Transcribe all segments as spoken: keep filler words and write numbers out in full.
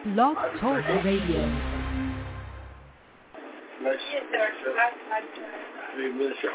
Blog Talk Radio. Nice. Yes, sir. I, I, Hey, Melissa.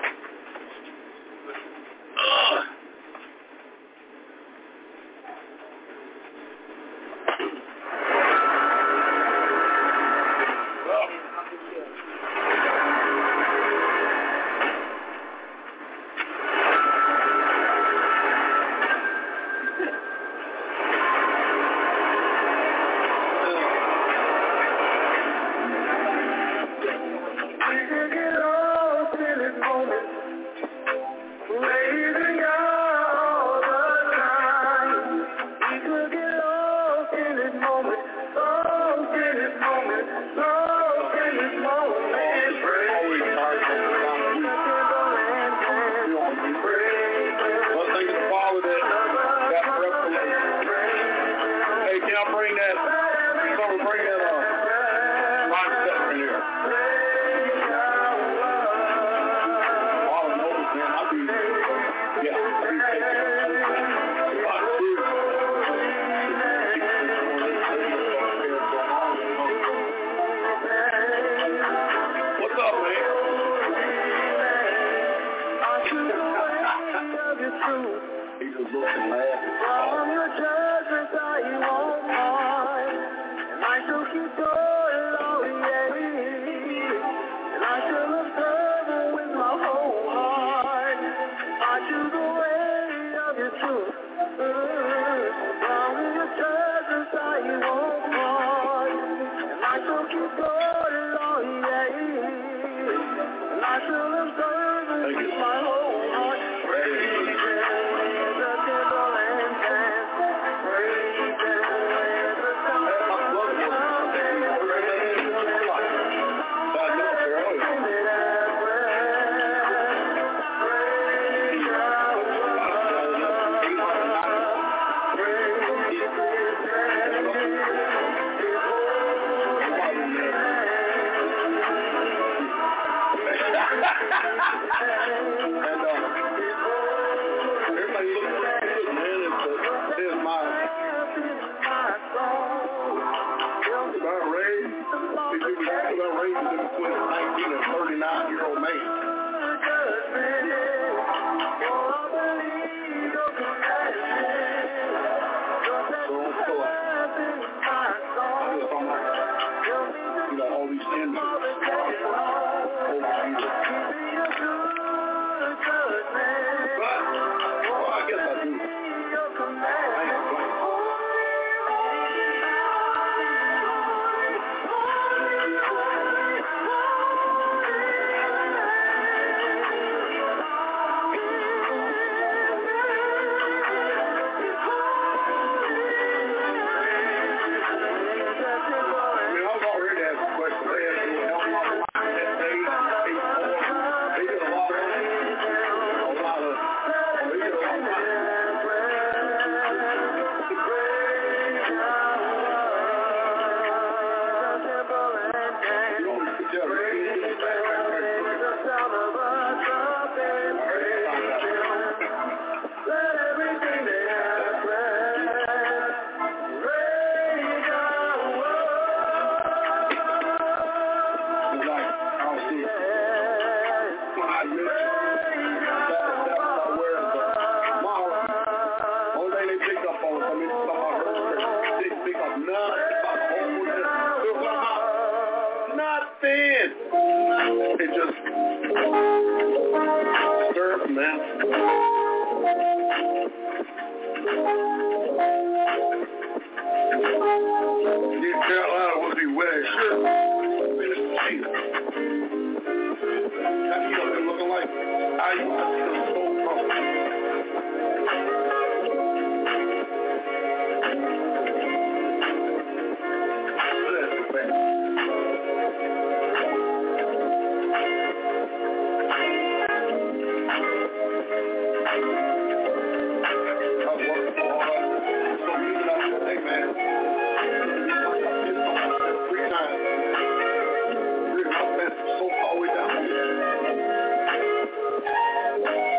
So far way down.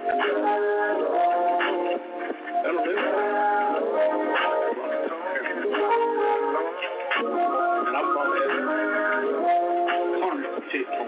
That'll do. And I'm probably at hundred tick on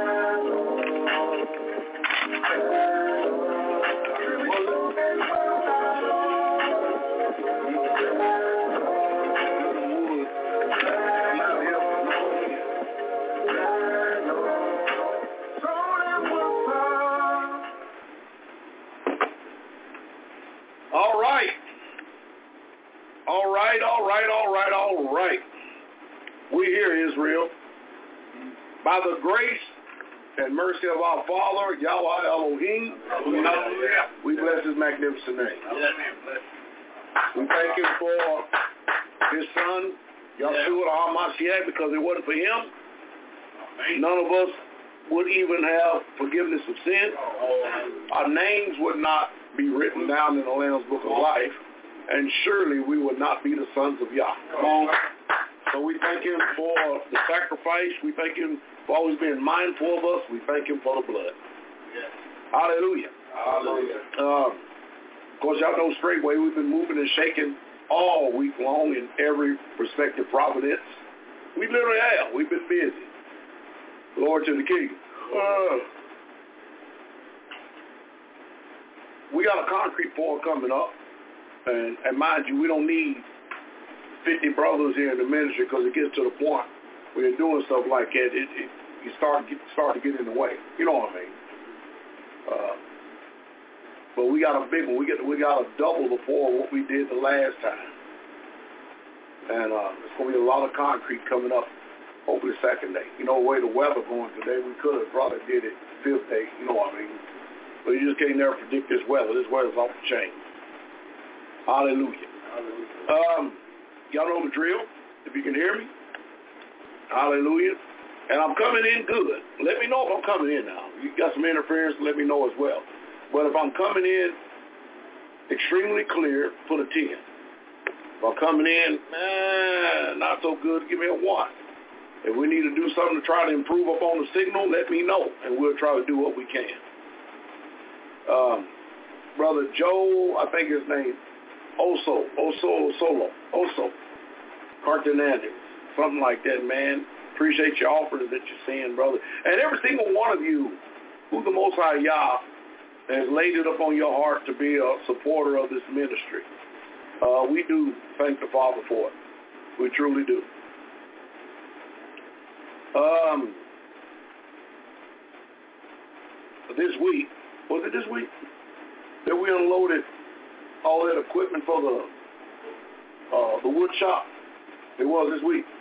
All right. All right, all right, all right, all right. We here, Israel. By the grace and mercy of our Father, Yahweh Elohim, we bless his magnificent name. We thank him for his son, Yahshua HaMashiach, because it wasn't for him, none of us would even have forgiveness of sin. Our names would not be written down in the Lamb's Book of Life, and surely we would not be the sons of Yah. Come on. So we thank him for the sacrifice. We thank him for always being mindful of us. We thank him for the blood. Yes. Hallelujah. Hallelujah. Um, of course, y'all know straightway we've been moving and shaking all week long in every prospective providence. We literally have. We've been busy. Glory to the King. Uh, we got a concrete pour coming up. And, and mind you, we don't need fifty brothers here in the ministry, because it gets to the point when you're doing stuff like that, it, it, you start, get, start to get in the way. You know what I mean? Uh, but we got a big one. We, get, we got to double the pour what we did the last time. And uh, there's going to be a lot of concrete coming up over the second day. You know, the way the weather going today, we could have probably did it fifth day. You know what I mean? But you just can't never predict this weather. This weather's off the chain. Hallelujah. Hallelujah. Um, y'all know the drill, if you can hear me. Hallelujah. And I'm coming in good. Let me know if I'm coming in now. You got some interference, let me know as well. But if I'm coming in extremely clear, put a ten. If I'm coming in, eh, not so good, give me a one. If we need to do something to try to improve upon the signal, let me know, and we'll try to do what we can. Um, Brother Joe, I think his name, Oso, Oso, Solo, Oso, Cartanandi, something like that, man. Appreciate your offers that you're seeing, brother. And every single one of you, who the Most High Yah has laid it upon your heart to be a supporter of this ministry. Uh, we do thank the Father for it. We truly do. Um, this week, was it this week that we unloaded all that equipment for the uh, the wood shop? It was this week.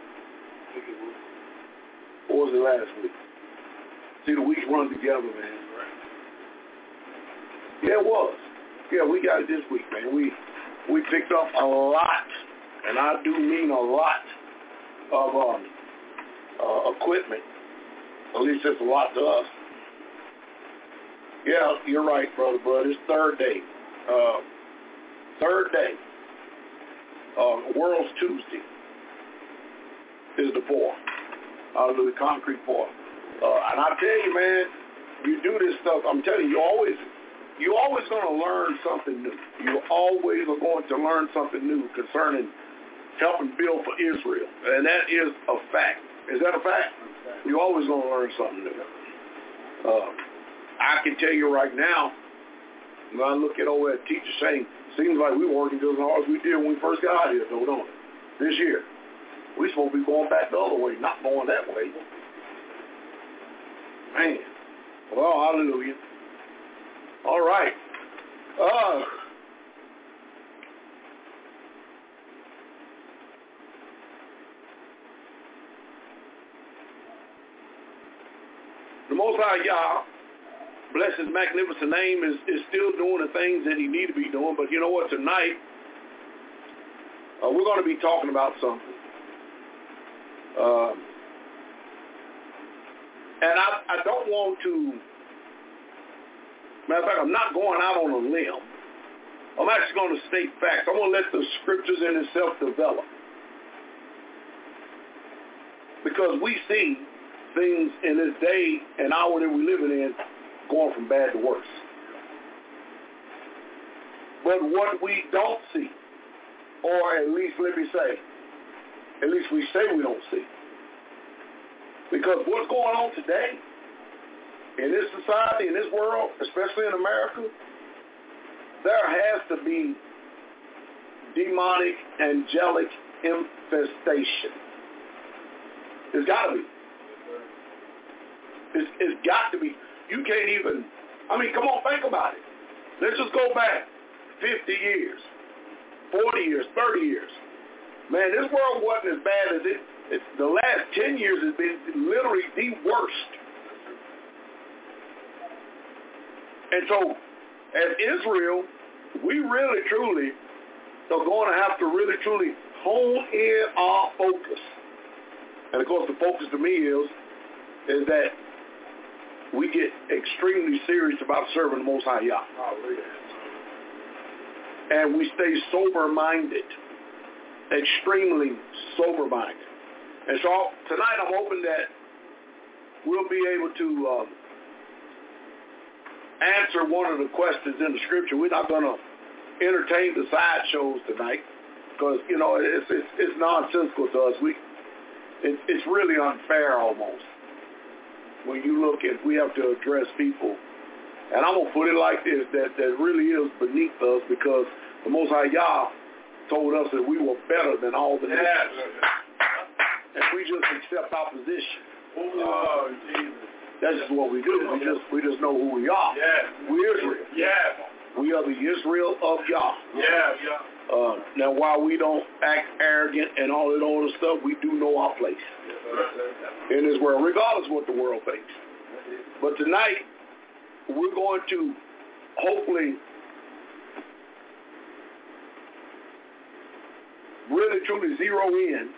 Or was it last week? See, the weeks run together, man. Yeah, it was. Yeah, we got it this week, man. We we picked up a lot, and I do mean a lot of um, uh, equipment. At least it's a lot to us. Yeah, you're right, brother, brother. It's third day. Uh, third day. Uh, World's Tuesday is the pour. Out of the concrete pour. Uh, and I tell you, man, you do this stuff, I'm telling you, you always, you're always going to learn something new. You always are going to learn something new concerning helping build for Israel. And that is a fact. Is that a fact? You're always going to learn something new. Uh, I can tell you right now, when I look at over at Teacher Shane, seems like we were working just as hard as we did when we first got here, though, don't it? This year. We're supposed to be going back the other way, not going that way. Man. Well, hallelujah. All right. Uh, the Most High Yah, bless his magnificent name, is, is still doing the things that he need to be doing. But you know what? Tonight, uh, we're going to be talking about something. Uh, and I, I don't want to, matter of fact, I'm not going out on a limb. I'm actually going to state facts. I'm going to let the scriptures in itself develop. Because we see things in this day and hour that we're living in going from bad to worse. but what we don't see, or at least let me say, at least we say we don't see. Because what's going on today in this society, in this world, especially in America, there has to be demonic, angelic infestation. It's got to be. It's, it's got to be. You can't even, I mean, come on, think about it. Let's just go back fifty years, forty years, thirty years. Man, this world wasn't as bad as it, it the last ten years has been literally the worst. And so, as Israel, we really, truly are going to have to really, truly hone in our focus. And, of course, the focus to me is, is that we get extremely serious about serving the Most High Yah. And we stay sober-minded, extremely sober-minded. And so tonight I'm hoping that we'll be able to uh, answer one of the questions in the Scripture. We're not going to entertain the sideshows tonight because, you know, it's, it's, it's nonsensical to us. We, it, it's really unfair almost when you look at, we have to address people. And I'm going to put it like this, that, that really is beneath us because the Most High Yah told us that we were better than all the nations. Yes. And we just accept our position. Oh, Jesus. That's just what we do. We just we just know who we are. Yeah. We Israel. Yeah. We are the Israel of Yah. Yeah, yeah. Uh, now, while we don't act arrogant and all that other stuff, we do know our place in this world, regardless of what the world thinks. But tonight, we're going to hopefully really truly zero in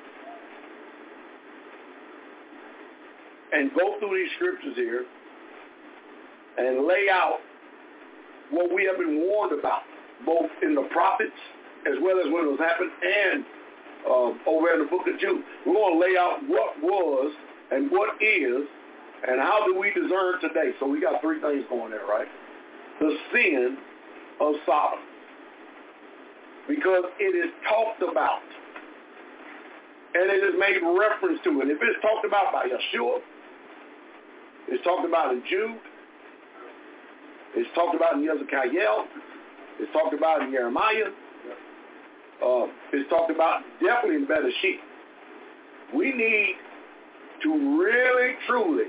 and go through these scriptures here and lay out what we have been warned about, both in the prophets as well as when it was happened and uh, over in the book of Jude. We're going to lay out what was and what is and how do we discern today. So we got three things going there, right? The sin of Sodom. Because it is talked about and it is made reference to. And if it's talked about by Yeshua, it's talked about in Jude, it's talked about in Ezekiel, it's talked about in Jeremiah, uh, it's talked about definitely in Bereshit. We need to really, truly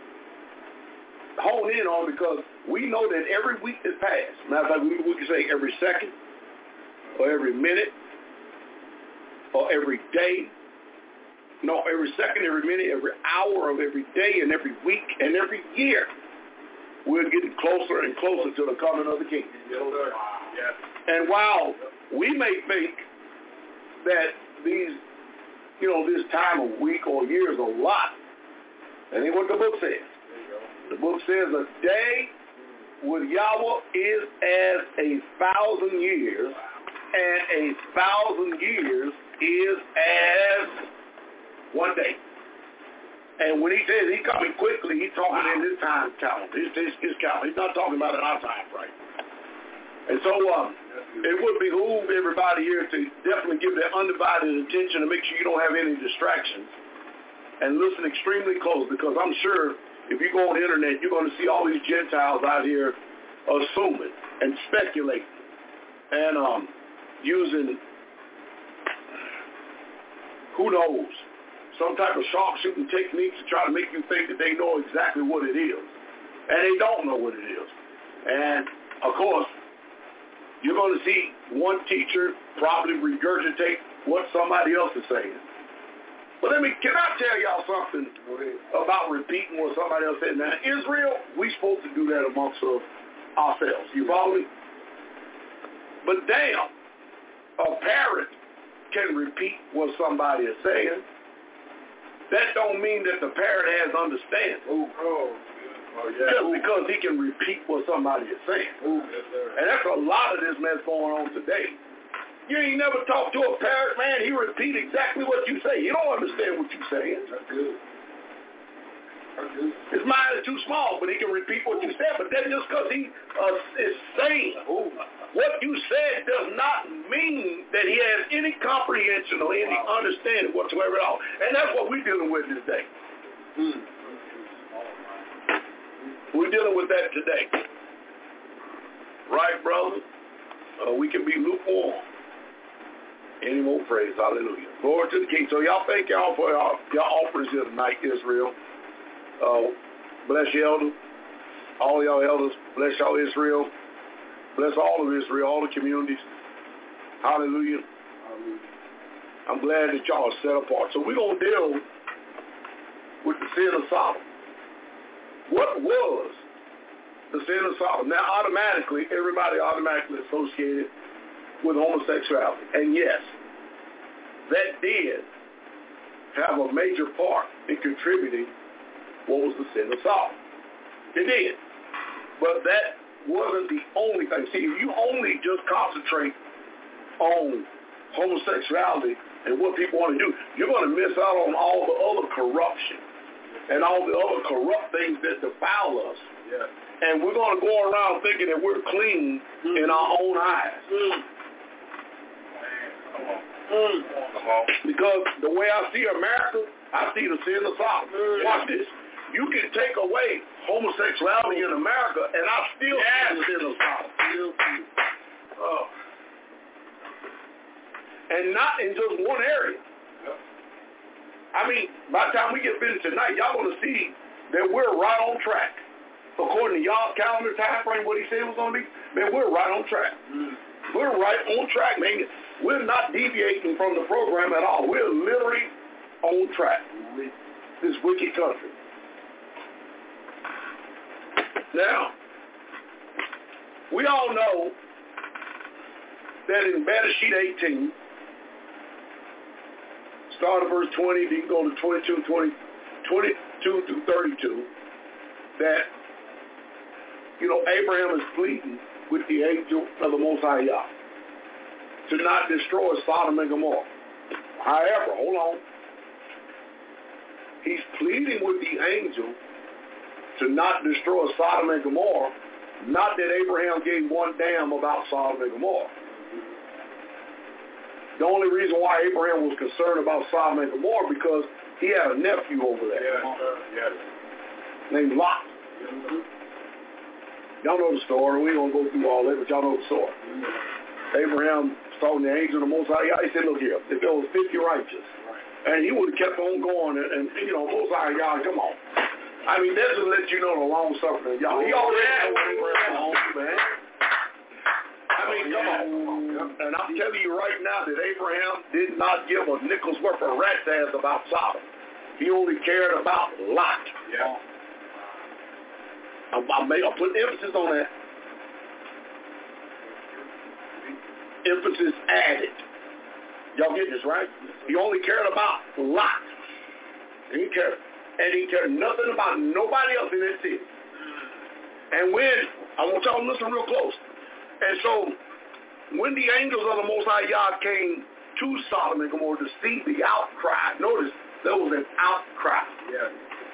hone in on because we know that every week that passed, matter of fact, we, we can say every second or every minute or every day, no, every second, every minute, every hour of every day and every week and every year, we're getting closer and closer to the coming of the King. Yes, sir. Yes. And while we may think that these, you know, this time of week or year is a lot, that ain't what the book says. The book says a day with Yahweh is as a thousand years, and a thousand years is as one day. And when he says he's coming quickly, he's talking wow. in this time calendar. His, his, his calendar. He's not talking about in our time frame. And so um, it would behoove everybody here to definitely give their undivided attention and make sure you don't have any distractions. And listen extremely close because I'm sure if you go on the internet, you're going to see all these Gentiles out here assuming and speculating and um, using, who knows, some type of sharpshooting techniques to try to make you think that they know exactly what it is. And they don't know what it is. And, of course, you're going to see one teacher probably regurgitate what somebody else is saying. But let me, can I tell y'all something about repeating what somebody else said? Now, Israel, we're supposed to do that amongst ourselves. You follow me? But damn, a parent can repeat what somebody is saying. That don't mean that the parent has understanding. Ooh, oh, oh, yeah. Just Ooh. because he can repeat what somebody is saying. Ooh, yes, sir. And that's a lot of this mess going on today. You ain't never talked to a parent, man. He repeat exactly what you say. He don't understand what you're saying. That's good. That's good. His mind is too small, but he can repeat what you said. But that's just because he uh, is saying. Ooh. what you said does not mean that he has any comprehension or any understanding whatsoever at all. And that's what we're dealing with today. Mm. We're dealing with that today. Right, brother? Uh, we can be lukewarm. Any more praise. Hallelujah. Glory to the King. So y'all thank y'all for y'all, y'all offerings here tonight, Israel. Uh, bless your elders. All y'all elders. Bless y'all, Israel. Bless all of Israel, all the communities. Hallelujah. Hallelujah. I'm glad that y'all are set apart. So we're going to deal with the sin of Sodom. What was the sin of Sodom? Now, automatically, everybody automatically associated with homosexuality. And yes, that did have a major part in contributing what was the sin of Sodom. It did. But that wasn't the only thing. See, if you only just concentrate on homosexuality and what people want to do, you're going to miss out on all the other corruption and all the other corrupt things that defile us. Yeah. And we're going to go around thinking that we're clean mm. in our own eyes. Mm. Come on. Mm. Come on. Because the way I see America, I see the sin of Sodom. Mm. Watch this. You can take away homosexuality in America, and I still yes. see the sin of Sodom. Oh. And not in just one area. Yep. I mean, by the time we get finished tonight, y'all going to see that we're right on track. According to y'all's calendar time frame, what he said was going to be, man, we're right on track. Mm. We're right on track, man. We're not deviating from the program at all. We're literally on track. This wicked country. Now, we all know that in Bereshit eighteen, start at verse twenty, you can go to twenty-two, twenty, twenty-two through thirty-two, that, you know, Abraham is pleading with the angel of the Most High Yah to not destroy Sodom and Gomorrah. However, hold on. He's pleading with the angel to not destroy Sodom and Gomorrah, not that Abraham gave one damn about Sodom and Gomorrah. The only reason why Abraham was concerned about Sodom and Gomorrah because he had a nephew over there. Yes, sir. Yes. Named Lot. Mm-hmm. Y'all know the story. We ain't going to go through all that, but y'all know the story. Mm-hmm. Abraham saw the angel of the Most High. He said, look here, if there was fifty righteous, right. and he would have kept on going, and, and you know, Most High, y'all, come on. I mean, that just let you know the long suffering. Y'all, he already had what Abraham on, man. I mean, come on. And I'm telling you right now that Abraham did not give a nickel's worth of rat's ass about Sodom. He only cared about Lot. Yeah. I, I, made, I put emphasis on that. Emphasis added. Y'all get this, right? He only cared about Lot. He didn't care. And he cared nothing about nobody else in that city. And when, I want y'all to listen real close. And so, when the angels of the Most High Yah came to Sodom and Gomorrah to see the outcry, notice there was an outcry. Yeah.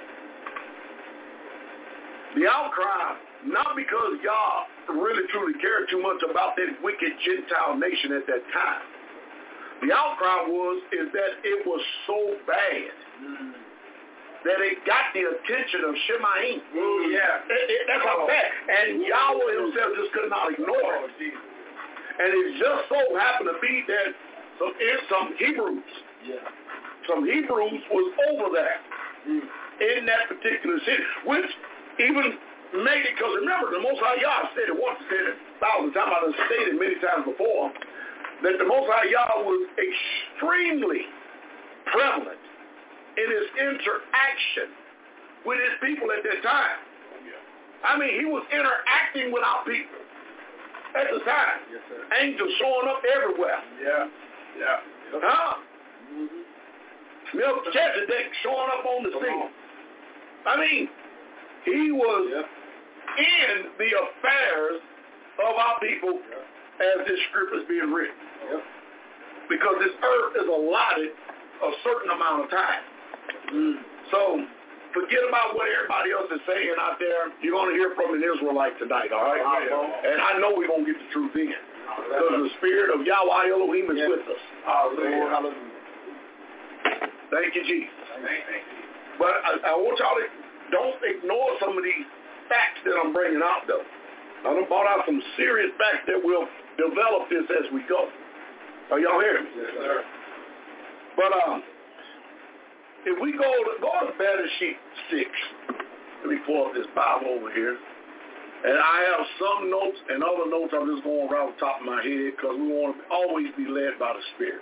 The outcry, not because Yah really truly cared too much about that wicked Gentile nation at that time. The outcry was, is that it was so bad. Mm. that it got the attention of Shemaim. Mm, yeah. It, it, that's how bad. And Yahweh himself just could not ignore it. And it just so happened to be that some, some Hebrews, yeah. some Hebrews was over there mm. in that particular city, which even made it, because remember, the Most High Yah said it once, said it a thousand times, I've stated many times before, that the Most High Yah was extremely prevalent in his interaction with his people at that time. Yeah. I mean, he was interacting with our people at the time. Yes, sir. Angels showing up everywhere. Yeah, yeah. Huh? Mm-hmm. Melchizedek showing up on the scene. I mean, he was yep. in the affairs of our people yep. as this script is being written. Yep. Because this earth is allotted a certain amount of time. Mm. So forget about what everybody else is saying out there. You're going to hear from an Israelite tonight, all right? Hallelujah. And I know we're going to get the truth in. Because the spirit of Yahweh Elohim is yes. with us. Hallelujah. Hallelujah. Thank you, Jesus. Thank you. But I, I want y'all to don't ignore some of these facts that I'm bringing out, though. I done brought out some serious facts that will develop this as we go. Are y'all hearing me? Yes, sir. But um, if we go to, go to Better Sheet six, let me pull up this Bible over here. And I have some notes and other notes I'm just going right off the top of my head because we want to always be led by the Spirit.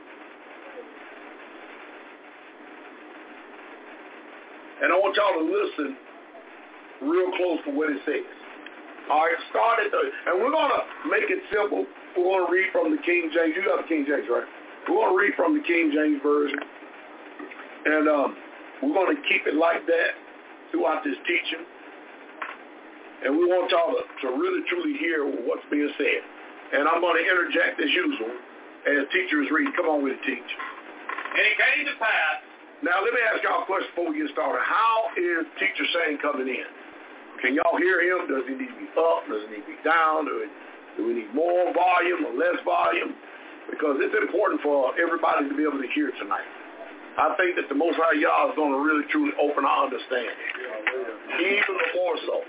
And I want y'all to listen real close to what it says. All right, start at the, and we're going to make it simple. We're going to read from the King James. You got the King James, right? We're going to read from the King James Version. And um, we're going to keep it like that throughout this teaching. And we want y'all to, to really, truly hear what's being said. And I'm going to interject as usual as teachers read. Come on with it, teach. And it came to pass. Now, let me ask y'all a question before we get started. How is Teacher Shane coming in? Can y'all hear him? Does he need to be up? Does he need to be down? Do we, do we need more volume or less volume? Because it's important for everybody to be able to hear tonight. I think that the Most High Yah is going to really, truly open our understanding. Even more so.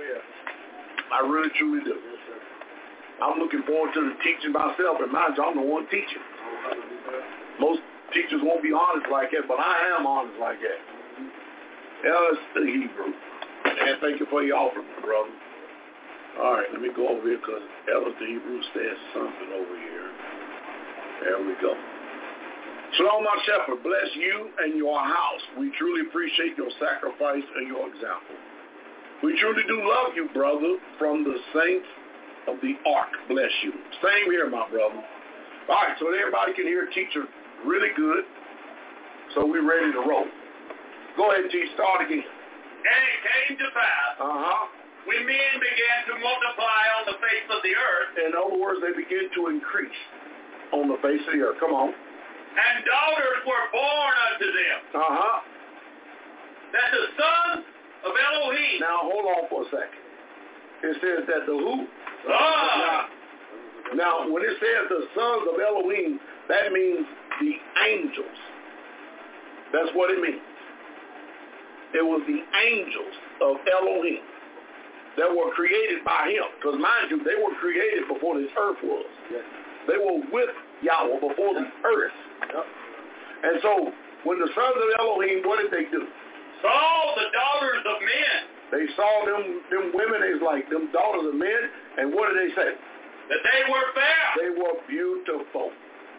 I really, truly do. I'm looking forward to the teaching myself, and mind you, I'm the one teaching. Most teachers won't be honest like that, but I am honest like that. Ellis the Hebrew. And thank you for your offering, brother. All right, let me go over here because Ellis the Hebrew says something over here. There we go. Shalom, my shepherd, bless you and your house. We truly appreciate your sacrifice and your example. We truly do love you, brother, from the saints of the ark. Bless you. Same here, my brother. All right, so everybody can hear teacher really good. So we're ready to roll. Go ahead, T. Start again. And it came to pass, uh-huh. when men began to multiply on the face of the earth. In other words, they begin to increase on the face of the earth. Come on. And daughters were born unto them. Uh-huh. That the sons of Elohim. Now, hold on for a second. It says that the who? Sons. Now, now, when it says the sons of Elohim, that means the angels. That's what it means. It was the angels of Elohim that were created by him. Because mind you, they were created before this earth was. Yes. They were with Yahweh before the earth. Yep. And so when the sons of Elohim, what did they do? Saw the daughters of men. They saw them them women as like them daughters of men. And what did they say? That they were fair. They were beautiful.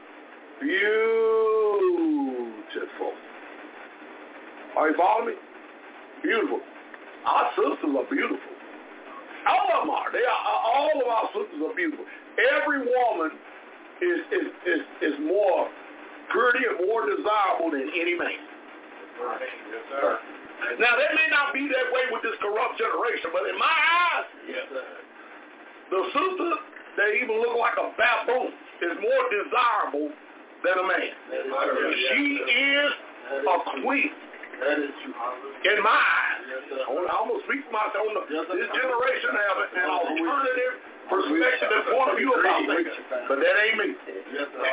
Beautiful. Are you following me? Beautiful. Our sisters are beautiful. All of them are. They are. All of our sisters are beautiful. Every woman is is is, is more pretty and more desirable than any man. Yes, sir. Now, that may not be that way with this corrupt generation, but in my eyes, yes, sir. the sister that even look like a baboon is more desirable than a man. She is a queen. That is true. In my eyes. Yes, I'm going to speak for myself. Yes, this generation have an alternative perspective and point of view about things. But that ain't me. Yes, sir.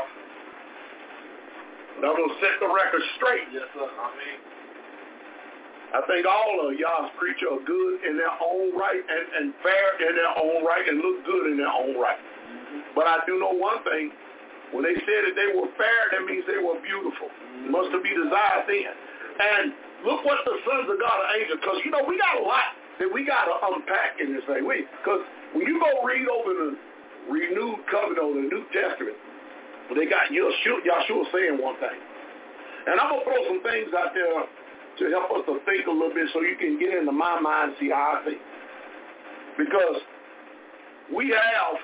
I'm going to set the record straight. Yes, sir. I mean, I think all of y'all's preachers are good in their own right and, and fair in their own right and look good in their own right. Mm-hmm. But I do know one thing. When they said that they were fair, that means they were beautiful. Mm-hmm. Must have been desired then. And look what the sons of God are angels. Because, you know, we got a lot that we got to unpack in this thing. Because when you go read over the renewed covenant or the New Testament, they got Yeshua, Yeshua saying one thing. And I'm going to throw some things out there to help us to think a little bit so you can get into my mind and see how I think. Because we have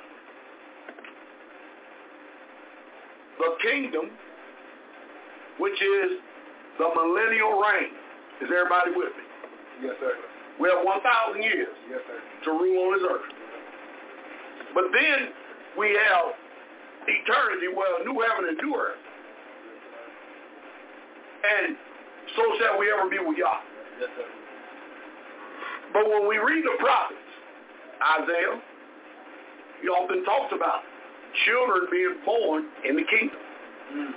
the kingdom, which is the millennial reign. Is everybody with me? Yes, sir. We have one thousand years yes, sir. to rule on this earth. But then we have eternity, well, new heaven and new earth. And so shall we ever be with Yah. Yes, sir. But when we read the prophets, Isaiah, he often talks about children being born in the kingdom. Mm.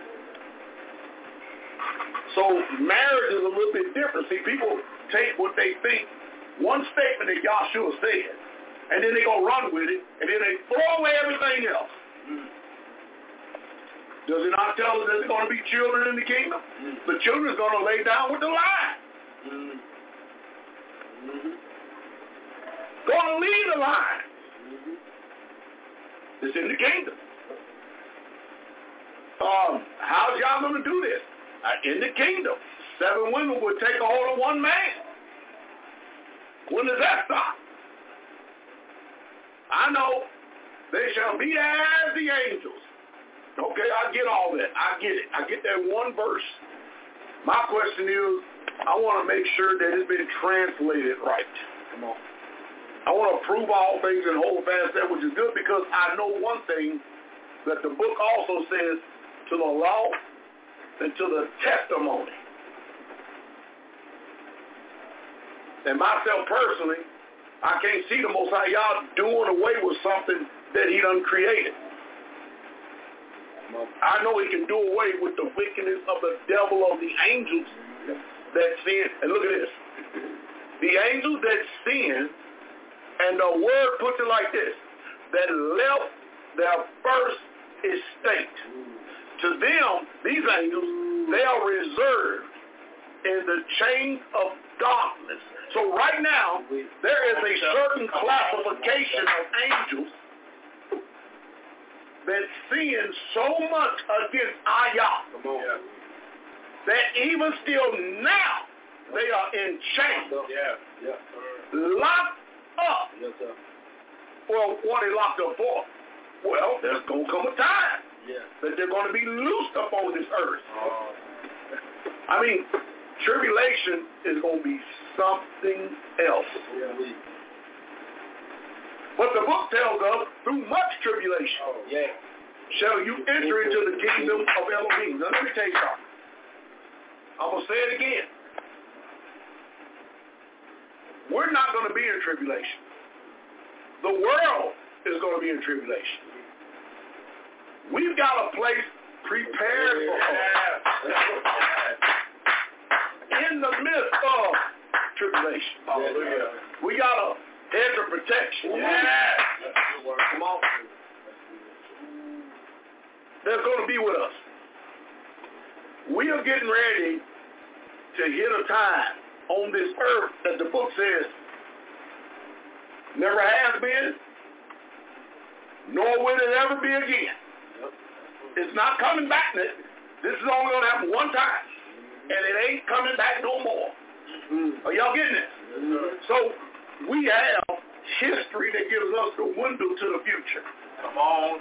So marriage is a little bit different. See, people take what they think, one statement that Yahshua said, and then they go run with it, and then they throw away everything else. Mm. Does it not tell us that there's going to be children in the kingdom? Mm. The children's going to lay down with the lion. Mm. Mm-hmm. Going to lead the lion. Mm-hmm. It's in the kingdom. Um, how's y'all going to do this? Uh, in the kingdom, seven women will take a hold of one man. When does that stop? I know they shall be as the angels. Okay, I get all that. I get it. I get that one verse. My question is, I want to make sure that it's been translated right. Come on. I want to prove all things and hold fast that which is good, because I know one thing, that the book also says, to the law and to the testimony. And myself personally, I can't see the Most High Yah doing away with something that he done created. I know he can do away with the wickedness of the devil of the angels that sin. And look at this. The angels that sin, and the word puts it like this, that left their first estate. To them, these angels, they are reserved in the chain of darkness. So right now, there is a certain classification of angels that sin so much against Ayah that even still now, they are in chains, yeah. Yeah. locked up. Yes, sir. Well, what are they locked up for? Well, there's going to come a time yeah. that they're going to be loosed up on this earth. Oh. I mean, tribulation is going to be something else. Yeah, we... But the book tells us, through much tribulation, oh, yeah. shall you enter into the kingdom of Elohim. Now, let me tell you something. I'm going to say it again. We're not going to be in tribulation. The world is going to be in tribulation. We've got a place prepared for us. In the midst of tribulation. Hallelujah. We got a hedge of protection. Yeah. Come on. They're going to be with us. We are getting ready to hit a time on this earth that the book says never has been, nor will it ever be again. It's not coming back. This is only going to happen one time, and it ain't coming back no more. Are y'all getting it? So we have history that gives us the window to the future. Come on.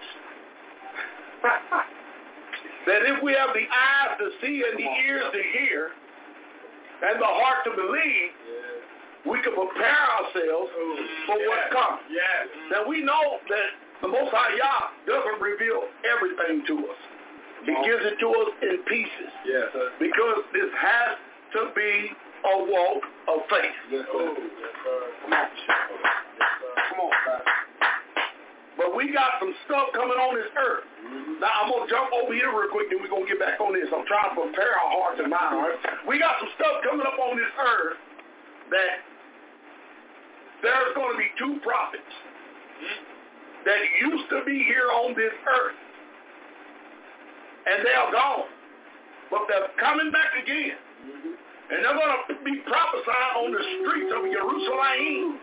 That if we have the eyes to see and the ears to hear and the heart to believe, yeah. we can prepare ourselves Ooh, for yeah. what's coming. Yeah. Now we know that the Most High Yah doesn't reveal everything to us. He oh. gives it to us in pieces. Yes, sir. Because this has to be a walk of faith. Yes, sir. Oh, yes, sir. Come on. Yes, sir. Come on, guys. But we got some stuff coming on this earth. Mm-hmm. Now, I'm going to jump over here real quick, then we're going to get back on this. I'm trying to prepare our hearts and minds. Right? We got some stuff coming up on this earth that there's going to be two prophets mm-hmm. that used to be here on this earth. And they are gone. But they're coming back again. Mm-hmm. And they're going to be prophesying on the streets of Jerusalem.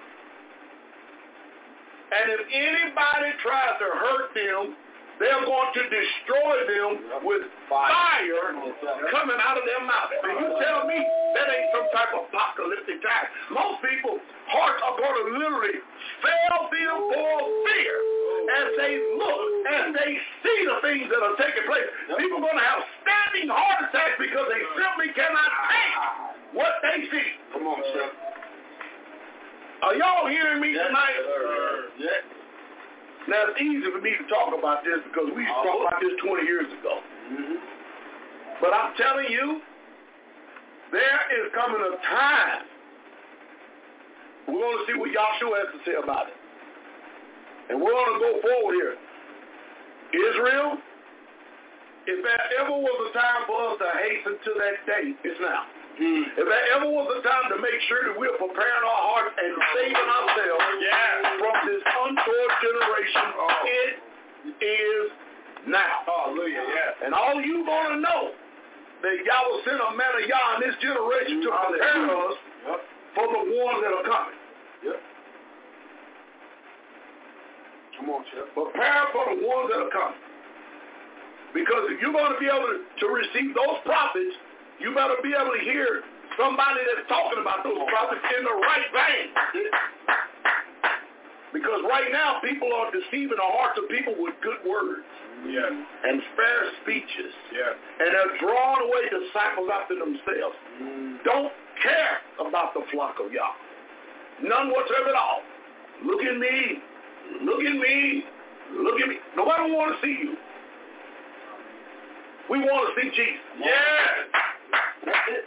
And if anybody tries to hurt them, they're going to destroy them with fire coming out of their mouth. And you tell me that ain't some type of apocalyptic time. Most people's hearts are going to literally fail them for fear as they look, as they see the things that are taking place. People are going to have standing heart attacks because they simply cannot take what they see. Come on, sir. Are y'all hearing me tonight? Yes, yes. Now, it's easy for me to talk about this because we talked about this twenty years ago. Mm-hmm. But I'm telling you, there is coming a time We're going to see what Yahshua has to say about it. And we're going to go forward here. Israel, if there ever was a time for us to hasten to that day, it's now. Mm. If there ever was a time to make sure that we're preparing our hearts and saving ourselves yeah. from this untoward generation, oh. it is now. Hallelujah. Yeah. And all you going to know that Yah will send a man of Yah in this generation to prepare us yep. for the ones that are coming. Yep. Come on, Chef. Prepare for the ones that are coming. Because if you're going to be able to, to receive those prophets, you better be able to hear somebody that's talking about those prophets in the right vein. Because right now, people are deceiving the hearts of people with good words. Yeah. And fair speeches. Yeah. And they're drawing away disciples after themselves. Mm. Don't care about the flock of Yah. None whatsoever at all. Look at me. Look at me. Look at me. Nobody want to see you. We want to see Jesus. Yeah. That's it.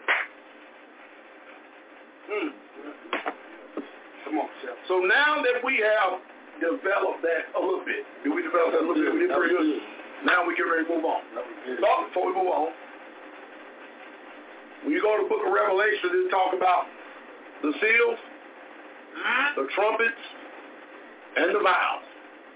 Mm. Come on, Chef. So now that we have developed that a little bit, did we develop that a little bit? We did pretty good. Now we get ready to move on. So, before we move on, when you go to the book of Revelation, it talk about the seals, the trumpets, and the vials.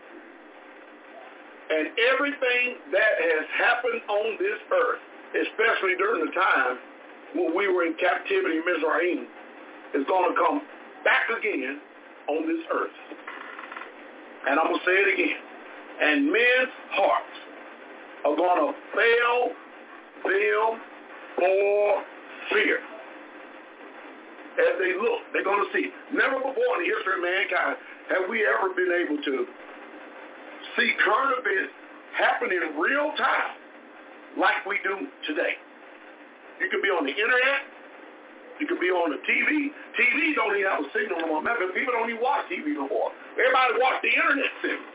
And everything that has happened on this earth, especially during the time when we were in captivity in Mizraim, is going to come back again on this earth. And I'm going to say it again. And men's hearts are going to fail them for fear. As they look, they're going to see. Never before in the history of mankind have we ever been able to see current events happen in real time like we do today. You could be on the internet. You could be on the T V. T V don't even have a signal no more. Remember, people don't even watch T V no more. Everybody watch the internet signal.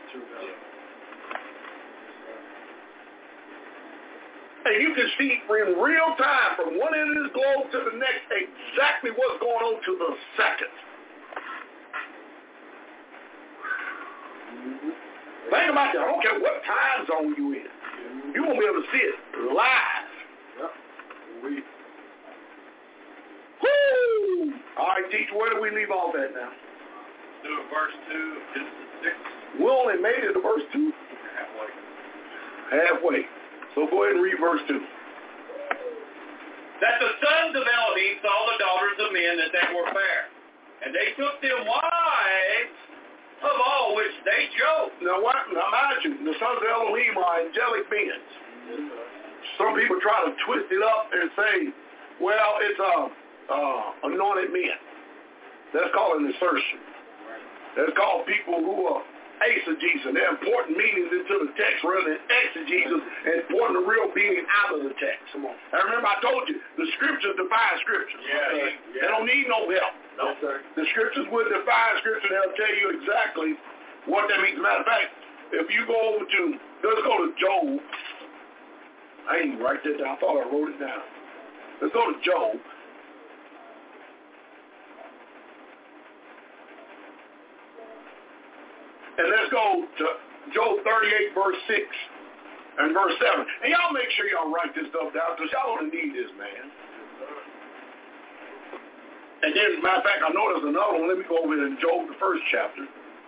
And you can see in real time from one end of this globe to the next exactly what's going on to the second. Mm-hmm. Think about that. I don't care what time zone you in. Mm-hmm. You won't be able to see it live. Yep. We. Woo! All right, teacher, where do we leave off at now? Do verse two, Genesis six. We only made it to verse two. Halfway. Halfway. So go ahead and read verse two. That the sons of Elohim saw the daughters of men that they were fair, and they took them wives of all which they chose. Now, what, now mind you, the sons of Elohim are angelic beings. Some people try to twist it up and say, well, it's uh, uh, anointed men. That's called an assertion. That's called people who are eisegesis. They're important meanings into the text rather than exegesis and importing the real meaning out of the text. Come on. And remember, I told you, the scriptures define scriptures. Yeah, okay? yeah. They don't need no help. No. Yes, sir. The scriptures will define scripture. They'll tell you exactly what that means. Matter of fact, if you go over to, let's go to Job. I didn't write that down. I thought I wrote it down. Let's go to Job. And let's go to Job thirty-eight, verse six and verse seven. And y'all make sure y'all write this stuff down because y'all don't need this, man. And then, matter of fact, I know there's another one. Let me go over to Job, the first chapter.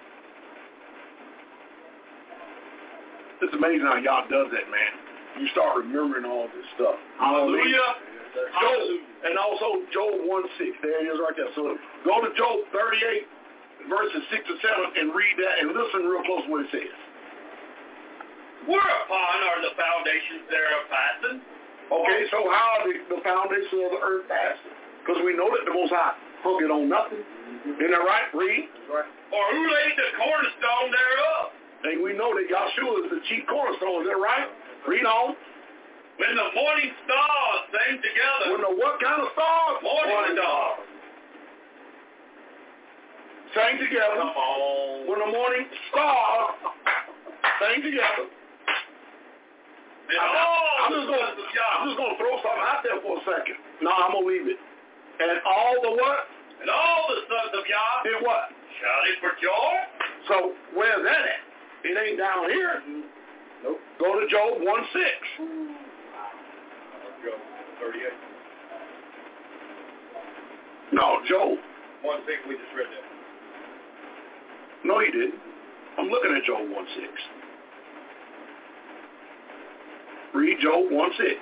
It's amazing how y'all does that, man. You start remembering all this stuff. Hallelujah. Job, and also Job one six. There it is right there. So go to Job thirty-eight, verses six to seven, and read that and listen real close to what it says. Whereupon are the foundations thereof fastened? Okay, so how are the, the foundations of the earth fastened? Because we know that the Most High hook it on nothing. Mm-hmm. Isn't that right? Read. Right. Or who laid the cornerstone thereof? And we know that Yahshua is the chief cornerstone. Is that right? Read on. When the morning stars sang together. When the what kind of stars? Morning, morning stars. Sang together. Come on. When the morning stars sang together. And I, all I'm, just gonna, I'm just going to throw something out there for a second. No, I'm going to leave it. And all the what? And all the sons of Yah did what? shouted for joy. So where's that at? It ain't down here. Nope. Go to Job one six. Job thirty-eight. No, Job. one six, we just read that. No, you didn't. I'm looking at Job one six. Read Job one six.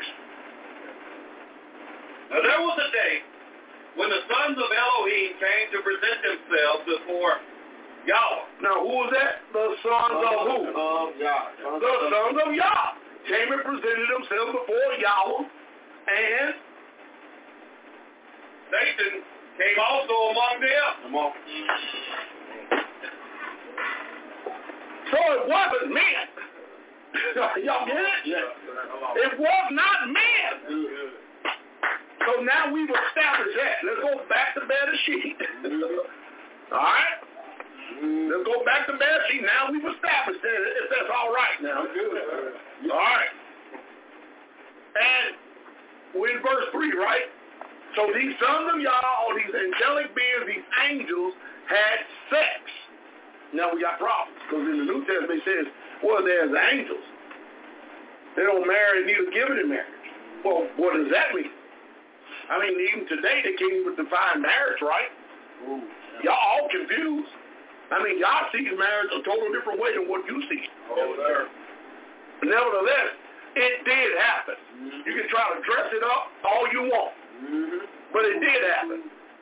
Now there was a day when the sons of Elohim came to present themselves before Yahweh. Now who was that? The sons of who? Of Yah. The sons of Yah came and presented themselves before Yahweh, and Satan came also among them. Among. so it wasn't men. Y'all get it? Yes. It was not men. Good. So now we've established that. Let's go back to Bereshit. All right? Let's go back to Bereshit. Now we've established that, if that's all right now. All right. And we're in verse three, right? So these sons of Yah, or these angelic beings, these angels, had sex. Now we got problems, because in the New Testament it says, well, there's angels. They don't marry, neither give it in marriage. Well, what does that mean? I mean, even today they can't even define marriage, right? Ooh, Y'all all confused. I mean, y'all see marriage a total different way than what you see. Oh, sir. Nevertheless, it did happen. Mm-hmm. You can try to dress it up all you want, mm-hmm. but it did happen.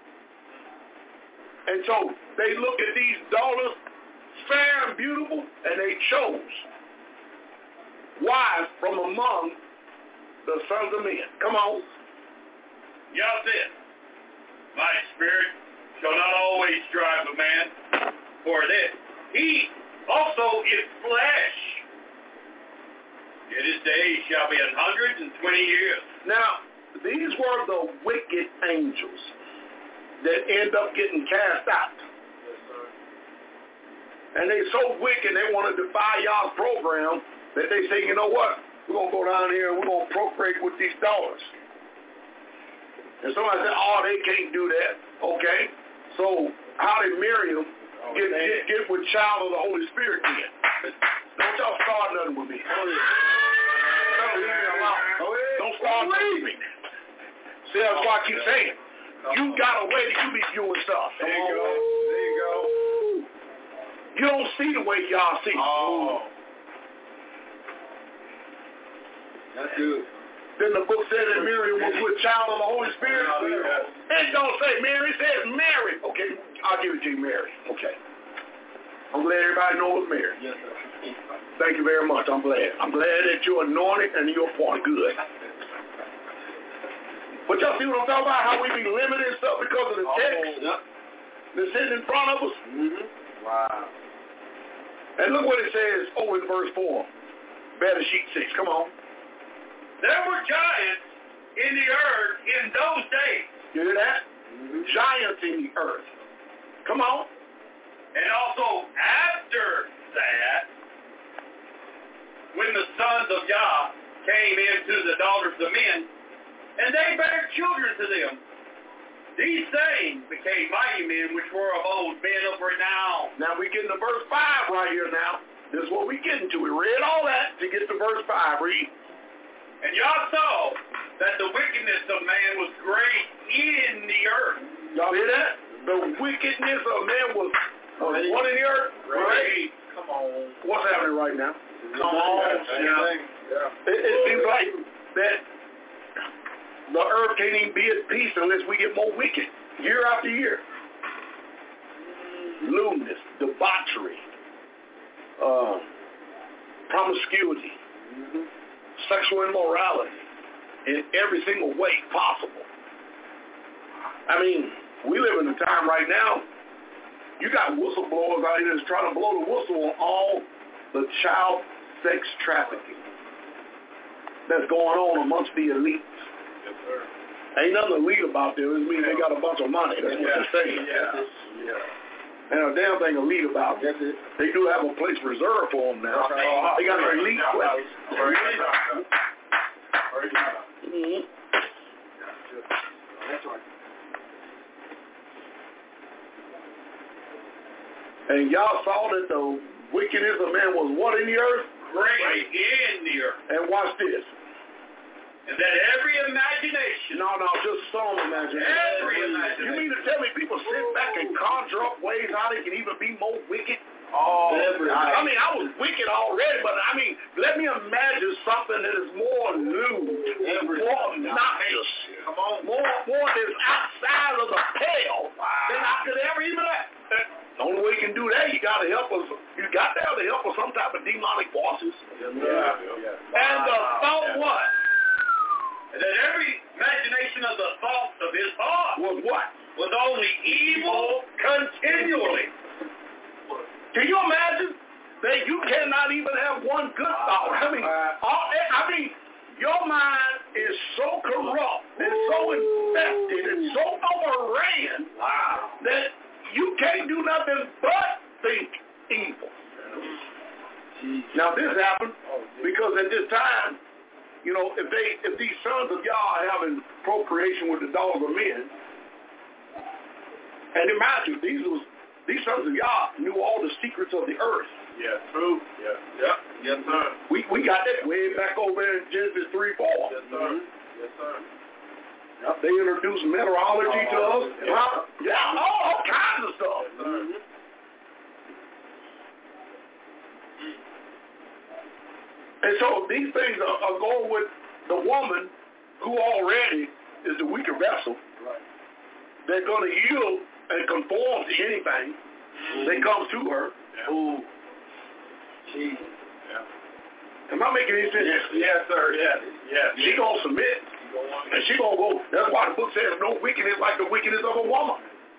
And so they look at these daughters, fair and beautiful, and they chose wives from among the sons of men. Come on. Yah said, my spirit shall not always drive a man, for that he also is flesh. Yet his days shall be an hundred and twenty years. Now, these were the wicked angels that end up getting cast out. Yes, sir. And they're so wicked, they want to defy y'all's program that they say, you know what? We're going to go down here and we're going to procreate with these daughters. And somebody said, oh, they can't do that. Okay. So how did Miriam Oh, get, get, get with child of the Holy Spirit then? Don't y'all start nothing with me. Oh, yeah. Don't leave me alone. Oh, yeah. Don't start leaving. See, that's why I keep saying, you got a way that you be viewing stuff. There you go. There you go. You don't see the way y'all see. Oh. That's good. Then the book said that Miriam was with child of the Holy Spirit. Oh, yeah. It don't say Mary, it says Mary. Okay, I'll give it to you, Mary. Okay. I'm glad everybody knows Mary. Yes, sir. Thank you very much. I'm glad. I'm glad that you're anointed and you're appointed. Good. But y'all see what I'm talking about? How we be limited stuff because of the text Oh, yep. that's sitting in front of us? Mm-hmm. Wow. And look what it says over in verse four. Bereshit six. Come on. There were giants in the earth in those days. You hear that? Mm-hmm. Giants in the earth. Come on. And also after that, when the sons of Yah came into the daughters of men, and they bare children to them, these things became mighty men which were of old, men of renown. Now we get to verse five right here now. This is what we getting to. We read all that to get to verse five. Read. And y'all saw that the wickedness of man was great in the earth. Y'all hear that? The wickedness of man was, was what in the earth? Great. Come on. What's happening right now? Come on. Yeah. Yeah. It, it seems like that the earth can't even be at peace unless we get more wicked year after year. Lewdness, debauchery, uh, promiscuity, mm-hmm. sexual immorality in every single way possible. I mean, we live in a time right now, you got whistleblowers out here that's trying to blow the whistle on all the child sex trafficking that's going on amongst the elites. Yes, sir. Ain't nothing elite about them. It means they got a bunch of money. That's what they're saying. Yeah. Yeah. And a damn thing elite about them. Yes, it. They do have a place reserved for them now. Right. They got an elite place. Mm-hmm. That's right. And y'all saw that the wickedness of man was what in the earth? Great in the earth. And watch this. And that every imagination. No, no, just some imagination. Every imagination. You mean to tell me people sit back and conjure up ways how they can even be more wicked? Oh, I, I mean, I was wicked already, but I mean, let me imagine something that is more lewd, more obnoxious, come on, more, more that's outside of the pale wow. than I could ever even have. The only way you can do that, you got to help us. You got to have the help of some type of demonic forces. Yeah, yeah. And the thought yeah. what? That every imagination of the thoughts of his heart was what? Was only evil continually. Can you imagine that you cannot even have one good thought? I mean, all, I mean, your mind is so corrupt and so infected and so overran wow. that you can't do nothing but think evil. Now this happened because at this time, you know, if they, if these sons of Yah are having procreation with the daughters of men, and imagine these was. These sons of Yah knew all the secrets of the earth. Yeah, true. Yeah. Yep. Yes, sir. We we got that way back over in Genesis three, four. Yes, sir. Mm-hmm. Yes, sir. Yep, they introduced meteorology oh, to us. Yeah, huh? yeah all, all kinds of stuff. Yes, sir. Mm-hmm. And so these things are, are going with the woman who already is the weaker vessel. Right. They're going to yield and conform to anything mm-hmm. that comes to her. Yeah. Ooh. Gee. Yeah. Am I making any sense? Yes, yes sir. Yes. Yes. She gonna submit, and she gonna go. That's why the book says no wickedness like the wickedness of a woman.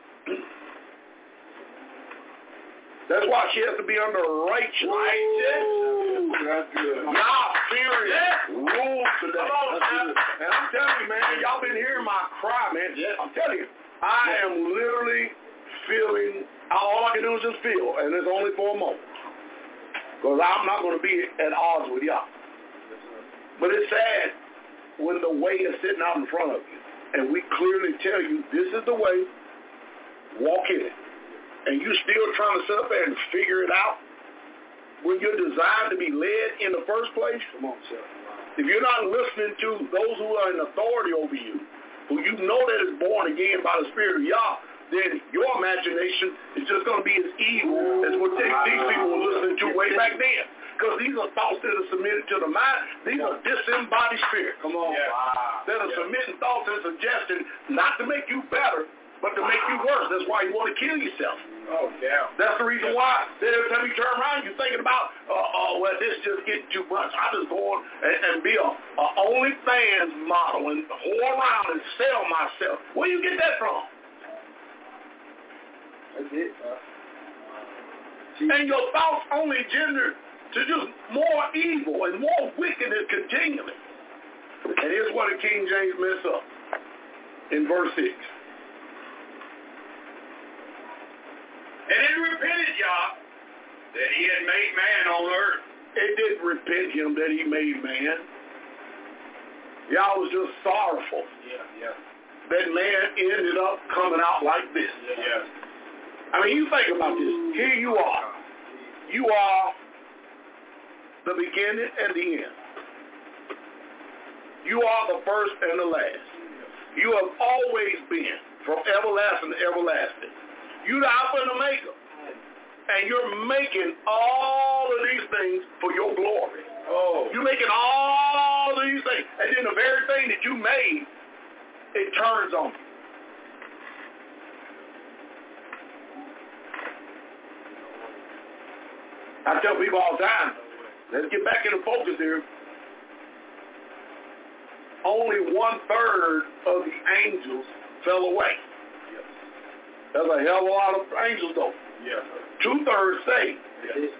That's why she has to be under righteous. Righteous. That's good. Not serious rules today. Come on, and I'm telling you, man, y'all been hearing my cry, man. Yes. I'm telling you. I am literally feeling, all I can do is just feel, and it's only for a moment. Because I'm not going to be at odds with y'all. But it's sad when the way is sitting out in front of you, and we clearly tell you, this is the way, walk in it. And you still trying to sit up there and figure it out when you're designed to be led in the first place? Come on, sir. If you're not listening to those who are in authority over you, who you know that is born again by the Spirit of Yah, then your imagination is just going to be as evil as what they, these people were listening to way back then. Because these are thoughts that are submitted to the mind. These are disembodied spirits. Come on. Yeah. Wow. That are yeah. submitting thoughts and suggestions not to make you better, but to make you worse. That's why you want to kill yourself. Oh, yeah. That's the reason why that every time you turn around, you're thinking about, uh, oh, well, this just getting too much. I just go on and, and be a, a OnlyFans model and whore around and sell myself. Where you get that from? That's it. Uh, and your thoughts only gender to just more evil and more wickedness continually. And here's what the King James messed up in verse six. And it repented Yah that he had made man on earth. It didn't repent him that he made man. Yah was just sorrowful. Yeah, yeah. That man ended up coming out like this. Yeah. yeah. I mean, you think about this. Here you are. You are the beginning and the end. You are the first and the last. You have always been from everlasting to everlasting. You're the Alpha and Omega. And you're making all of these things for your glory. Oh. You're making all of these things. And then the very thing that you made, it turns on you. I tell people all the time, let's get back into focus here. Only one-third of the angels fell away. Yes. That's a hell of a lot of angels, though. Yes. Two-thirds stayed. Yes.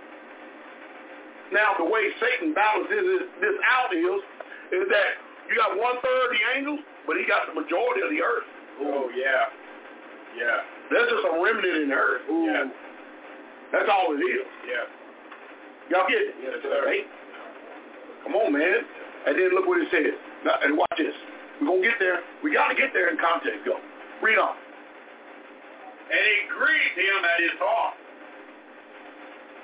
Now, the way Satan balances this out is, is that you got one-third of the angels, but he got the majority of the earth. Oh, yeah. Yeah. There's just a remnant in the earth. Ooh. Yeah. That's all it is. Yeah. Y'all get it? Yes, sir. Right? Come on, man. And then look what it says. Now, and watch this. We're going to get there. We got to get there in context. Go. Read on. And it grieved him at his heart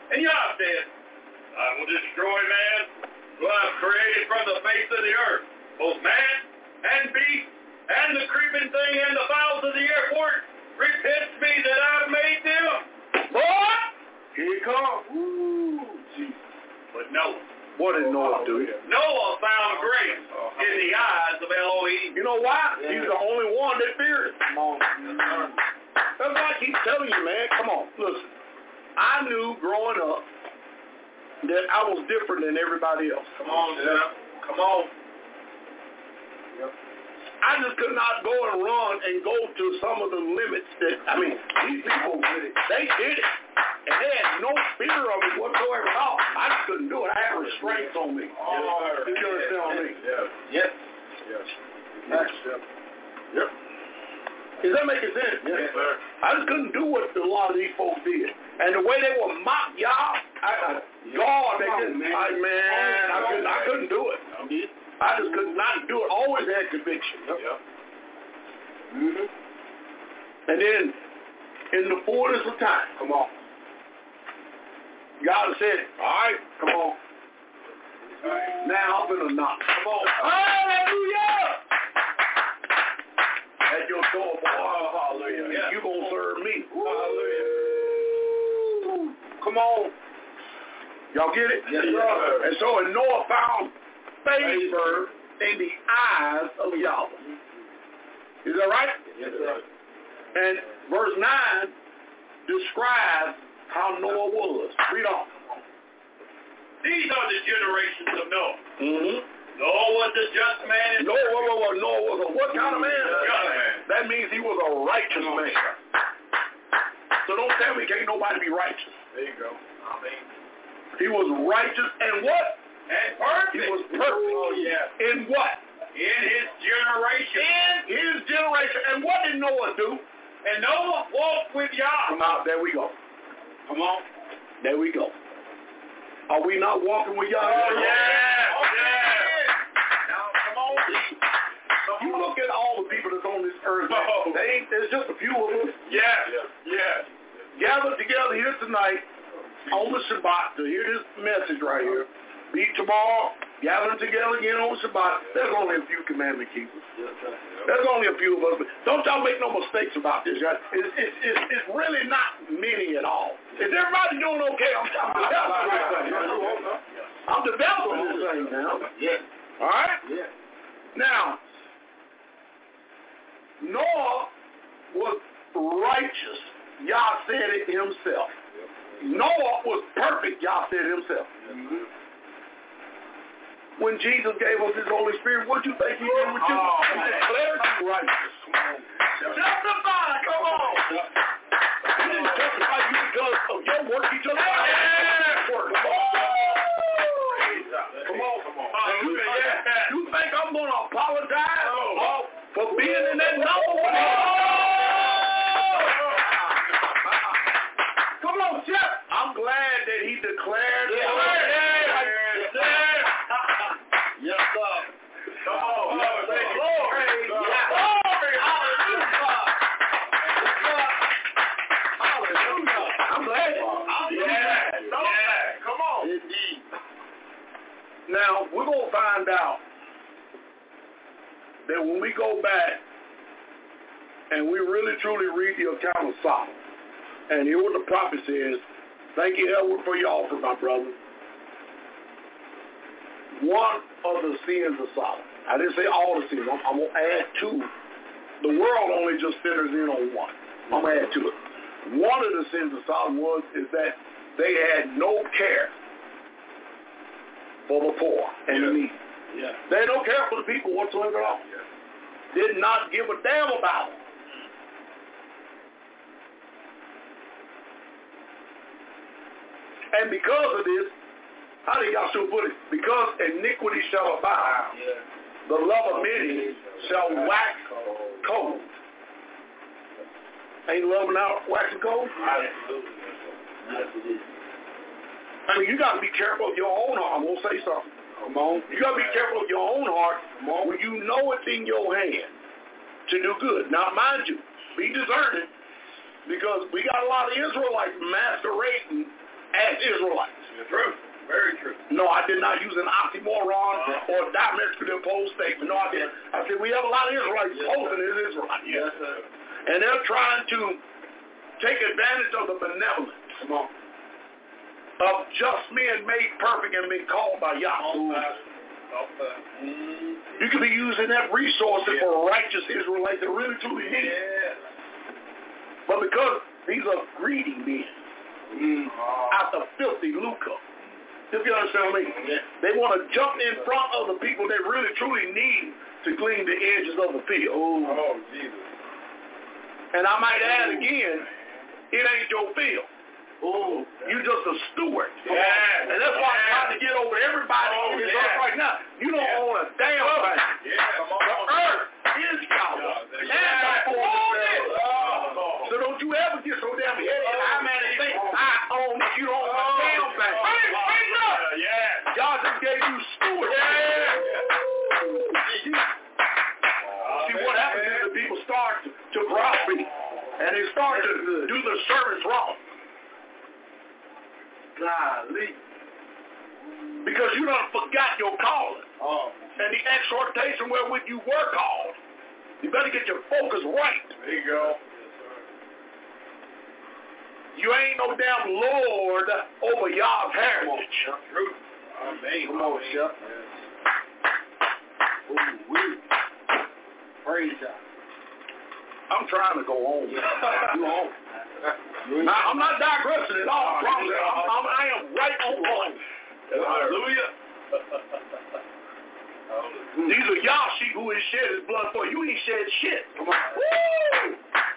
And Yah said, I will destroy man who I have created from the face of the earth, both man and beast, and the creeping thing and the fowls of the air, for it repents me that I have made them. What? Here he comes. Woo, Jesus. But Noah. What did Noah do? Noah found grace in the eyes of Elohim. You know why? Yeah. He's the only one that feared it. Come on. That's why I keep telling you, man. Come on. Listen. I knew growing up that I was different than everybody else. Come on, yeah. Come on. Yep. I just could not go and run and go to some of the limits that, I mean, these people, they did it. And they had no fear of it whatsoever at all. I just couldn't do it. I had restraints on me. Oh, you understand what I mean? Yes. Yes. Yes. Yes. Yep. Is that making sense? Yes, sir. I just couldn't do what a lot of these folks did. And the way they were mock y'all, I, I, God, they didn't. I, man, I couldn't, I couldn't do it. I just could not do it. Always had conviction. Yep. Yep. Mm-hmm. And then, in the fullness of time, come on. God said, all right, come on. Right. Now I'm going to knock. Come on. Hallelujah! At your door, oh, hallelujah. Yeah. You're going to serve me. Hallelujah. Come on. Y'all get it? Yes, sir. And so and Noah found favor in the eyes of Yahweh. Is that right? Yes, sir. And verse nine describes how Noah was. Read on. These are the generations of Noah. Mm-hmm. Noah was a just man. Noah, whoa, whoa, whoa, Noah was a what kind of man? Just man. That means he was a righteous man. So don't tell me can't nobody be righteous. There you go. Amen. He was righteous and what? And perfect. He was perfect. Oh, yeah. In what? In his generation. In his generation. And what did Noah do? And Noah walked with Yah. Come out. There we go. Come on. There we go. Are we not walking with Yah? Oh, yeah. Oh, yeah. Now, come on. You look at all the people that's on this earth. Oh. They ain't, there's just a few of us. Yeah. Yeah. Gathered together here tonight on the Shabbat to hear this message right here. Meet tomorrow, gathering together again on Shabbat. There's only a few commandment keepers. There's only a few of us. Don't y'all make no mistakes about this, guys. It's, it's, it's, it's really not many at all. Is everybody doing okay? I'm, I'm developing this thing. I'm developing this thing now. Yes. All right? Yes. Now, Noah was righteous. Yah said it himself. Noah was perfect. Yah said it himself. Mm-hmm. When Jesus gave us his Holy Spirit, what do you think he did with you? Oh, he declared you righteous. Justify, come on. He didn't justify you because of your work. He justified his work. Come on. Come on. Come on. You, yeah. you think I'm going to apologize oh. for being in that number? Come on, Jeff. I'm glad that he declared it. Yes, sir. Come on. Say glory. Glory. Hallelujah. Hallelujah. I'm glad. Yeah. Come on. Indeed. Now, we're going to find out that when we go back and we really truly read the account of Sodom and hear what the prophet says, thank you, Edward, for your offer, my brother. One of the sins of Sodom. I didn't say all the sins. I'm, I'm going to add two. The world only just centers in on one. I'm going to add to it. One of the sins of Sodom was is that they had no care for the poor and yeah. the needy. Yeah. They had no care for the people whatsoever at all. Yeah. Did not give a damn about them. And because of this, how did Yahshua put it? Because iniquity shall abound, yeah. the love of many shall wax cold. Ain't love now waxing cold? Absolutely. I mean, you got to be careful of your own heart. I'm going to say something. Come on. You got to be careful of your own heart when you know it's in your hand to do good. Now, mind you, be discerning because we got a lot of Israelites masquerading as Israelites. True. Very true. No, I did not use an oxymoron uh-huh. or a diametrically opposed statement. No, I didn't. I said we have a lot of Israelites yes, posing as Israelites. Yes, sir. And they're trying to take advantage of the benevolence Come on. of just men made perfect and been called by Yahweh. Mm-hmm. You could be using that resource yeah. for righteous Israelites that really truly need it. Yeah. But because these are greedy men Mm. after filthy lucre, if you understand what I mean, Yeah. they want to jump in front of the people they really truly need to clean the edges of the field. Oh, Jesus. And I might add again, it ain't your field. Oh, You just a steward. Yeah. And that's why Yeah. I'm trying to get over everybody Oh, on this yeah. earth right now. You don't Yeah. own a damn thing. Yeah, come on. The earth is Yahweh. Yeah. And the fullness. Oh. So don't you ever get so damn heady and how many think I own it. You don't own a damn thing. Hey, hey, look. Yeah. God just gave you steward. Yeah. See, what happens is the people start to, to browbeat, and they start to do the service wrong. golly. Because you done forgot your calling. Oh, And the exhortation wherewith you were called. You better get your focus right. There you go. You ain't no damn Lord over y'all's heritage. Truth. Amen. come on, Chef. Ooh, wee. Praise God. I'm trying to go on. You on? Now, I'm not digressing at all. I promise you. I'm, I'm, I am right on point. Hallelujah. These are y'all sheep who has shed his blood for. You ain't shed shit. Come on. Woo!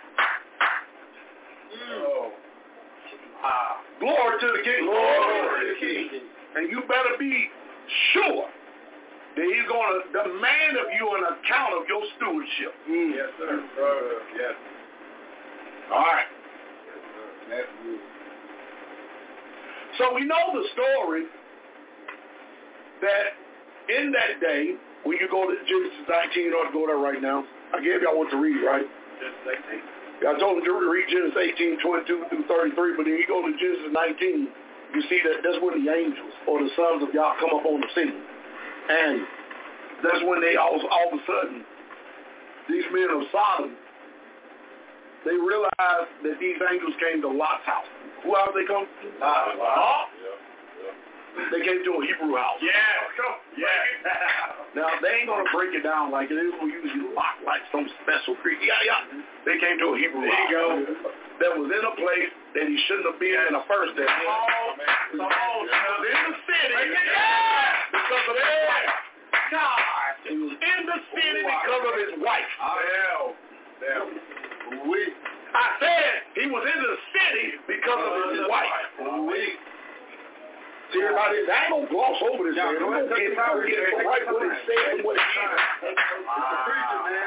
Oh. Ah, glory to the King. Glory to the King. And you better be sure that he's going to demand of you an account of your stewardship. Mm. Yes, sir. Uh, yes. All right. That's good. So we know the story that in that day, when you go to Genesis nineteen, you ought to go there right now. I gave y'all what to read, right? Just eighteen. I told him to read Genesis eighteen, twenty-two through thirty-three, but then you go to Genesis nineteen, you see that that's when the angels or the sons of Yah come up on the scene. And that's when they all, all of a sudden, these men of Sodom, they realized that these angels came to Lot's house. Who else they come to? Lot. Lot. Yeah. They came to a Hebrew house. Yeah. Yeah. Now, they ain't going to break it down like it. They're going to use you Lot like some special creature. Yeah, yeah. They came to a Hebrew There you house. go. That was in a place that he shouldn't have been in the first day. Come on. Come on. He was in the city because of his wife. God. He was in the city because of his wife. Hell. Hell. We. I said he was in the city because of his wife. We. See, everybody, I ain't gonna gloss over this, man. I'm gonna get it out here and right what it said and what it is. It's the preacher, man.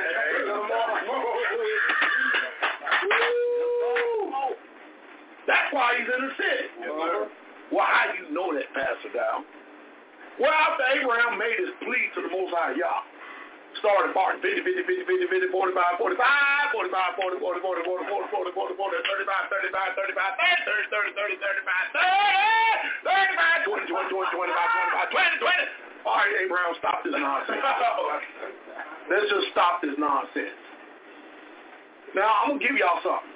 That's why he's in the city. Yes, Well, how do you know that, Pastor Dow? Well, after Abraham made his plea to the Most High Yah, started parting fifty, fifty, fifty, fifty, fifty, forty-five, forty-five, forty-five, forty, forty, forty, forty, forty, forty, forty, forty, thirty-five, thirty-five, thirty-five, thirty, thirty, thirty, thirty-five, thirty-five, twenty, twenty, twenty, twenty-five, twenty-five, twenty, twenty. All right, Abraham, stop this nonsense. Let's just stop this nonsense. Now, I'm going to give y'all something.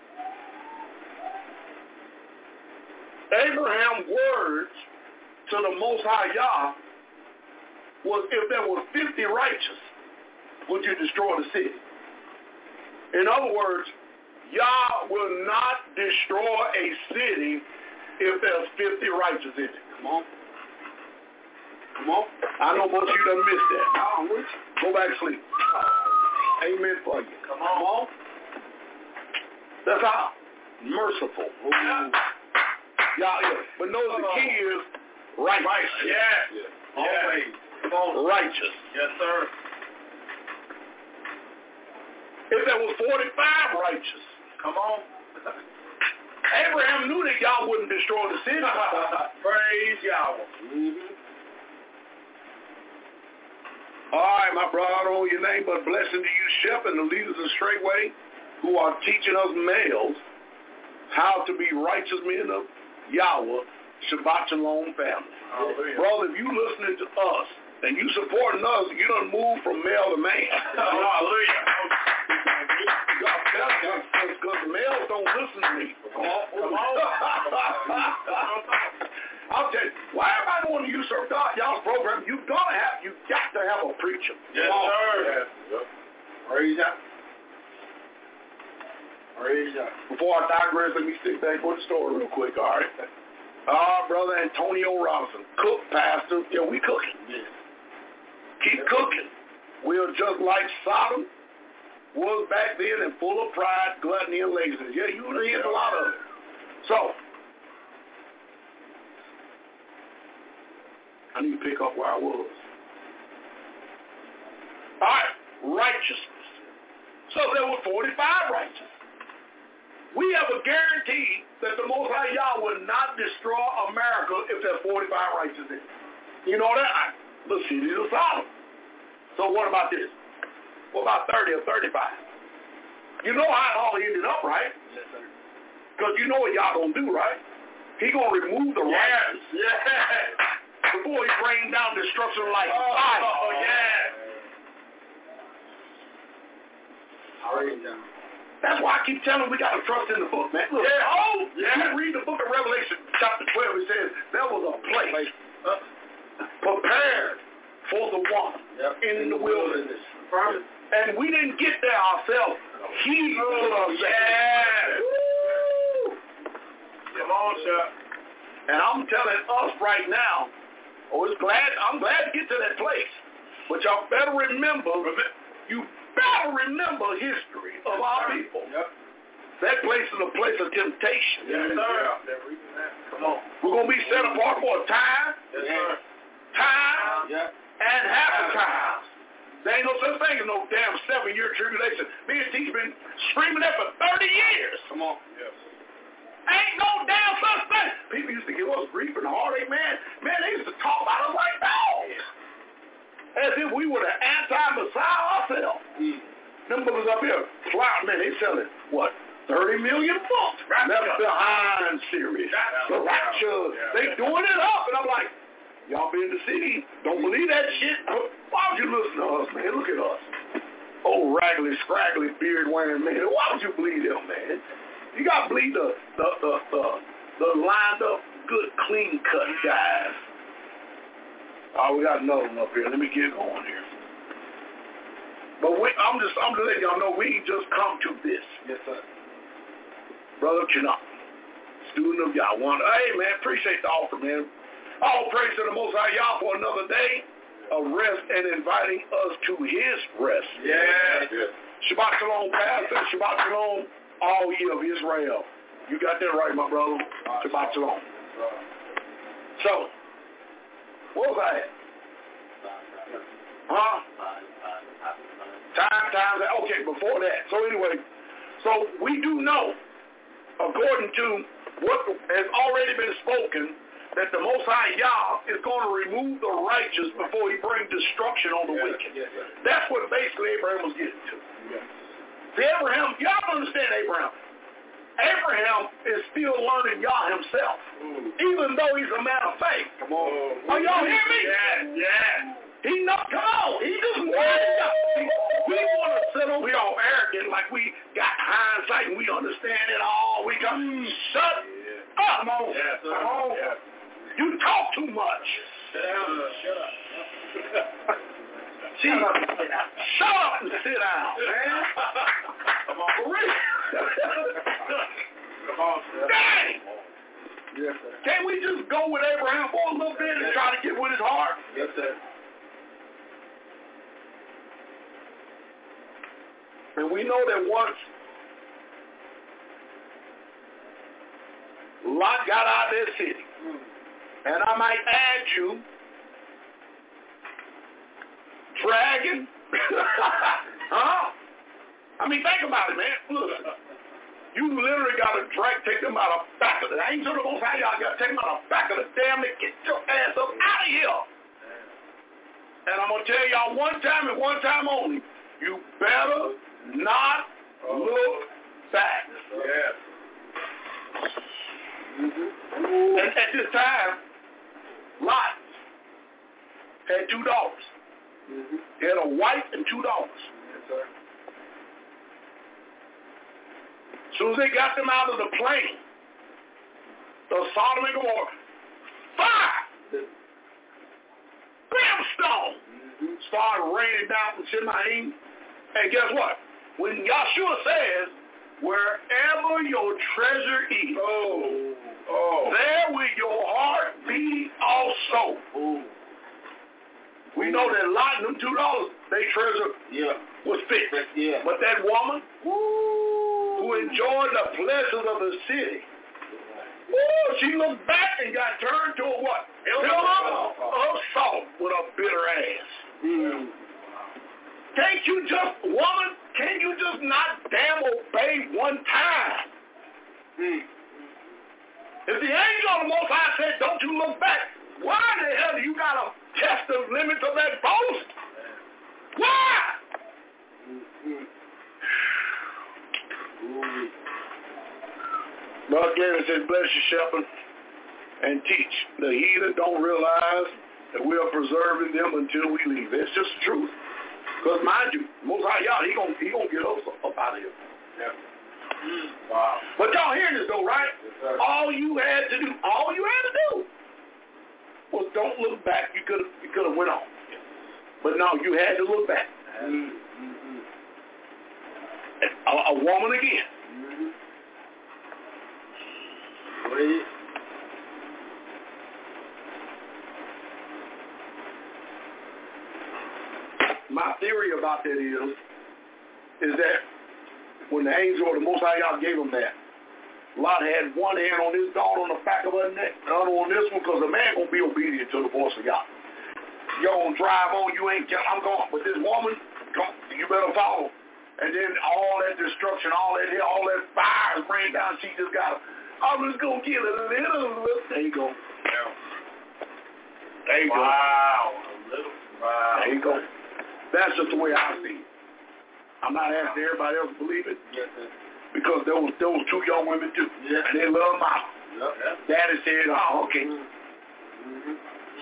Abraham's words to the Most High Yah was, if there were fifty righteous, would you destroy the city? In other words, Yah will not destroy a city if there's fifty righteous in it. Come on. Come on. I know most of you done missed that. I'm with you. Go back to sleep. Amen for you. Come on. That's how merciful. Yah is. But notice the key is righteous. Yeah. Always. Come on. Righteous. Yes, sir. If there was forty-five righteous, Come on. Abraham knew that y'all wouldn't destroy the city. Praise Yahweh. Mm-hmm. All right, my brother, I don't know your name, but blessing to you, Shep, and the leaders of Straightway, who are teaching us males how to be righteous men of Yahweh, Shabbat Shalom family. Hallelujah. Brother, if you listening to us and you supporting us, you done move from male to man. Hallelujah. Because the males don't listen to me. Come on. Come on. I'll tell you, why everybody want to usurp God, y'all's program, you gotta have, you got to have a preacher. Yes, sir. Yes. Yep. Praise God. Praise God. Before I digress, let me stick back with the story real quick, all right? Our brother Antonio Robinson, cook pastor, yeah, we cooking. Yes. Keep cooking. We're just like Sodom was back then and full of pride, gluttony, and laziness. Yeah, you would hear a lot of it. So, I need to pick up where I was. All right, righteousness. So there were forty-five righteous. We have a guarantee that the Most High Yah will not destroy America if there's forty-five righteous in it. You know that? The city of Sodom. So what about this? What about thirty or thirty-five? You know how it all ended up, right? Yes, sir. Because you know what y'all gonna do, right? He gonna remove the righteous. Yes. Before he brings down destruction like Oh, fire. oh, yes. Praise God. That's why I keep telling we got to trust in the book, man. Look, Yeah. oh, Yeah. you read the book of Revelation, chapter twelve, it says there was a place uh, prepared for the one Yep. in the wilderness. Promise. And we didn't get there ourselves. He put us there. Yes. Woo! Come on, sir. And I'm telling us right now, oh, it's glad, I'm glad to get to that place. But y'all better remember, you better remember history of our people. Yep. That place is a place of temptation. Yes, sir. Come on. We're going to be set apart for a time, Yes, sir. time, Yep. and half a time. There ain't no such thing as no damn seven-year tribulation. Me and T's been screaming that for thirty years. Come on. Yes. Ain't no damn such thing. People used to give us grief and heartache, man. Man, they used to talk about us like dogs. As if we were the anti-Messiah ourselves. Mm. Them brothers up here, flying, man, they selling, what, thirty million books? Left Behind series. The Rapture. They doing it up. And I'm like, y'all been deceived. Don't believe that shit. Why would you listen to us, man? Look at us. Old raggedy, scraggly, beard-wearing man. Why would you believe them, man? You got to believe the, the, the, the, the lined-up, good, clean-cut guys. Oh, we got another one up here. Let me get going here. But we, I'm just, I'm just letting y'all know we ain't just come to this. Yes, sir. Brother Chinook, student of Yah. One, hey, man, appreciate the offer, man. All praise to the Most High Yah for another day of rest and inviting us to his rest. Yes. Yes. Shabbat Shalom, Pastor. Shabbat Shalom, all ye of Israel. You got that right, my brother. Shabbat Shalom. So, what was I at? Huh? Time, time. Okay, before that. So anyway, so we do know, according to what has already been spoken, that the Most High Yah is going to remove the righteous before he brings destruction on the Yes, wicked. yes, yes. That's what basically Abraham was getting to. Yes. See, Abraham, y'all don't understand Abraham. Abraham is still learning Yah himself, Mm. even though he's a man of faith. Come on. Are y'all hear me? Yes. Yes. He know, come on, he just learning Yah. See, we want to sit over here all arrogant like we got hindsight and we understand it all. We got, shut up. Come on. Yes, sir. Come on. Yes. You talk too much. Shut down. Shut up. Shut up and sit down. Shut up and sit down, man. Come on. For real. Come on, sir. Dang. Yes, sir. Can't we just go with Abraham for a little bit and try to get with his heart? Yes, sir. And we know that once Lot got out of that city, and I might add you, dragon, huh? I mean, think about it, man. Listen, you literally got to drag, take them out of the back of the, I ain't sure the Most High y'all got to take them out of the back of the damn and get your ass up out of here. And I'm going to tell y'all one time and one time only, you better not look back. Yes. Mm-hmm. And at this time, Lot had two daughters. Mm-hmm. He had a wife and two daughters. Yes, sir. As soon as they got them out of the plane, the Sodom and Gomorrah, fire, brimstone, Mm-hmm. started raining down from Shemaim. And guess what? When Yahshua says, wherever your treasure is, Oh. Oh. there will your heart be also. Oh. We know that Lot and them two dollars, they treasure Yeah. was fixed. Yeah. But that woman Woo. who enjoyed the pleasures of the city, woo, she looked back and got turned to a what? Pillar of salt with a bitter ass. Mm. Can't you just, woman, can't you just not damn obey one time? Mm. If the angel of the Most High said, don't you look back, why the hell do you got to test the limits of that boast? Why? Mm-hmm. Brother Gary says, bless you, shepherd, and teach. The heathen don't realize that we are preserving them until we leave. It's just the truth. Because mind you, Most High Yah, he gonna he gonna get us up out of here. Yeah. Wow. But y'all hearing this though, right? Yes, sir. All you had to do, all you had to do was don't look back. You could have you could have went on. But no, you had to look back. Mm-hmm. A, a woman again. Mm-hmm. Wait. My theory about that is, is that when the angel or the Most High Yah gave him that, Lot had one hand on his daughter on the back of her neck, the other on this one, because the man gonna be obedient to the voice of Yah. You're gonna drive on, you ain't, I'm going, but this woman, come, you better follow. And then all that destruction, all that hell, all that fire is raining down, she just got, I'm just gonna get a little, there you go. Yeah. There you go. Wow. A little. Wow. There you go. That's just the way I see it. I'm not asking everybody else to believe it, Yes, sir. because there was, there was two young women too, Yeah. and they love mama. Yep. Yep. Daddy said, oh, okay. Mm-hmm.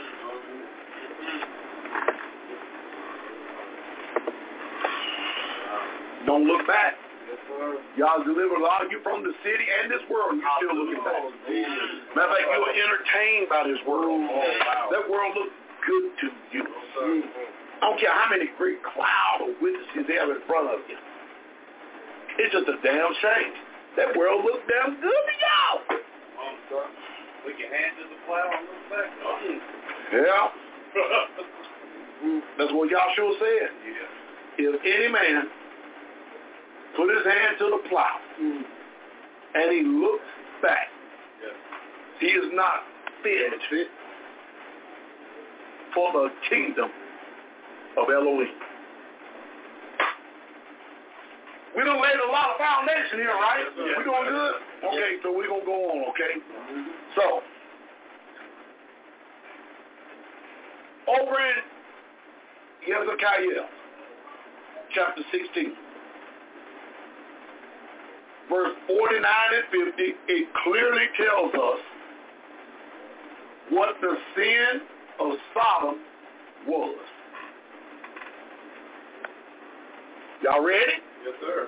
Don't look back. Yes, sir. Y'all delivered a lot of you from the city and this world, and you still looking back. Matter of fact, you were entertained by this world. Oh, wow. That world looked good to you. Yes, I don't care how many great cloud of witnesses they have in front of you. It's just a damn shame. That world looks damn good to y'all. sir. Put your hand to the plow and look back. Yeah. That's what Yahshua said. Yeah. If any man put his hand to the plow Mm. and he looks back, Yeah. he is not fit for the kingdom of Elohim. We done laid a lot of foundation here, right? Yes, sir. We doing good? Okay, Yes. so we're going to go on, okay? Mm-hmm. So, over in Hezekiah, chapter sixteen, verse forty-nine and fifty, it clearly tells us what the sin of Sodom was. Y'all ready? Yes, sir.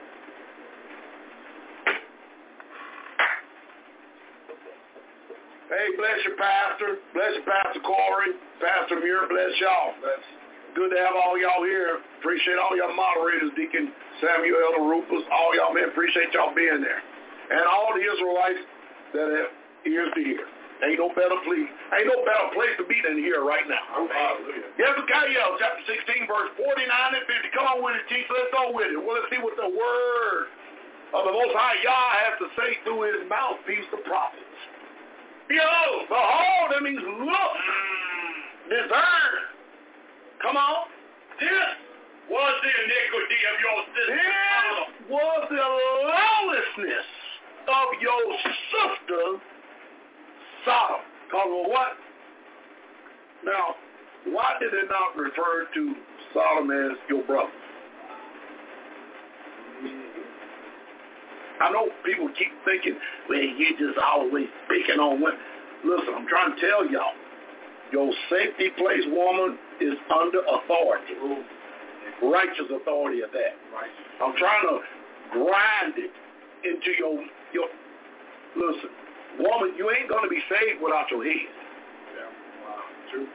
Hey, bless you, Pastor. Bless you, Pastor Corey. Pastor Muir, bless y'all. Good to have all y'all here. Appreciate all y'all moderators, Deacon Samuel, Elder Rufus, all y'all, man. Appreciate y'all being there. And all the Israelites that have ears to hear. Ain't no better place, ain't no better place to be than here right now. Hallelujah. Hezekiah, chapter sixteen, verse forty-nine and fifty. Come on with it, Jesus. Let's go with it. Well, let's see what the word of the Most High Yah has to say through his mouthpiece, the prophets. Behold, behold, that means look, discern. Come on. This was the iniquity of your sister. This was the lawlessness of your sister, Sodom. Cause of what? Now, why did it not refer to Sodom as your brother? I know people keep thinking, well, you just always picking on women. Listen, I'm trying to tell y'all, your safety place woman is under authority. Righteous authority at that. I'm trying to grind it into your, your, listen, woman, you ain't going to be saved without your head. Yeah. Wow. True.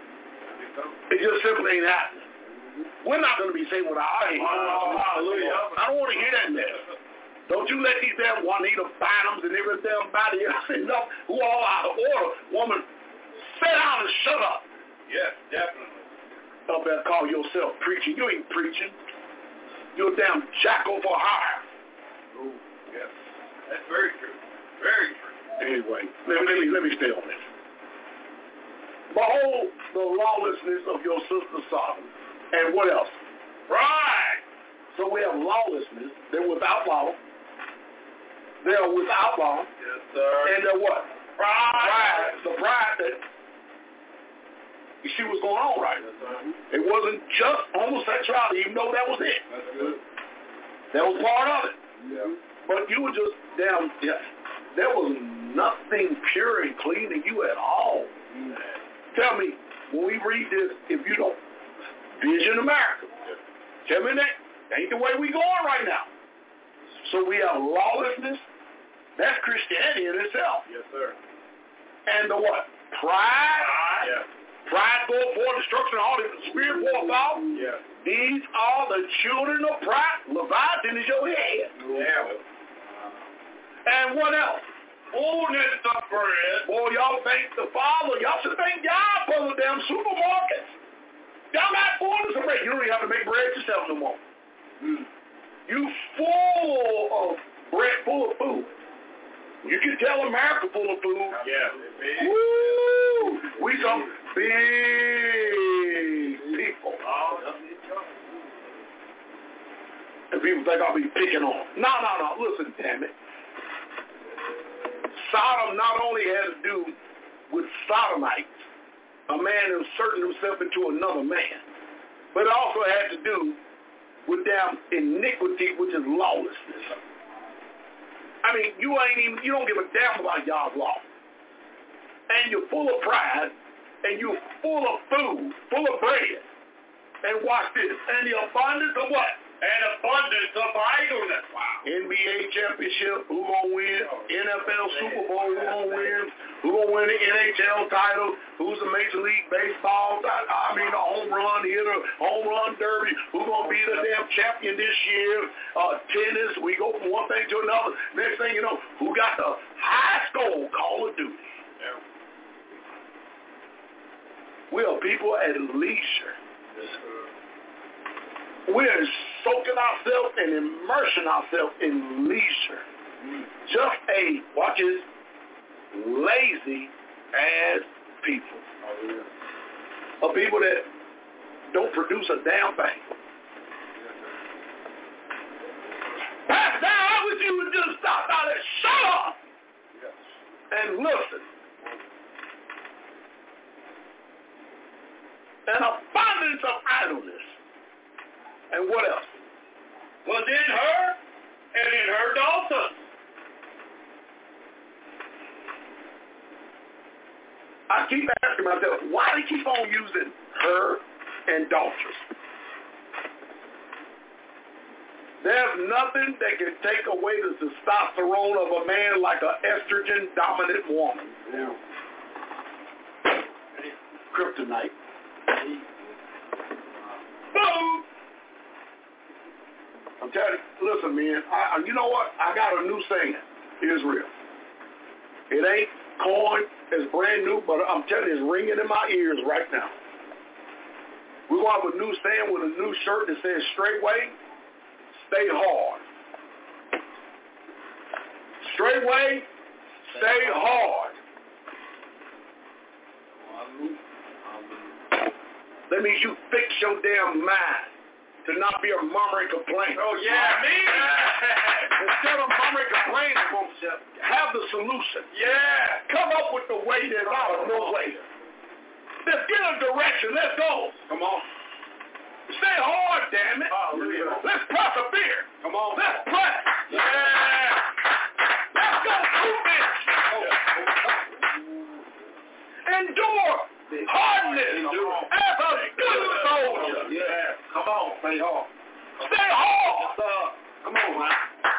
It just simply ain't happening. We're not going to be saved without our head. Oh, hallelujah. I don't want to hear that mess. Don't you let these damn Juanita Bynums and every damn body else enough who are all out of order. Woman, sit down and shut up. Yes, definitely. Up there call yourself preaching. You ain't preaching. You're a damn jackal for hire. Oh, yes. That's very true. Very true. Anyway, let me, let me, let me stay on this. Behold the lawlessness of your sister Sodom. And what else? Pride. So we have lawlessness. They're without law. They're without law. Yes, sir. And they're what? Pride. Pride. The pride that you see what's going on, right? Yes, sir. It wasn't just homosexuality, even though that was it. That's good. That was part of it. Yeah. But you were just damn, yeah, there was nothing pure and clean in you at all. Mm. Tell me, when we read this, if you don't, Vision America, tell me that ain't the way we going right now. So we have lawlessness. That's Christianity in itself. Yes, sir. And the what? Pride. Pride. Yeah. Pride go for destruction, all the spirit for thought. Yeah. These are the children of pride. Leviathan is your head. Yeah. And what else? Fullness of bread. Boy, y'all thank the Father. Y'all should thank God for the damn supermarkets. Y'all got fullness of bread. You don't even have to make bread yourself no more. Mm. You full of bread, full of food. You can tell America full of food. Yes. Woo! We some big people. And people think I'll be picking on. No, no, no. Listen, damn it. Sodom not only had to do with sodomites, a man inserting himself into another man, but it also had to do with damn iniquity, which is lawlessness. I mean, you ain't even, you don't give a damn about God's law. And you're full of pride, and you're full of food, full of bread. And watch this, and the abundance of what? An abundance of idleness. Wow. N B A championship, who gonna win? N F L Super Bowl, who gonna win? Who gonna win the N H L title? Who's the Major League Baseball? I, I mean, the home run hitter, home run derby. Who gonna be the damn champion this year? Uh, tennis. We go from one thing to another. Next thing you know, who got the high score? Call of Duty. Yeah. We are people at leisure. Yes, sir. We're soaking ourselves and immersing ourselves in leisure. Mm. Just a, watch this, lazy ass people. Oh, yeah. Of people that don't produce a damn thing. Pastor, I wish you would just stop out and shut up Yes. and listen. An abundance of idleness. And what else? Was in her and in her daughters. I keep asking myself, why do they keep on using her and daughters? There's nothing that can take away the testosterone of a man like an estrogen-dominant woman. Yeah. Kryptonite. Boom! I'm telling you, listen, man, I, you know what? I got a new saying, Israel. It ain't coined, it's brand new, but I'm telling you, it's ringing in my ears right now. We're going to have a new saying with a new shirt that says straightway, stay hard. Straightway, stay hard. That means you fix your damn mind to not be a murmuring complainer. Oh, yeah, me! Instead of murmuring complaining, have the solution. Yeah! Come up with the way that's out of no way. Let's get a direction. Let's go. Come on. Stay hard, damn it. Hallelujah. Let's persevere. Come on. Let's press. Yeah! Let's go through this. Endure hardness as a good soldier. Yeah. Come on, stay hard. Stay hard. Come on, man.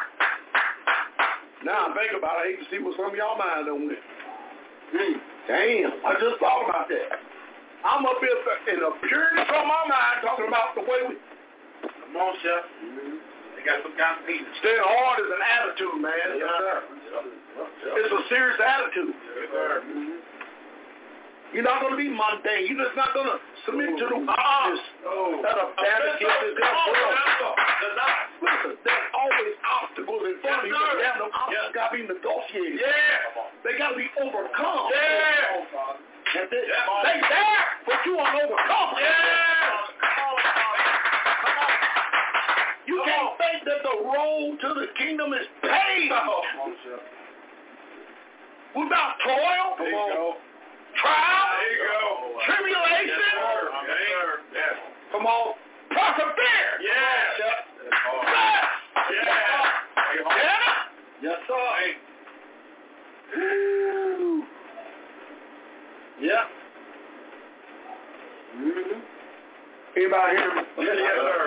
Now I think about it, I hate to see what some of y'all mind done went. Mm, damn, I just thought about that. I'm up here in the purity from my mind talking about the way we... Come on, Chef. Mm-hmm. They got some kind of peace. Staying hard is an attitude, man. Yes, sir. It's a serious attitude. Yes, sir. Mm-hmm. You're not going to be mundane. You're just not going to submit to the uh-uh. oh. that a bad kid is there for us. Listen, there's always obstacles in front of you, but damn, them obstacles got to be negotiated. Yeah. They got to be overcome. Yeah. And they, they there, but you won't overcome. Yeah. Come on. You Come can't on. think that the road to the kingdom is paved. Without toil. Come on. Trial, there you go. tribulation, yes, sir. Yes, sir. Yes. Come on, persevere. Yes. Bless. Yeah. Yeah. Yes, sir. Woo. Yeah. Mm-hmm. Anybody hear me? Yes, yes, sir.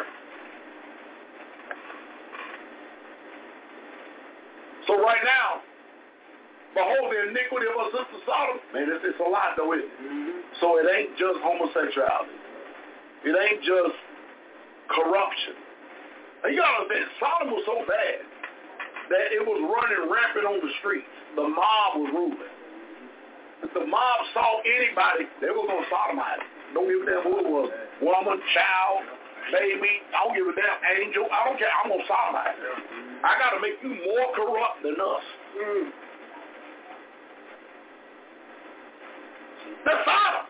So right now, behold the iniquity of our sister Sodom. Man, it's, it's a lot though, isn't it? Mm-hmm. So it ain't just homosexuality. It ain't just corruption. And you gotta understand, Sodom was so bad that it was running rampant on the streets. The mob was ruling. If the mob saw anybody, they were gonna sodomize it. Don't give a damn who it was. Woman, child, baby, I don't give a damn angel. I don't care. I'm gonna sodomize it. I gotta make you more corrupt than us. Mm. That's Sodom.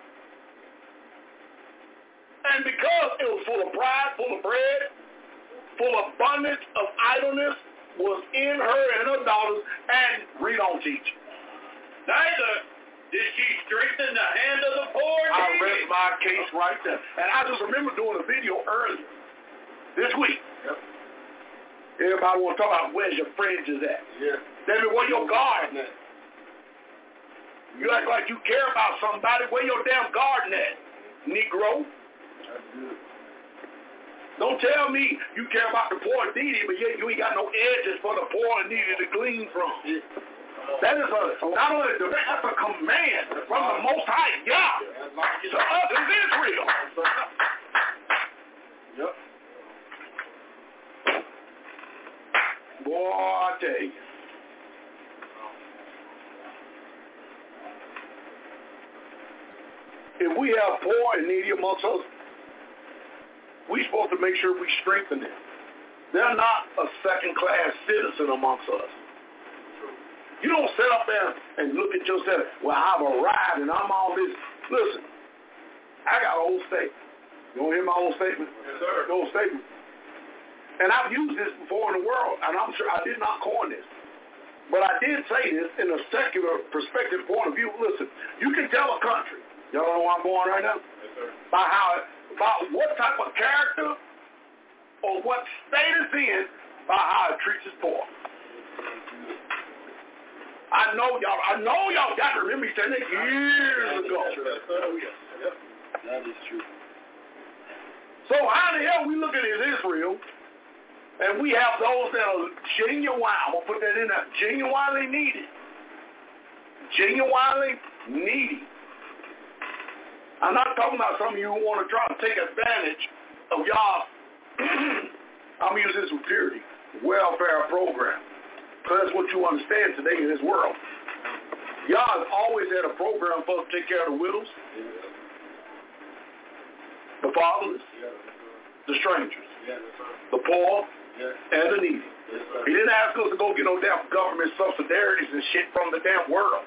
And because it was full of pride, full of bread, full of abundance of idleness was in her and her daughters, and read on, teach. Neither did she strengthen the hand of the poor. I rest my case right there. And I just remember doing a video earlier this week. Yep. Everybody want to talk about where's your fringes at. Yeah. David, where your garden at? You act like you care about somebody. Where your damn garden at, Negro? That's good. Don't tell me you care about the poor and needy, but yet you ain't got no edges for the poor and needy to glean from. Yeah. That is a, not only a demand, that's a command from the Most High God to us as Israel. Yep. Boy, I tell you. If we have poor and needy amongst us, we're supposed to make sure we strengthen them. They're not a second-class citizen amongst us. You don't sit up there and look at yourself, well, I've arrived and I'm all this. Listen, I got an old statement. You want to hear my old statement? Yes, sir. The old statement. And I've used this before in the world, and I'm sure I did not coin this. But I did say this in a secular perspective point of view. Listen, you can tell a country, y'all know where I'm going right now? Yes, sir. By how, about what type of character or what state it's in by how it treats its poor. I know y'all, I know y'all got to remember me saying that years ago. That is true. So how the hell we looking at Israel, and we have those that are genuine, I'm going to put that in there, genuinely needy. Genuinely needy. I'm not talking about some of you who want to try to take advantage of y'all, I'm going to use this with purity, welfare program. Because that's what you understand today in this world. Y'all have always had a program for us to take care of the widows, the fatherless, the strangers, the poor, and the needy. He didn't ask us to go get no damn government subsidiaries and shit from the damn world.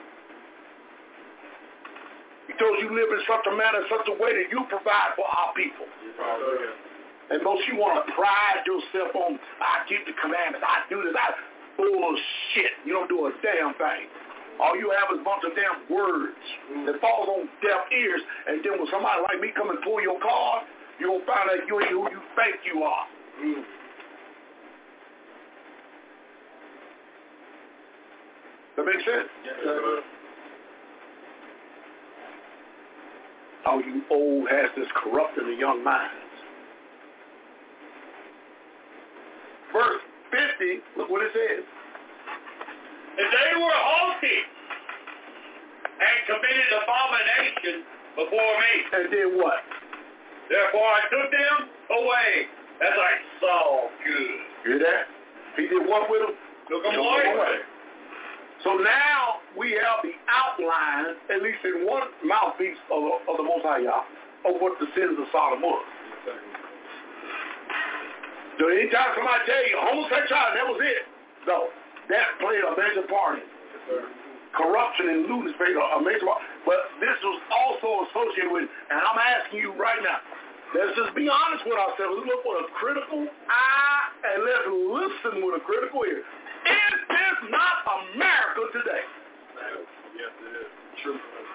He told you live in such a manner, such a way that you provide for our people. And most you want to pride yourself on, I keep the commandments, I do this, I... Bullshit. You don't do a damn thing. All you have is a bunch of damn words mm. that falls on deaf ears, and then when somebody like me come and pull your card, you're going to find out you ain't who you think you are. Mm. That makes sense? Yes, sir. How you old has this corrupting the young minds. Verse fifty, look what it says. And they were haughty and committed abomination before me. And did what? Therefore I took them away as I saw good. You hear that? He did what with them? Took them Took away. them away. So now we have the outline, at least in one mouthpiece of, of the Most High Yah, of what the sins of Sodom was. So anytime somebody tell you homosexuality, that was it. No, that played a major part in it. Corruption and lewdness played a major part. But this was also associated with, and I'm asking you right now, let's just be honest with ourselves. Let's look with a critical eye and let's listen with a critical ear. Is this not America today? Yes, it is. True.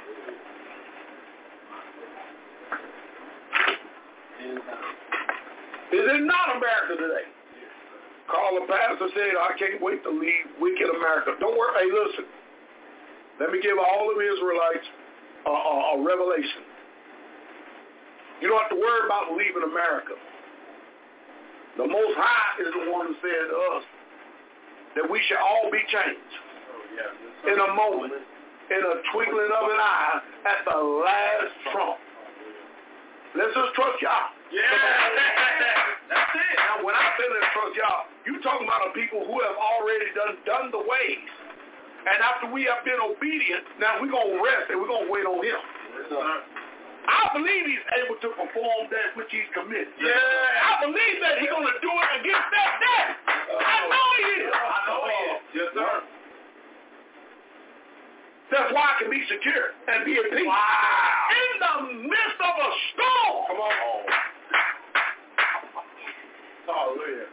Is it not America today? Carl the pastor said, I can't wait to leave wicked America. Don't worry. Hey, listen. Let me give all of the Israelites a, a, a revelation. You don't have to worry about leaving America. The Most High is the one who said to us that we shall all be changed Oh, yeah. in a moment, in a twinkling of an eye, at the last trump. Let's just trust y'all. Yeah, that's it. Now, when I say let's trust y'all, you talking about the people who have already done done the ways. And after we have been obedient, now we're going to rest and we're going to wait on him. Yes, sir. I believe he's able to perform that which he's committed. Yeah. I believe that he's going to do it against that death. I know he is. I know he is. Yes, sir. That's why I can be secure and be at peace. Wow. In the midst of a storm. Come on. Hallelujah.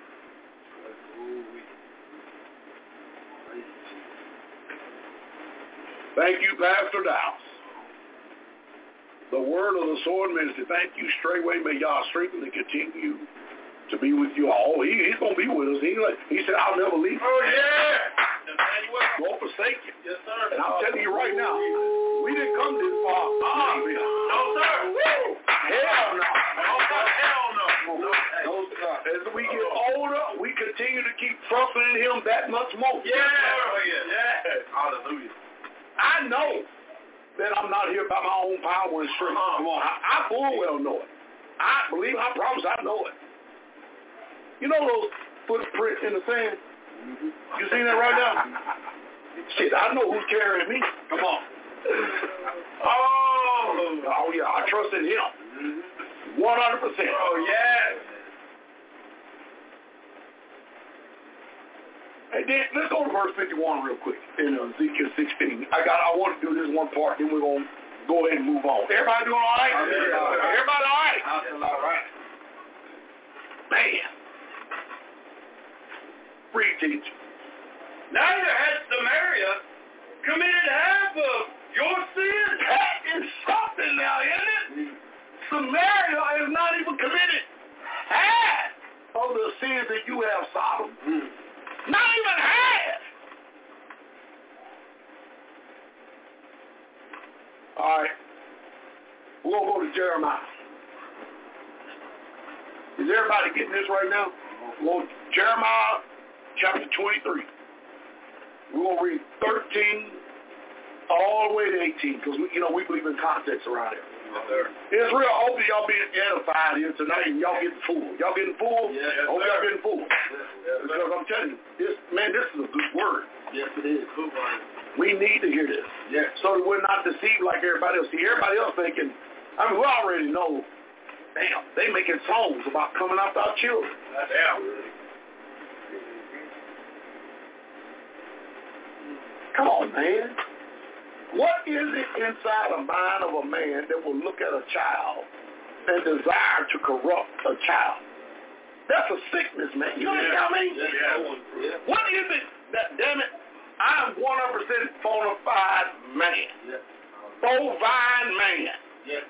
Thank you, Pastor Dowse. The word of the sword ministry. Thank you straightway. May y'all strengthen and continue to be with you all. He, he's going to be with us. He, he said, I'll never leave you. Oh, yeah. Won't forsake you. Yes, sir. And I'm telling you right now, we didn't come this far. Uh-huh. No, sir. Woo. Hell no. No, sir. Hell no. No, no, sir. As we get older, we continue to keep trusting in him that much more. Yeah. Oh, yeah. Yes. Hallelujah. I know that I'm not here by my own power and strength. Uh-huh. Come on. I, I full well know it. I believe, I promise I know it. You know those footprints in the sand? You seen that right now? Shit, I know who's carrying me. Come on. Oh. Oh, yeah, I trust in him. one hundred percent. Oh, yeah. Hey, Dan, let's go to verse fifty-one real quick in Ezekiel sixteen. I got. I want to do this one part, then we're going to go ahead and move on. Everybody doing all right? Yeah. Everybody all right? All right. Man. Free teacher. Neither has Samaria committed half of your sins. That is something now, isn't it? Samaria has not even committed half of the sins that you have, Sodom. Mm. Not even half. All right. We're going to go to Jeremiah. Is everybody getting this right now? Well, Jeremiah chapter twenty-three. We're going to read thirteen all the way to eighteen because, you know, we believe in context around here. Yes, sir. It's real. I hope y'all being edified here tonight and y'all getting full. Y'all getting full? Yes, I hope sir. y'all getting full. Yes, yes, Because I'm telling you, this man, this is a good word. yes, it is. Good one. We need to hear this. Yes. So that we're not deceived like everybody else. See, everybody else thinking, I mean, we already know, damn, they making songs about coming after our children. That's out. Come on, man. What is it inside the mind of a man that will look at a child and desire to corrupt a child? That's a sickness, man. You know what I mean? Yes, yes. What is it that, damn it, I'm one hundred percent bona fide man. Yes. Bovine man. Yes.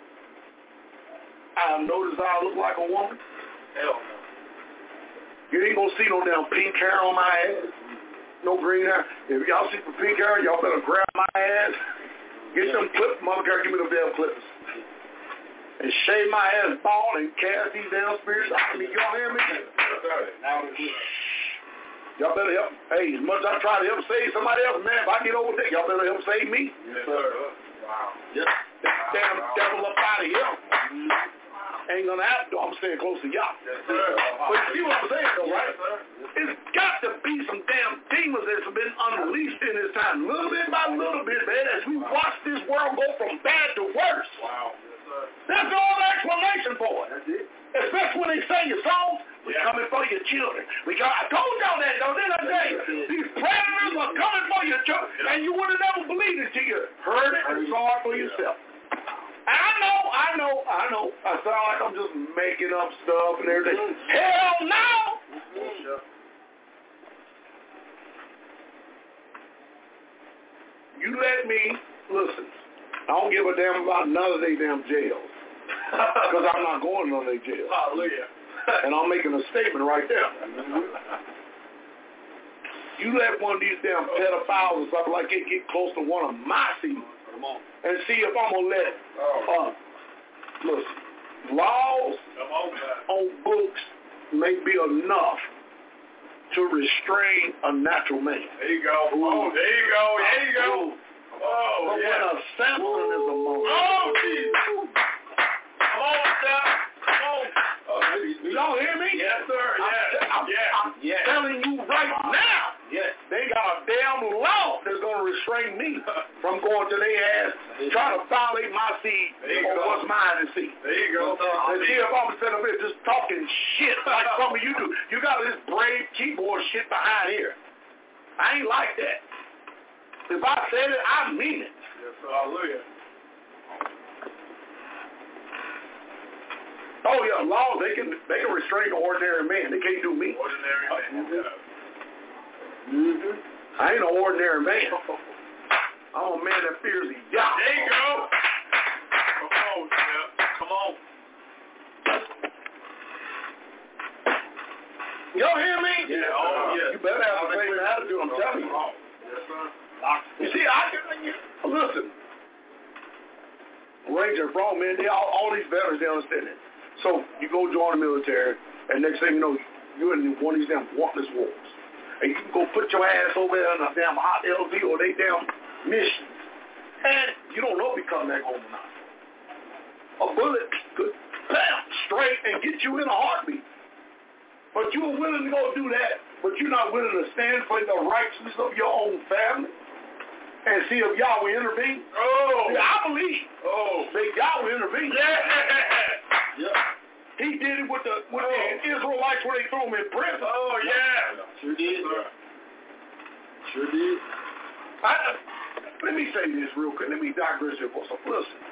I have no desire to look like a woman. Hell no. You ain't gonna see no damn pink hair on my head. no green hair. If y'all see some pink hair, y'all better grab my ass. Get them clips. Mama girl, give me them damn clips. And shave my ass bald and cast these damn spirits out of me. Y'all hear me? Y'all better help. Hey, as much as I try to help save somebody else, man, if I get over there, y'all better help save me. Yes, sir. Wow. Yes. Damn wow. Devil up out of here. Ain't gonna happen. I'm staying close to y'all. Yes, sir. But you see what I'm saying, though, right? Yes, sir. It's got to be some damn demons that's been unleashed in this time, little bit by little bit, man, as we watch this world go from bad to worse. Wow. Yes, sir. There's no other explanation for it. That's it. Especially when they sing your songs, we're yeah. coming for your children. We got, I told y'all that, though, didn't I say? These predators are coming for your children, yeah. and you would have never believed it till you heard it and saw it for yourself. I know, I know, I know. I sound like I'm just making up stuff and everything. Hell no! You let me, listen, I don't give a damn about none of they damn jails. Because I'm not going to none of their jails. Hallelujah. And I'm making a statement right there. You let one of these damn pedophiles or something like it get close to one of my seats and see if I'm going to let, uh, listen, laws on books may be enough to restrain a natural man. There you go. Oh, there you go. There you go. Oh, but yeah. when a Samson is among us. Oh, Jesus. Come on, stop. Come on. Uh, y'all hear me? Yes, sir. Yes. I'm, yes. I'm yes. telling you right now. Yes. They got a damn law that's going to restrain me from going to their ass, trying to violate my seed or go. What's mine to see. There you go. And see if I'm sitting up here just talking shit like some of you do. You got this brave keyboard shit behind here. I ain't like that. If I said it, I mean it. Yes, sir. Hallelujah. Oh yeah, laws they can they can restrain an ordinary man. They can't do me. Ordinary man. Mm-hmm. I ain't an ordinary man. I'm a man that fears the Yah. There you go. Come on, Jeff. Come on. Y'all hear me? Yeah. Oh yeah. You better have the same attitude. I'm telling you. Yes, sir. You see, I can you, listen. Ranger, bro, man, they all, all these veterans, they understand it. So you go join the military, and next thing you know, you're in one of these damn warrantless wars. And you can go put your ass over there in a damn hot L V or they damn mission. And you don't know if you come back home or not. A bullet could bam, straight and get you in a heartbeat. But you were willing to go do that, but you're not willing to stand for the righteousness of your own family and see if y'all will intervene. Oh. See, I believe. Oh. That y'all will intervene. Yeah. Yeah. He did it with the with oh. the Israelites when they threw him in prison. Oh, yeah. Sure did. Sure did. I, let me say this real quick. Let me digress here for some. Listen.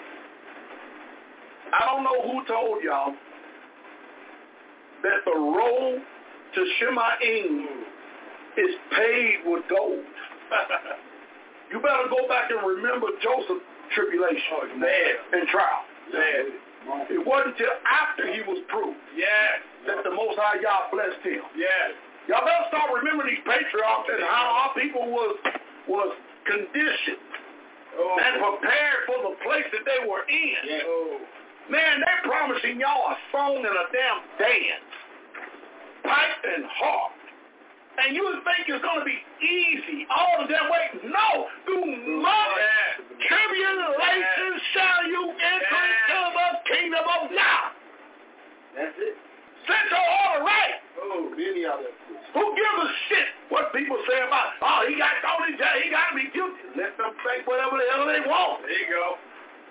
I don't know who told y'all that the road to Shemayim is paved with gold. You better go back and remember Joseph's tribulation oh, man. and trial. Man. It wasn't until after he was proved yes. that the Most High Yah blessed him. Yes. Y'all better start remembering these patriarchs and how our people was was conditioned oh. and prepared for the place that they were in. Yes. Oh. Man, they're promising y'all a song and a damn dance, pipe and harp. And you would think it's going to be easy all the damn way. No, through much tribulation shall you enter into the kingdom of God. That's it. Set your order right. Oh, many of them. Who gives a shit what people say about, oh, he got thrown in jail, he got to be guilty. Let them think whatever the hell they want. There you go.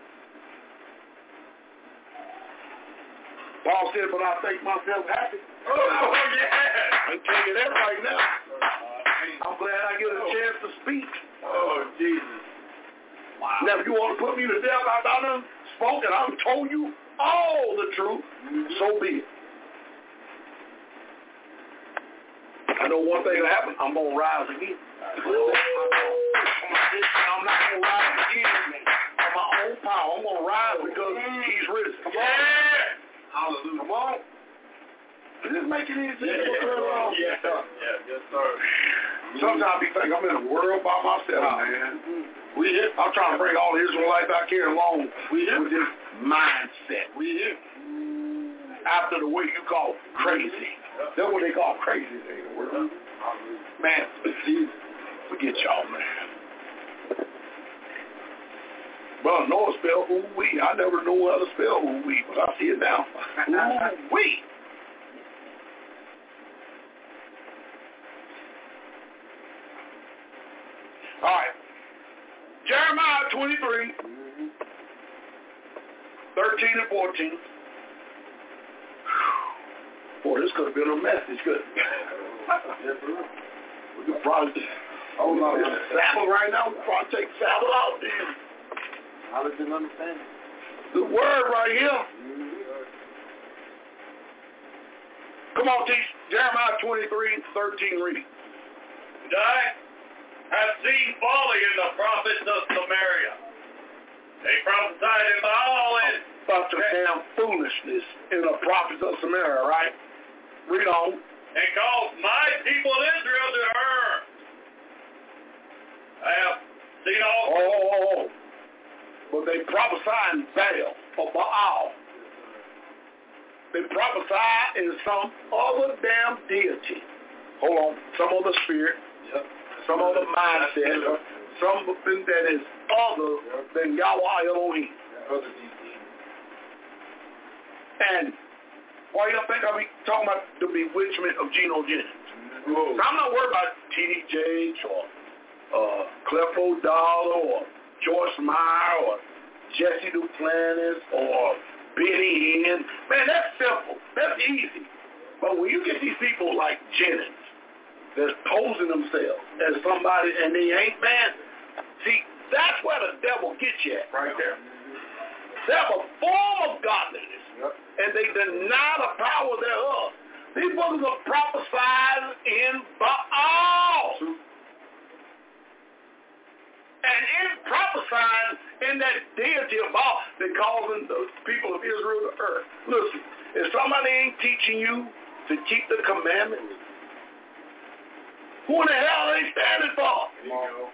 Paul said, but I think myself happy. Oh, yeah. I can tell you that right now. I'm glad I get a chance to speak. Oh, Jesus. Wow. Now, if you want to put me to death, I done spoke and I've told you all the truth, mm-hmm. so be it. I know one thing will happen. I'm going to rise again. I'm not going to rise again on my own power. I'm going to rise because he's risen. Come on. Yeah. Hallelujah. Come on. Is this making any sense? Yeah, yeah, yeah, yeah, yes, sir. Sometimes I be thinking I'm in a world by myself, man. We here. I'm trying to bring all the Israelites out here along we here. With this mindset. We here. After the way you call crazy. That's what they call crazy in the world. Man, forget y'all, man. Brother Noah spelled ooh-wee. I never knew how to spell ooh-wee, but I see it now. Ooh-wee. All right. Jeremiah twenty-three, thirteen and fourteen. Boy, this could have been a message, couldn't it? We could probably hold on. Sabbath right now. We could probably take Sabbath out there. I didn't understand. The word right here. Come on, teach. Jeremiah twenty-three, thirteen, read. And I have seen folly in the prophets of Samaria. They prophesied in Baal and about the damn foolishness in the prophets of Samaria, right? Read on. And caused my people Israel to err. I have seen all. Oh, oh, oh. But they prophesy in Baal or Baal. They prophesy in some other damn deity. Hold on. Some other spirit. Yep. Some other mindset. Yep. Something that is other than Yahweh Elohim. And why y'all think I be talking about the bewitchment of Geno Jennings? So I'm not worried about T D Jakes or uh, Clefo Dollar or Joyce Meyer or Jesse Duplantis or Benny Hinn. Man, that's simple. That's easy. But when you get these people like Jennings that's posing themselves as somebody and they ain't, man, see, that's where the devil gets you at right there. They have a form of godliness, yep. And they deny the power thereof. These brothers are prophesying in Baal. True. And in prophesying in that deity of Baal, they're causing the people of Israel to err. Listen, if somebody ain't teaching you to keep the commandments, who in the hell are they standing for? There you go.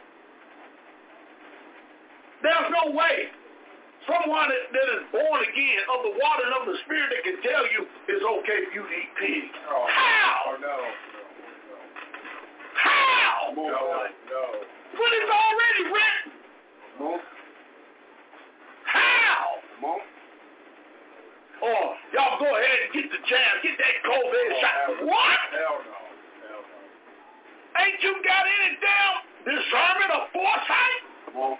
There's no way someone that, that is born again of the water and of the spirit that can tell you it's okay if you eat pigs. Oh, how? No, no, no. How? No, no. When it's already written. No. How? No. Oh, y'all go ahead and get the jab, get that COVID oh, shot. Hell what? Hell no. Hell no. Ain't you got any damn discernment or foresight? No.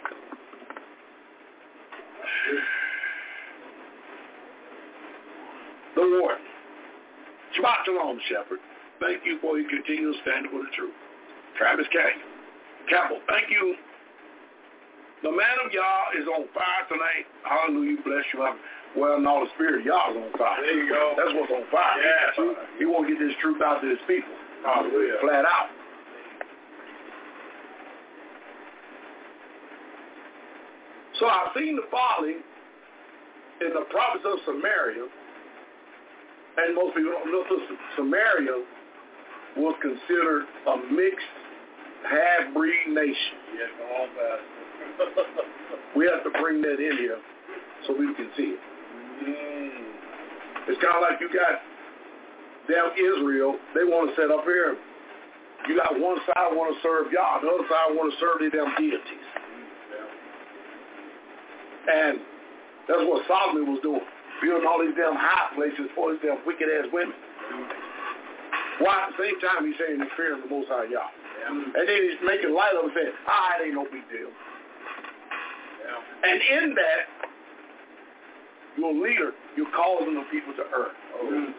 The Lord. Shabbat shalom, Shepherd. Thank you for your continual standing for the truth. Travis K. Campbell, thank you. The man of Yah is on fire tonight. Hallelujah. Bless you. Well, no, the spirit of Yah is on fire. There you go. That's what's on fire. Yeah. He won't get this truth out to his people. Hallelujah. Flat out. So I've seen the folly in the province of Samaria, and most people don't know this, Samaria was considered a mixed half-breed nation. Yes, all that. We have to bring that in here so we can see it. Mm. It's kind of like you got damn Israel. They want to set up here. You got one side want to serve Yah, the other side want to serve their damn deities. And that's what Solomon was doing, building all these damn high places for these damn wicked-ass women. While at the same time he's saying he's fearing the Most High Yah. Yeah. And then he's making light of it saying, ah, it ain't no big deal. Yeah. And in that, your leader, you're causing the people to err. Oh. Mm.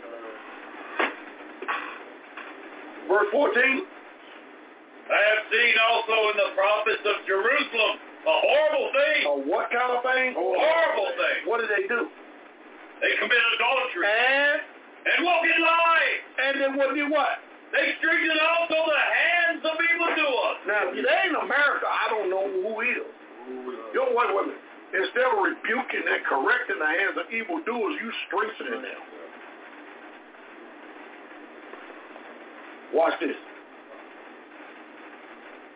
Verse fourteen. I have seen also in the prophets of Jerusalem a horrible thing. A what kind of thing? A horrible thing. What did they do? They committed adultery. And? And walked in lies. And then what did what? They strengthened also the hands of evildoers. Now, if it ain't America, I don't know who is. You know what, wait a minute. Instead of rebuking and correcting the hands of evildoers, you strengthening them. Watch this.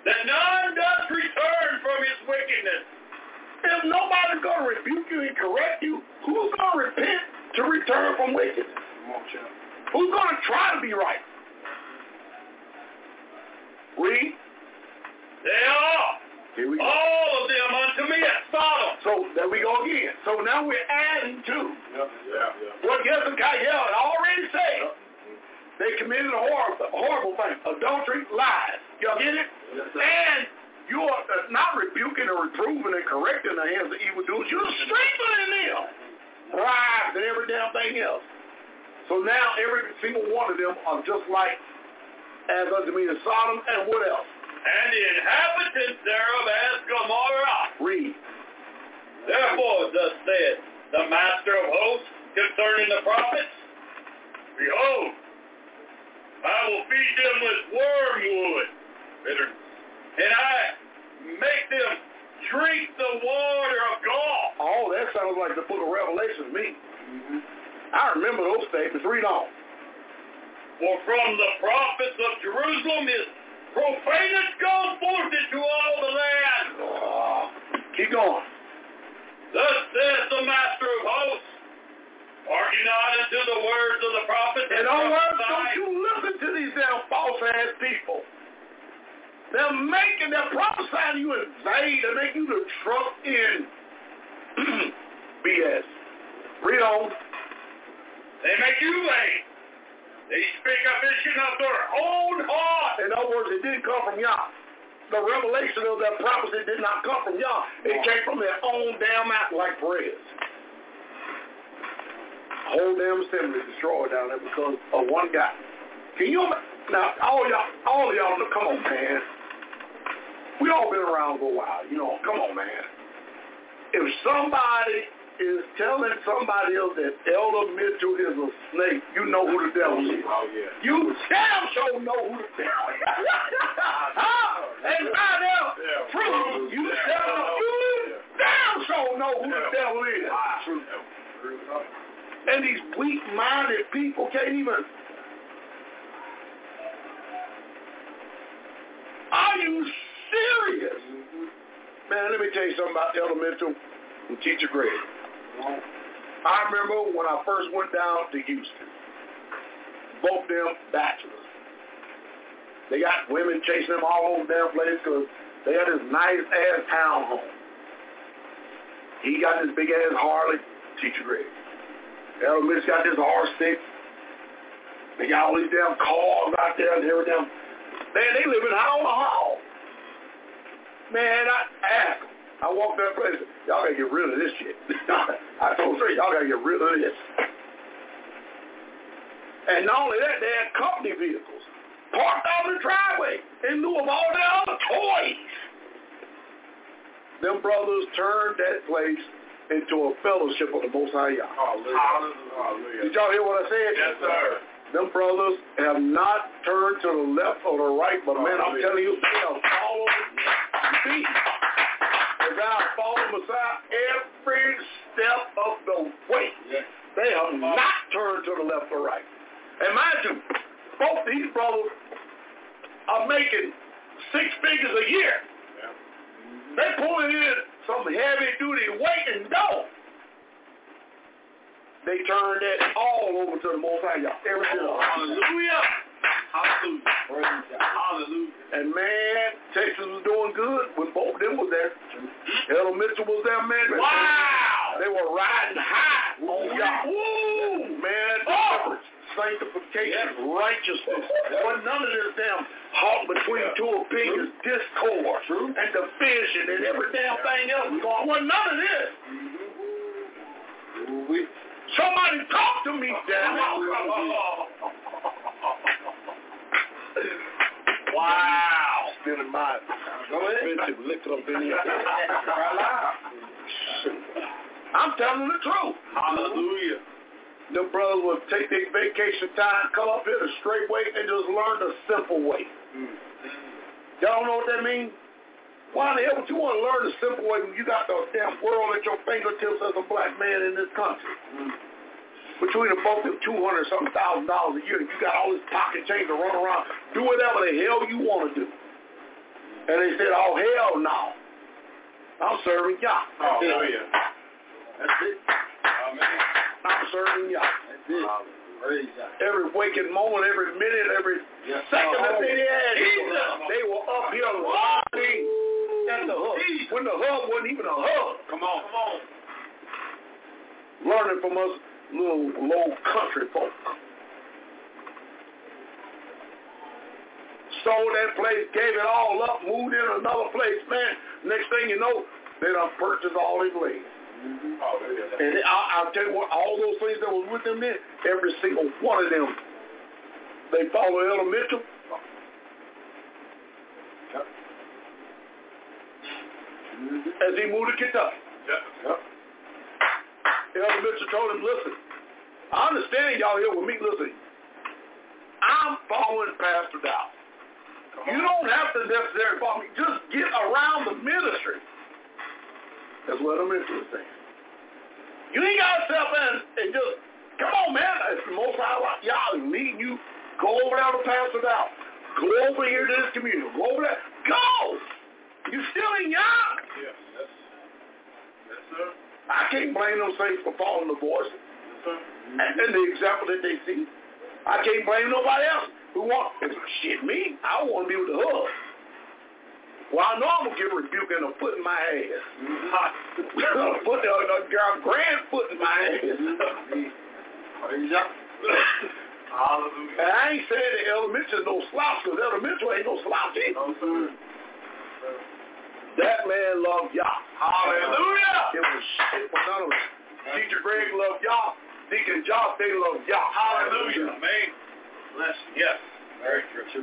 that none does return from his wickedness. If nobody's going to rebuke you and correct you, who's going to repent to return from wickedness? Who's going to try to be right? Read. They are. Here we go. All of them unto me at Sodom. So there we go again. So now we're adding to Yeah, yeah, yeah. what Hezekiah had already said. They committed a horrible, horrible thing. Adultery, lies. Y'all get it? Yes, sir. And you are not rebuking or reproving and correcting the hands of evildoers. You're strengthening them. Bribes and every damn thing else. So now every single one of them are just like as unto me in Sodom, and what else? And the inhabitants thereof as Gomorrah. Read. Therefore thus said the master of hosts concerning the prophets, behold, I will feed them with wormwood, bitter, and I make them drink the water of gall. Oh, that sounds like the book of Revelation to me. Mm-hmm. I remember those statements. Read on. For from the prophets of Jerusalem is profaneness gone forth into all the land. Oh, keep going. Thus says the master of hosts, hearken not unto the words of the prophets. In other words, don't you listen to these damn false-ass people. They're making, they're prophesying you in vain. They make you to trust in B S. Read on. They make you vain. They speak a vision of their own heart. In other words, it didn't come from Yah. The revelation of that prophecy did not come from Yah. It came from their own damn mouth like Perez. Whole damn assembly destroyed down there because of one guy. Can you now all y'all all of y'all know, come on, man. We all been around for a while, you know, come on, man. If somebody is telling somebody else that Elder Mitchell is a snake, you know who the devil is. Oh, yeah. You damn sure know who the devil is. Huh? And find out Yeah. truth. You Yeah. damn, you damn sure know who the Yeah. devil is. True. And these weak-minded people can't even. Are you serious? Man, let me tell you something about Elder Mitchell and Teacher Greg. I remember when I first went down to Houston. Both them bachelors. They got women chasing them all over the damn place because they had this nice-ass townhome. He got this big-ass Harley, Teacher Greg. Elder Mitch got this horse stick. They got all these damn cars out there and everything. Man, they live in hall to hall. Man, I asked them. I walked that place. Y'all got to get rid of this shit. I told her, y'all got to get rid of this. And not only that, they had company vehicles parked on the driveway in lieu of all their other toys. Them brothers turned that place into a fellowship of the Most High Yah. Hallelujah. Did y'all hear what I said? Yes, sir. Them brothers have not turned to the left or the right, but man, I'm telling you, they have followed me. They have followed Messiah every step of the way. Yes. They have not turned to the left or right. And mind you, both these brothers are making six figures a year. Yeah. They pulling in some heavy-duty weight and dough. They turned that all over to the Most High Yah. Everything else. Hallelujah. Hallelujah. Hallelujah. And man, Texas was doing good when both of them was there. Elder Mitchell was there, man. Wow! They were riding high on Yah. Woo! Man, Oh! sanctification, righteousness. Wasn't none of this damn hawk between two opinions, discord, and division, and every damn thing else was going on. Wasn't none of this. Somebody talk to me, damn it. Wow. Spinning my. Go ahead. Lick it up in here. I'm telling the truth. Hallelujah. The brothers will take their vacation time, come up here the straight way, and just learn the simple way. Mm. Y'all know what that means? Why the hell would you want to learn the simple way when you got the damn world at your fingertips as a black man in this country? Mm. Between the both of two hundred something thousand dollars a year, you got all this pocket change to run around, do whatever the hell you want to do. And they said, oh, hell no. I'm serving Yah. Hallelujah. That's it. Amen. I'm serving Yah. That's it. Praise God. Every waking moment, every minute, every Yes. second that they had, Jesus. they were up here lobbying at the hub. When the hub wasn't even a hub. Come on. Come on. Learning from us little low country folk. Sold that place, gave it all up, moved in another place. Man, next thing you know, they done purchased all his land. Mm-hmm. Hallelujah. And I, I'll tell you what, all those things that was with them then, every single one of them, they follow Elder Mitchell. Yep. Mm-hmm. As he moved to Kentucky. Yep. Yep. Elder Mitchell told him, listen, I understand y'all here with me. Listen, I'm following Pastor Dow. You don't have to necessarily follow me. Just get around the ministry. That's what I'm into saying. You ain't got to step in and just, come on, man. It's the most I like. Y'all leading you. Go over there to Pastor Dow. Go over here to this community. Go over there. Go! You still ain't young. Yes. Yes. Yes, sir. I can't blame them saints for following the voice. Yes, sir. And, and the example that they see. I can't blame nobody else who wants, shit, me, I want to be with the hub. Well, I know I'm going to get rebuked and a foot in my ass. a foot, a, a, a grand foot in my ass. Hallelujah. And I ain't saying that Elder Mitchell is no slouch, because Elder Mitchell ain't no slouch either. No, sir. That man loved Yah. Hallelujah. It was shit. Well, none of them. Teacher Greg loved Yah. Deacon Josh, they loved Yah. Hallelujah. Amen. Bless you. Yes. Very true.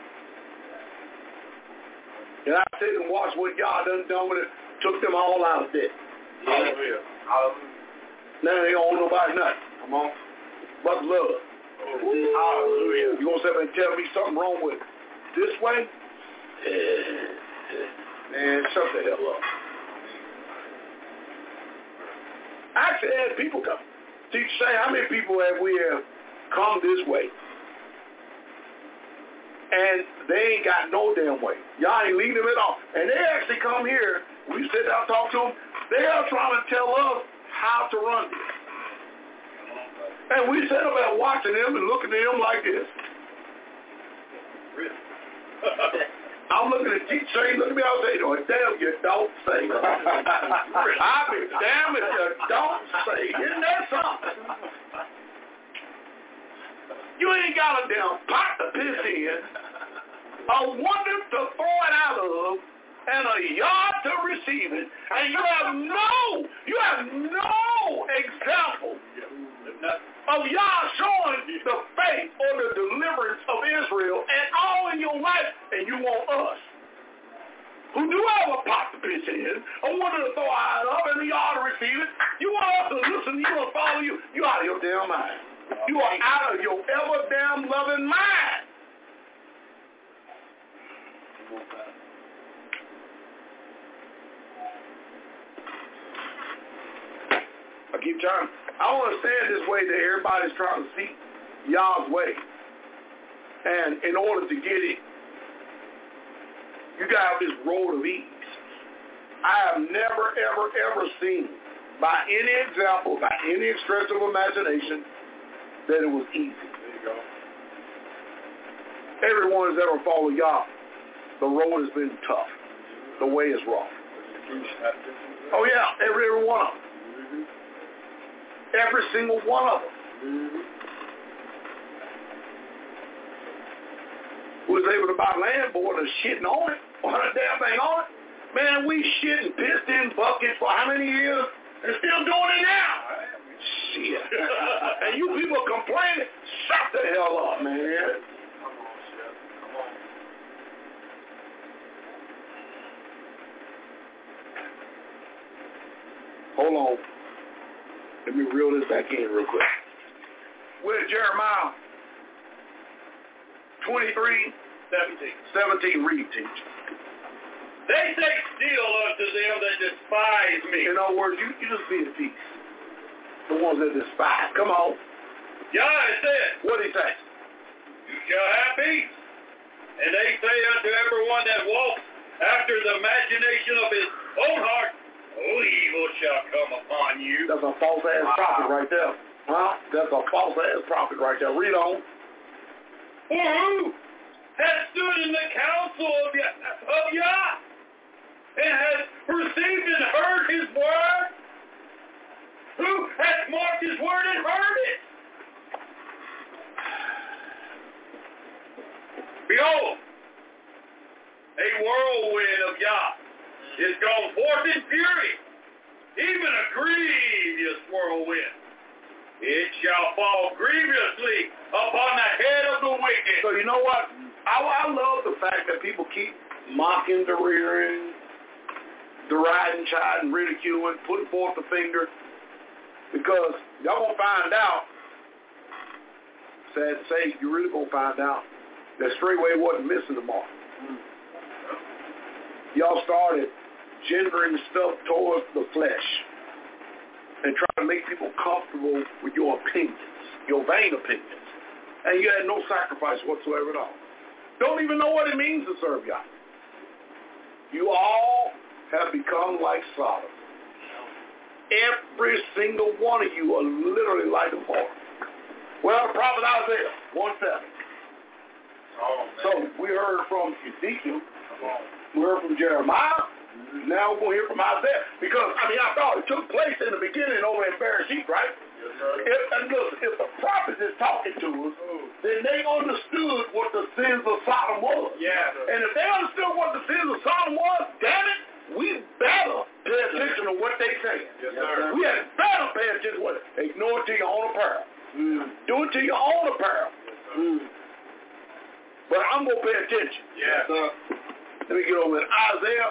And I sit and watch what Yah done done with it. Took them all out of debt. Hallelujah. Hallelujah. Now they don't owe nobody nothing. Come on. But love. Oh, hallelujah. You gonna sit there and tell me something wrong with it this way? Man, shut the hell up. I actually had people come. Teacher say, how many people have we have come this way? And they ain't got no damn way. Y'all ain't leading them at all. And they actually come here. We sit down and talk to them. They are trying to tell us how to run this. And we sit up there watching them and looking at them like this. Really? I'm looking at Teacher Shane, look at me, I'll say, oh, damn, you don't say. I'll be damn if you don't say. Isn't that something? You ain't got a damn pot to piss in, a wonder to throw it out of, and a yard to receive it, and you have no, you have no example of Yah showing the faith or the deliverance of Israel and all in your life, and you want us, who do have a pot to piss in, a wonder to throw out of, and a yard to receive it, you want us to listen, you want to follow you, you out of your damn mind. You are out of your ever damn loving mind. I keep trying. I don't understand this way that everybody's trying to seek Yah's way. And in order to get it, you got to have this road of ease. I have never, ever, ever seen, by any example, by any stretch of imagination, that it was easy. There you go. Everyone has ever followed Yah. The road has been tough. The way is rough. Oh, yeah, every, every one of them. Mm-hmm. Every single one of them. Mm-hmm. Who was able to buy land, boy, they're shitting on it. one hundred damn thing on it. Man, we shit and pissed in buckets for how many years? And still doing it now. Shit. And you people complaining, shut the hell up, man. Come on, shit. Come on. Hold on. Let me reel this back in real quick. Where's Jeremiah twenty-three, seventeen. seventeen, read, teach. They say still unto them that despise me. In other words, you, you just be at peace. The ones that despise. Come on. Yah said, What did he say? you shall have peace. And they say unto everyone that walks after the imagination of his own heart, oh, evil shall come upon you. That's a false ass wow. prophet right there. Huh? That's a false ass prophet right there. Read on. For who has stood in the counsel of, Yah, of Yah and has perceived and heard his word? Who has marked his word and heard it? Behold, a whirlwind of Yah is gone forth in fury, even a grievous whirlwind. It shall fall grievously upon the head of the wicked. So you know what? I, I love the fact that people keep mocking, derearing, deriding, chiding, ridiculing, putting forth the finger, because y'all gonna find out. Sad to say, you're really gonna find out that Straightway wasn't missing the mark. Mm. Y'all started gendering stuff towards the flesh and trying to make people comfortable with your opinions, your vain opinions. And you had no sacrifice whatsoever at all. Don't even know what it means to serve Yah. You all have become like Sodom. Every single one of you are literally like Gomorrah. Well, the prophet Isaiah, one seven. Oh, so we heard from Ezekiel, we heard from Jeremiah, mm-hmm. Now we're going to hear from Isaiah. Because, I mean, I thought it took place in the beginning over in Bereshit, right? Yes, sir. If, and listen, if the prophet is talking to us, mm. then they understood what the sins of Sodom was. Yeah. And if they understood what the sins of Sodom was, damn it, we better pay attention to what they say. Yes, sir. We had better pay attention to what they ignore it to your own apparel. Mm. Do it to your own apparel. Yes, mm. But I'm going to pay attention. Yeah. So, let me get over in Isaiah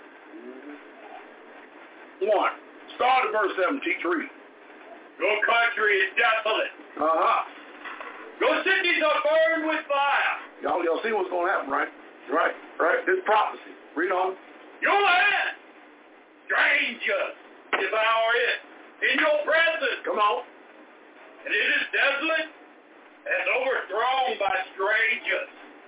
mm-hmm. one. Start at verse seven, teach read. Your country is desolate. Uh-huh. Your cities are burned with fire. Y'all, y'all see what's going to happen, right? Right, right. This prophecy. Read on. Your land, strangers, devour it in your presence. Come on. And it is desolate and overthrown by strangers.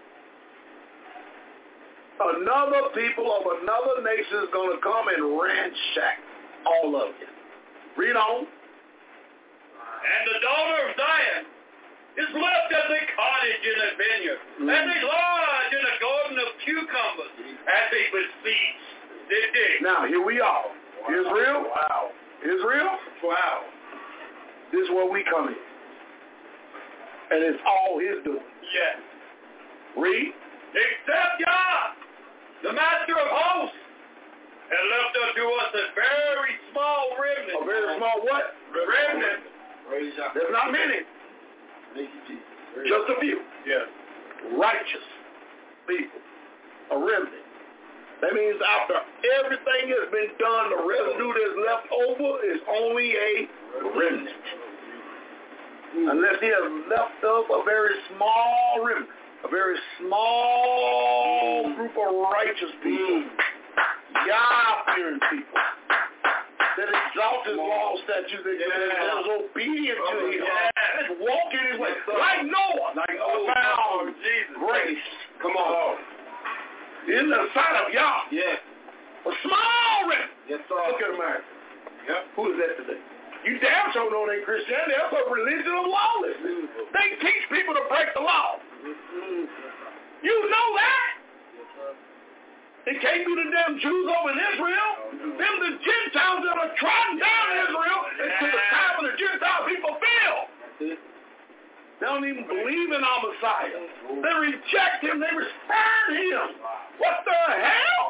Another people of another nation is going to come and ransack all of you. Read on. And the daughter of Zion is left as a cottage in a vineyard, mm-hmm. as a lodge in a garden of cucumbers, as a beseech the dig. Now, here we are. Wow. Israel. Wow. Israel. Wow. This is where we come in. And it's all his doing. Yes. Read. Except Yah, the master of hosts, and left unto us a very small remnant. A very small what? Remnant. There's not many. Just a few. Yes. Righteous people. A remnant. That means after everything has been done, the residue that's left over is only a remnant. Unless he has left us a very small remnant. A very small group of righteous people. Yah-fearing people. That exalt his law, statutes, that yeah. is obedient to him. Yeah. That's walking his way. Like Noah. Like oh, found Jesus. Grace. Come on. In the sight of Yah. Yes. A small remnant. Yes, sir. Look at America. Yep. Who is that today? You damn sure know they Christianity. That's a religion of lawlessness. Mm-hmm. They teach people to break the law. Mm-hmm. You know that? Yes, sir. It can't be the damn Jews over in Israel. Mm-hmm. Them the Gentiles that are trodden down in Israel yeah. until the time when the Gentile people fail. They don't even believe in our Messiah. Mm-hmm. They reject him. They respurn him. Wow. What the hell?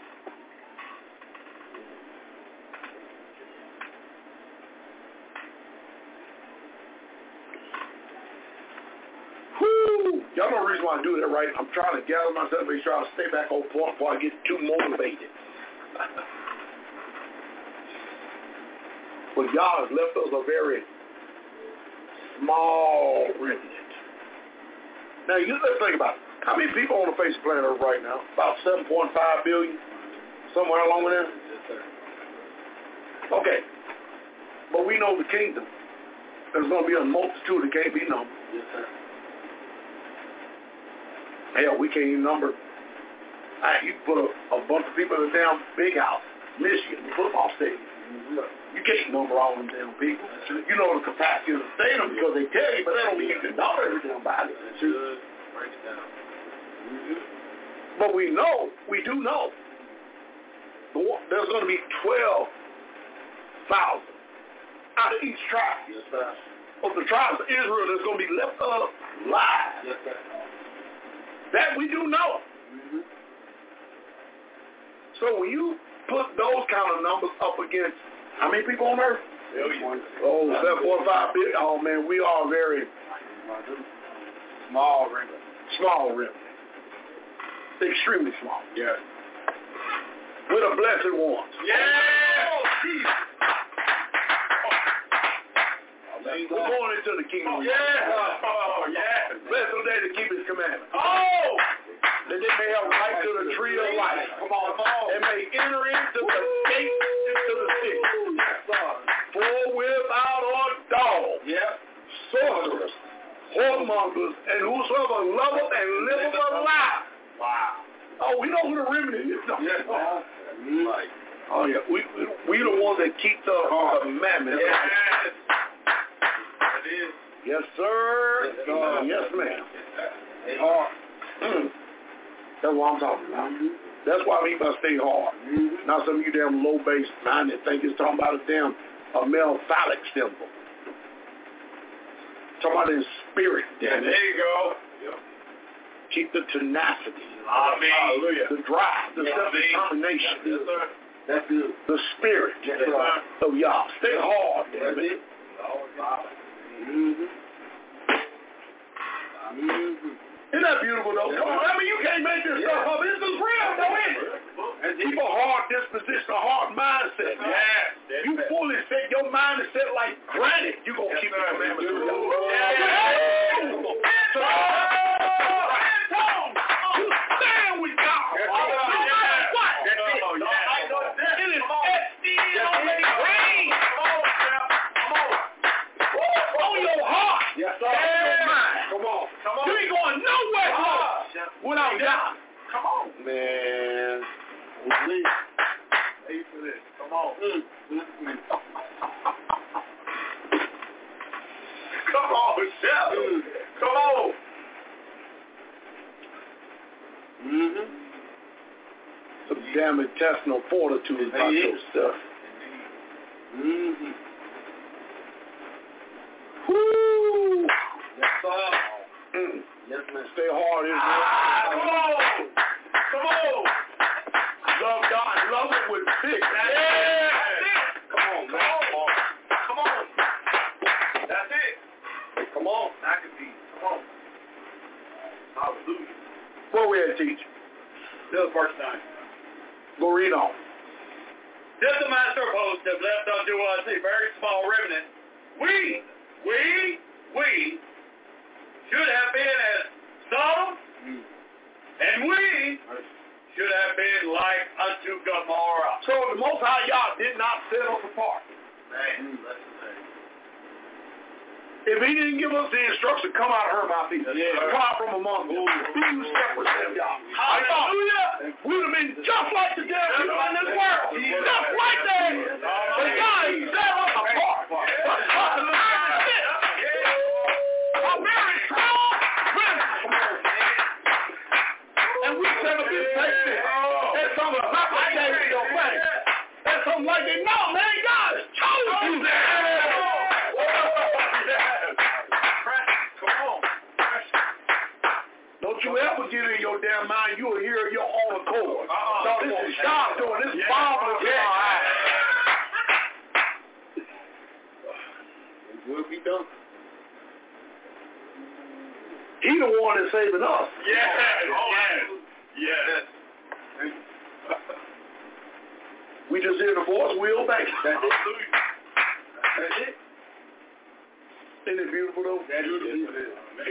Y'all know the reason why I do that, right? I'm trying to gather myself, make sure I stay back on point before I get too motivated. But y'all has left us a very small remnant. Now, you let's think about it. How many people on the face of the planet Earth right now? About seven point five billion? Somewhere along there? Yes, sir. Okay. But we know the kingdom. There's going to be a multitude that can't be numbered. Yes, sir. Hell, we can't even number Hey, you put a, a bunch of people in a damn big house, Michigan, football stadium. You can't number all them damn people. You know the capacity of the stadium because they tell you, but that don't mean you can know everything about it. Break it down. But we know, we do know, there's going to be twelve thousand out of each tribe. Yes, sir. Of the tribes of Israel that's going to be left alive. Yes, sir. That we do know. Mm-hmm. So when you put those kind of numbers up against how many people on earth? Oh, seven point five billion. Oh man, we are very Small remnant. small remnant. Extremely small. Yeah. We're the blessed ones. Yeah! Oh, Jesus. We're going into the kingdom. Yeah! Oh, yeah! Bless the day to keep his commandments. Oh! That they may have right to the tree of life. Come on, come on. And may enter into the gate into the city. For without a dog, Yep. sorcerers, whoremongers, and whosoever loveth and liveth a lie. Wow. Oh, we know who the remnant is. Yeah. Right. Oh, yeah. We, we, we the ones that keep the commandments. Yes. It is. Yes, sir. Yes, sir. Yes, ma'am. They hard. Mm. That's what I'm talking about. That's why we must stay hard. Mm-hmm. Not some of you damn low-based minded think it's talking about a damn a male phallic symbol. Talking about in spirit, Yeah, damn there it. you go. Yep. Keep the tenacity, Amen. Hallelujah. the drive, the Yes, self-determination, Yes, sir. That's good. the spirit Yes, sir. of y'all. Stay hard, damn That's it. it. Mm-hmm. Mm-hmm. Isn't that beautiful, though? Come on, I mean, you can't make this Yeah. stuff up. This is real, though, isn't it? Keep a hard disposition, a hard mindset. Yes. You fully set your mind is set like granite. You gonna Yes, keep sir. the commandments of Yeah. God. Yeah. Come on. You stand with God. Yes, No sir. matter what. Yes, sir. It is Come on. etched in on the brain. Come on, Sam. Come on. On your heart. Yes, sir. On your mind. Come on. Come on. You ain't going nowhere Ah. without God. Come on. Man. Please. Pay for this. Come on. Mm. Mm-hmm. Come on, Sam. Mm. Come on. Mm-hmm. Some damn intestinal fortitude about It is. yourself. Mm-hmm. Woo! Yes, sir. Mm. Yes, man. Stay hard, Israel. Ah, come on. Come on. Love God. Love it with big. Yeah. Come on, man. Come on. Come on. That's it. Come on. I can be. Come on. Hallelujah. Where we at, teach? This is verse nine. Go read on. This the master of hosts have left unto us a very small remnant. We, we, we should have been as Sodom, Mm. and we should have been like unto Gomorrah. So the Most High Yah did not set us apart. Man, let's say. If he didn't give us the instruction, come out of her mouth, he said, Yeah. come out from among them. Be you separate them, y'all. Hallelujah. We would have been just like the damn people in this world. Just like that. But God ain't set us apart. But us and the a very strong remnant. And we set up this place. That's something not like that in your face. That's something like that. No, man, God has chosen you there. Don't you ever get in your damn mind you will hear your own accord. Uh-uh. No, this is God doing this. Yeah. Marvelous in our eyes. It will be done. He the one that's saving us. Yes, yes, yes. We just hear the voice, we obey. That's it. That's it. Isn't it beautiful though? That's it.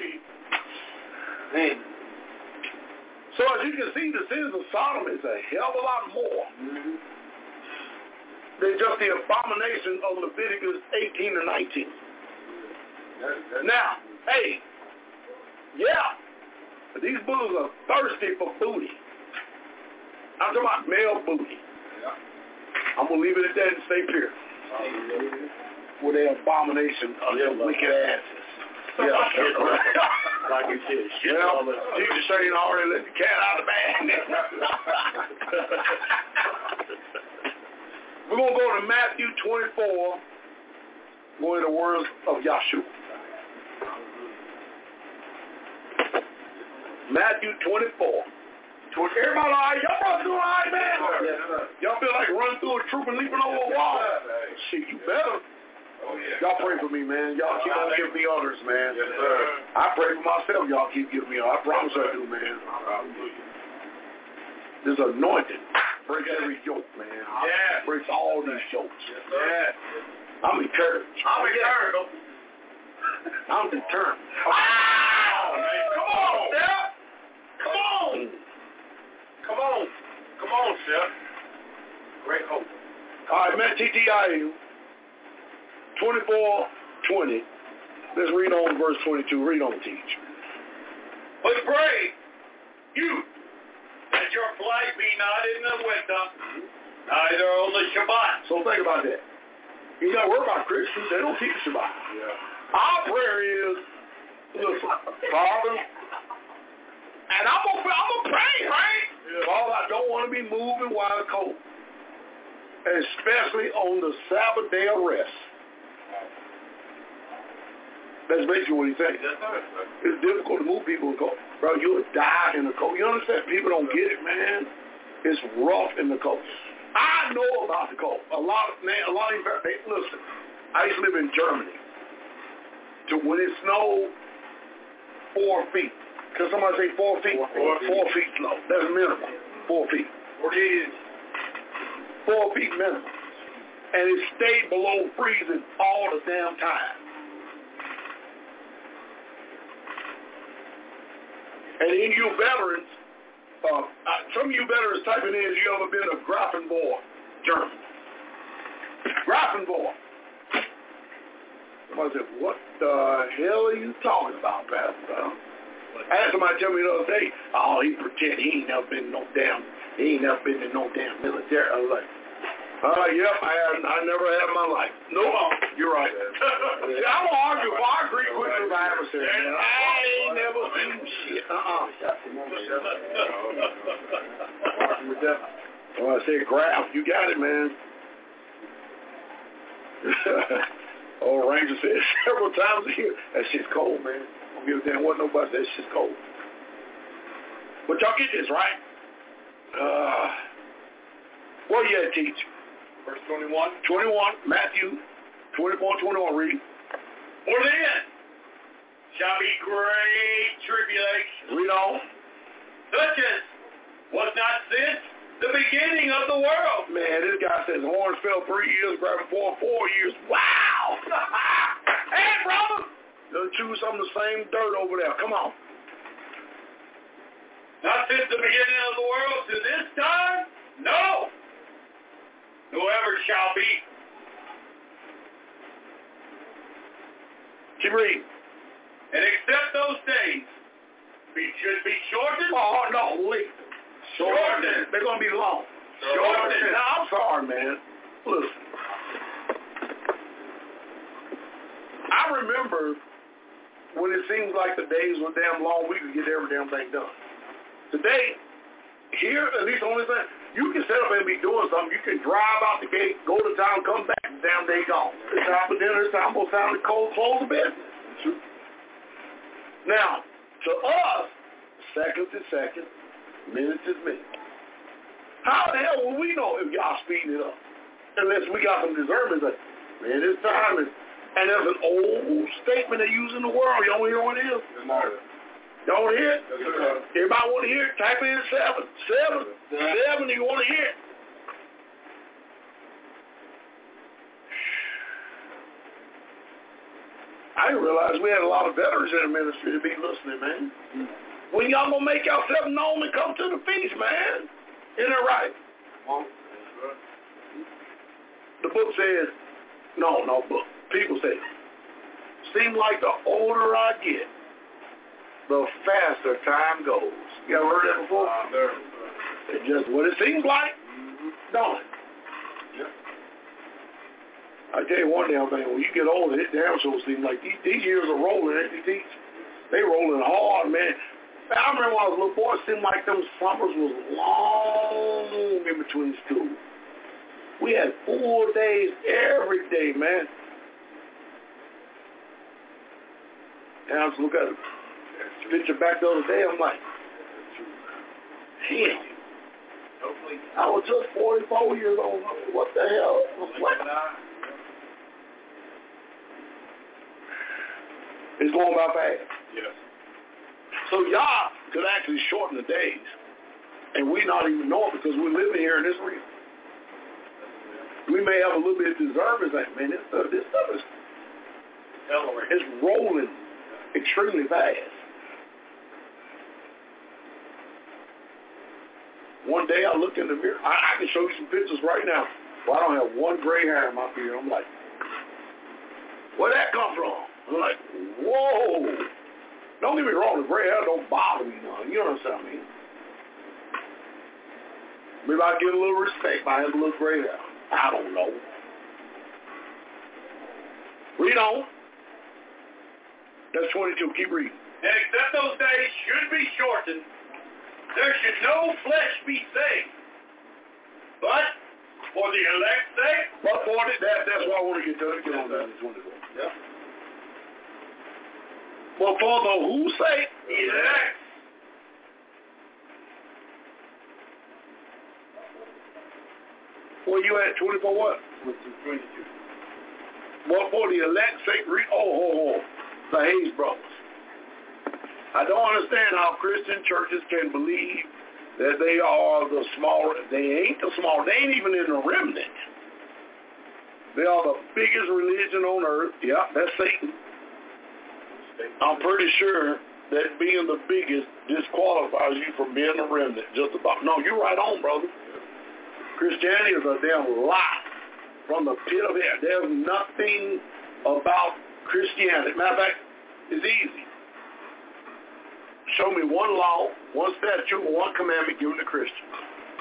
Man. So as you can see, the sins of Sodom is a hell of a lot more Mm-hmm. than just the abomination of Leviticus eighteen and nineteen. That, that's Now, hey, yeah, these bulls are thirsty for booty. I'm talking about male booty. Yeah. I'm going to leave it at that and stay pure. With their abomination of their wicked asses. Yeah. Like you said, shit. Well, Jesus ain't already let the cat out of the bag. We're going to go to Matthew twenty-four, going to the words of Yahshua. Matthew twenty-four. Everybody all right? Y'all brothers doing all right, man? Yes, sir. Y'all feel like running through a troop and leaping over a wall? Shit, you better. Oh, yeah. Y'all pray for me, man. Y'all keep on giving me others, man. Yes, sir. I pray for myself. Y'all keep giving me others. I promise I do, man. This anointing breaks every yoke, man. Yeah. Breaks all these yokes. Yes, sir. Yeah. I'm encouraged. I'm encouraged. I'm determined. Oh, man. Come on, Steph. Come on. Come on. Come on, Steph. Great hope. All right, man, T T I U. twenty-four twenty. Let's read on verse twenty-two. Read on, teach. But pray you that your flight be not in the winter, neither on the Shabbat. So think about that. You got to worry about Christians. They don't keep the Shabbat. Yeah. Our prayer is, listen, Father, and I'm going to pray, right? Yeah. Father, I don't want to be moving while it's cold, especially on the Sabbath day of rest. That's basically what he's saying. Yes, sir. It's difficult to move people in the cold. Bro, you'll die in the cold. You understand? People don't get it, man. It's rough in the cold. I know about the cold. A lot of, man, a lot of, they, listen, I used to live in Germany. To when it snowed, four feet. Can somebody say four feet? Four, four, four feet snow. That's minimum. Four feet. Forty is. Four feet minimum. And it stayed below freezing all the damn time. And then you veterans, uh, some of you veterans typing in, you ever been to Grafenborg, Germany? Grafenborg. Somebody said, what the hell are you talking about, Pastor? I had somebody tell me the other day, oh, he pretend he ain't never been in no damn, he ain't never been in no damn military. I was like, uh, yep, I have, I never had in my life. No, you're right. See, I don't argue. If I agree quick with my adversary, man. I ain't never seen shit. Uh-uh. Well, I said, Graf, you got it, man. Old Ranger said several times a year, that shit's cold, man. Don't give a damn what nobody says, that shit's cold. But y'all get this, right? Uh, what you at, teach? Verse twenty-one. twenty-one, Matthew twenty-four, twenty-one, read. For then shall be great tribulation. Read on. Such as was not since the beginning of the world. Man, this guy says horns fell three years, grabbing four, four years. Wow! Hey, brother! They'll chew some of the same dirt over there. Come on. Not since the beginning of the world to this time? No. Whoever shall be. Keep reading. And except those days be, should be shortened. Oh, no, wait. Shortened. They're going to be long. Shortened. Now, I'm sorry, man. Listen. I remember when it seems like the days were damn long, we could get every damn thing done. Today, here, at least on this thing, you can sit up and be doing something. You can drive out the gate, go to town, come back, and damn day gone. It's time for dinner. It's time for time to cold close the business. Now, to us, second to second, minute to minute. How the hell will we know if y'all speeding it up? Unless we got some discernment. Like, man, it's time. And there's an old statement they use in the world. Y'all want to hear what it is? Y'all want to hear it? Everybody want to hear it? Type in seven. Seven. Seven, you want to hear it? I didn't realize we had a lot of veterans in the ministry to be listening, man. When y'all going to make yourself known and come to the feast, man? Isn't that right? The book says, no, no book. People say, seem like the older I get, the faster time goes. You ever heard that before? It's just what it seems like, Mm-hmm. don't it? Yep. I tell you one damn thing, when you get older, it damn sure seems like these, these years are rolling, ain't they, teach? They rolling hard, man. I remember when I was a little boy, it seemed like them summers was long in between school. We had full days every day, man. And I was looking at the picture back the other day, I'm like, damn. I was just forty-four years old. What the hell? What? It's going by fast. Yes. So y'all could actually shorten the days. And we not even know it because we're living here in this realm. We may have a little bit of deserving like, man, this stuff, this stuff is it's rolling extremely fast. One day I looked in the mirror. I, I can show you some pictures right now. Well, I don't have one gray hair in my beard. I'm like, where'd that come from? I'm like, whoa. Don't get me wrong, the gray hair don't bother me none. You know what I mean? Maybe I get a little respect by having a little gray hair. I don't know. Read on. That's twenty-two. Keep reading. And except those days should be shortened, there should no flesh be saved. But for the elect's sake, but for it, that, that's why I want to get to it. Get on that. twenty-four. Yeah. But for the whose sake? elect. Where you at? twenty-four what? twenty-two. But for the elect's sake, read. Oh, oh, oh. The Hayes brothers. I don't understand how Christian churches can believe that they are the small, they ain't the small, they ain't even in the remnant. They are the biggest religion on earth. Yeah, that's Satan. I'm pretty sure that being the biggest disqualifies you from being a remnant, just about. No, you're right on, brother. Christianity is a damn lie from the pit of hell. There's nothing about Christianity. Matter of fact, it's easy. Show me one law, one statute, one commandment given to Christians.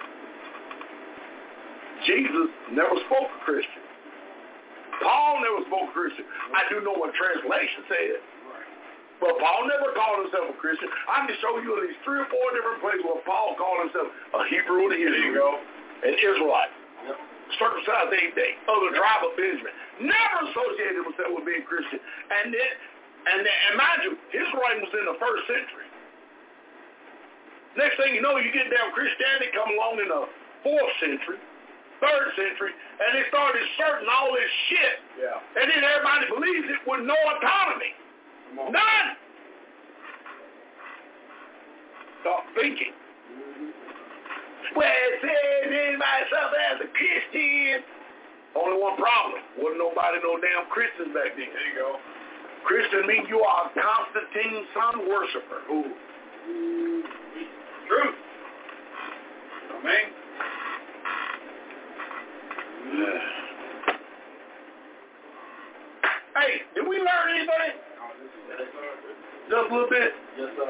Jesus never spoke to Christians. Paul never spoke to Christians. I do know what translation said. But Paul never called himself a Christian. I can show you at least three or four different places where Paul called himself a Hebrew and a Israel, an Israelite. Yep. Circumcised eighth day, of the tribe of Benjamin. Never associated himself with being Christian. And then, and, and mind you, his writing was in the first century. Next thing you know, you get down Christianity come along in the fourth century, third century, and they started inserting all this shit. Yeah. And then everybody believes it with no autonomy. None. Stop thinking. Mm-hmm. Well, it says anybody self as a Christian. Only one problem. Wasn't nobody no damn Christians back then. There you go. Christian means you are a Constantine's son worshiper. Ooh. Truth. Amen. Yeah. Hey, did we learn anything? Just a little bit. Yes, sir.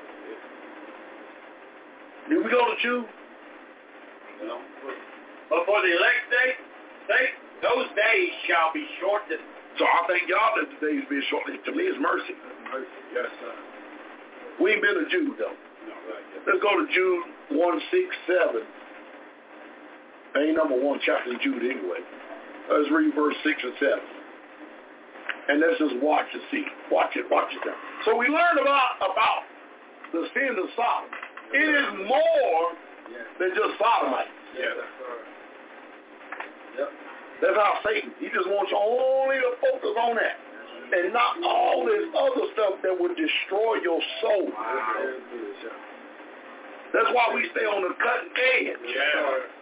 Did we go to Jude? No. But for the elect's sake, sake, those days shall be shortened. So I thank God that the days be shortened. To me, it's mercy. Mercy. Yes, sir. We ain't been to Jude, though. No, right. Yes. Let's go to Jude one, six, seven. Ain't number one chapter in Jude anyway. Let's read verse six and seven. And let's just watch and see. Watch it, watch it down. So we learned about, about the sin of Sodom. It is more yes. than just sodomites. Yes, sir. Yep. That's how Satan, he just wants you only to focus on that. And not all this other stuff that would destroy your soul. Wow. That's why we stay on the cutting edge. Yeah.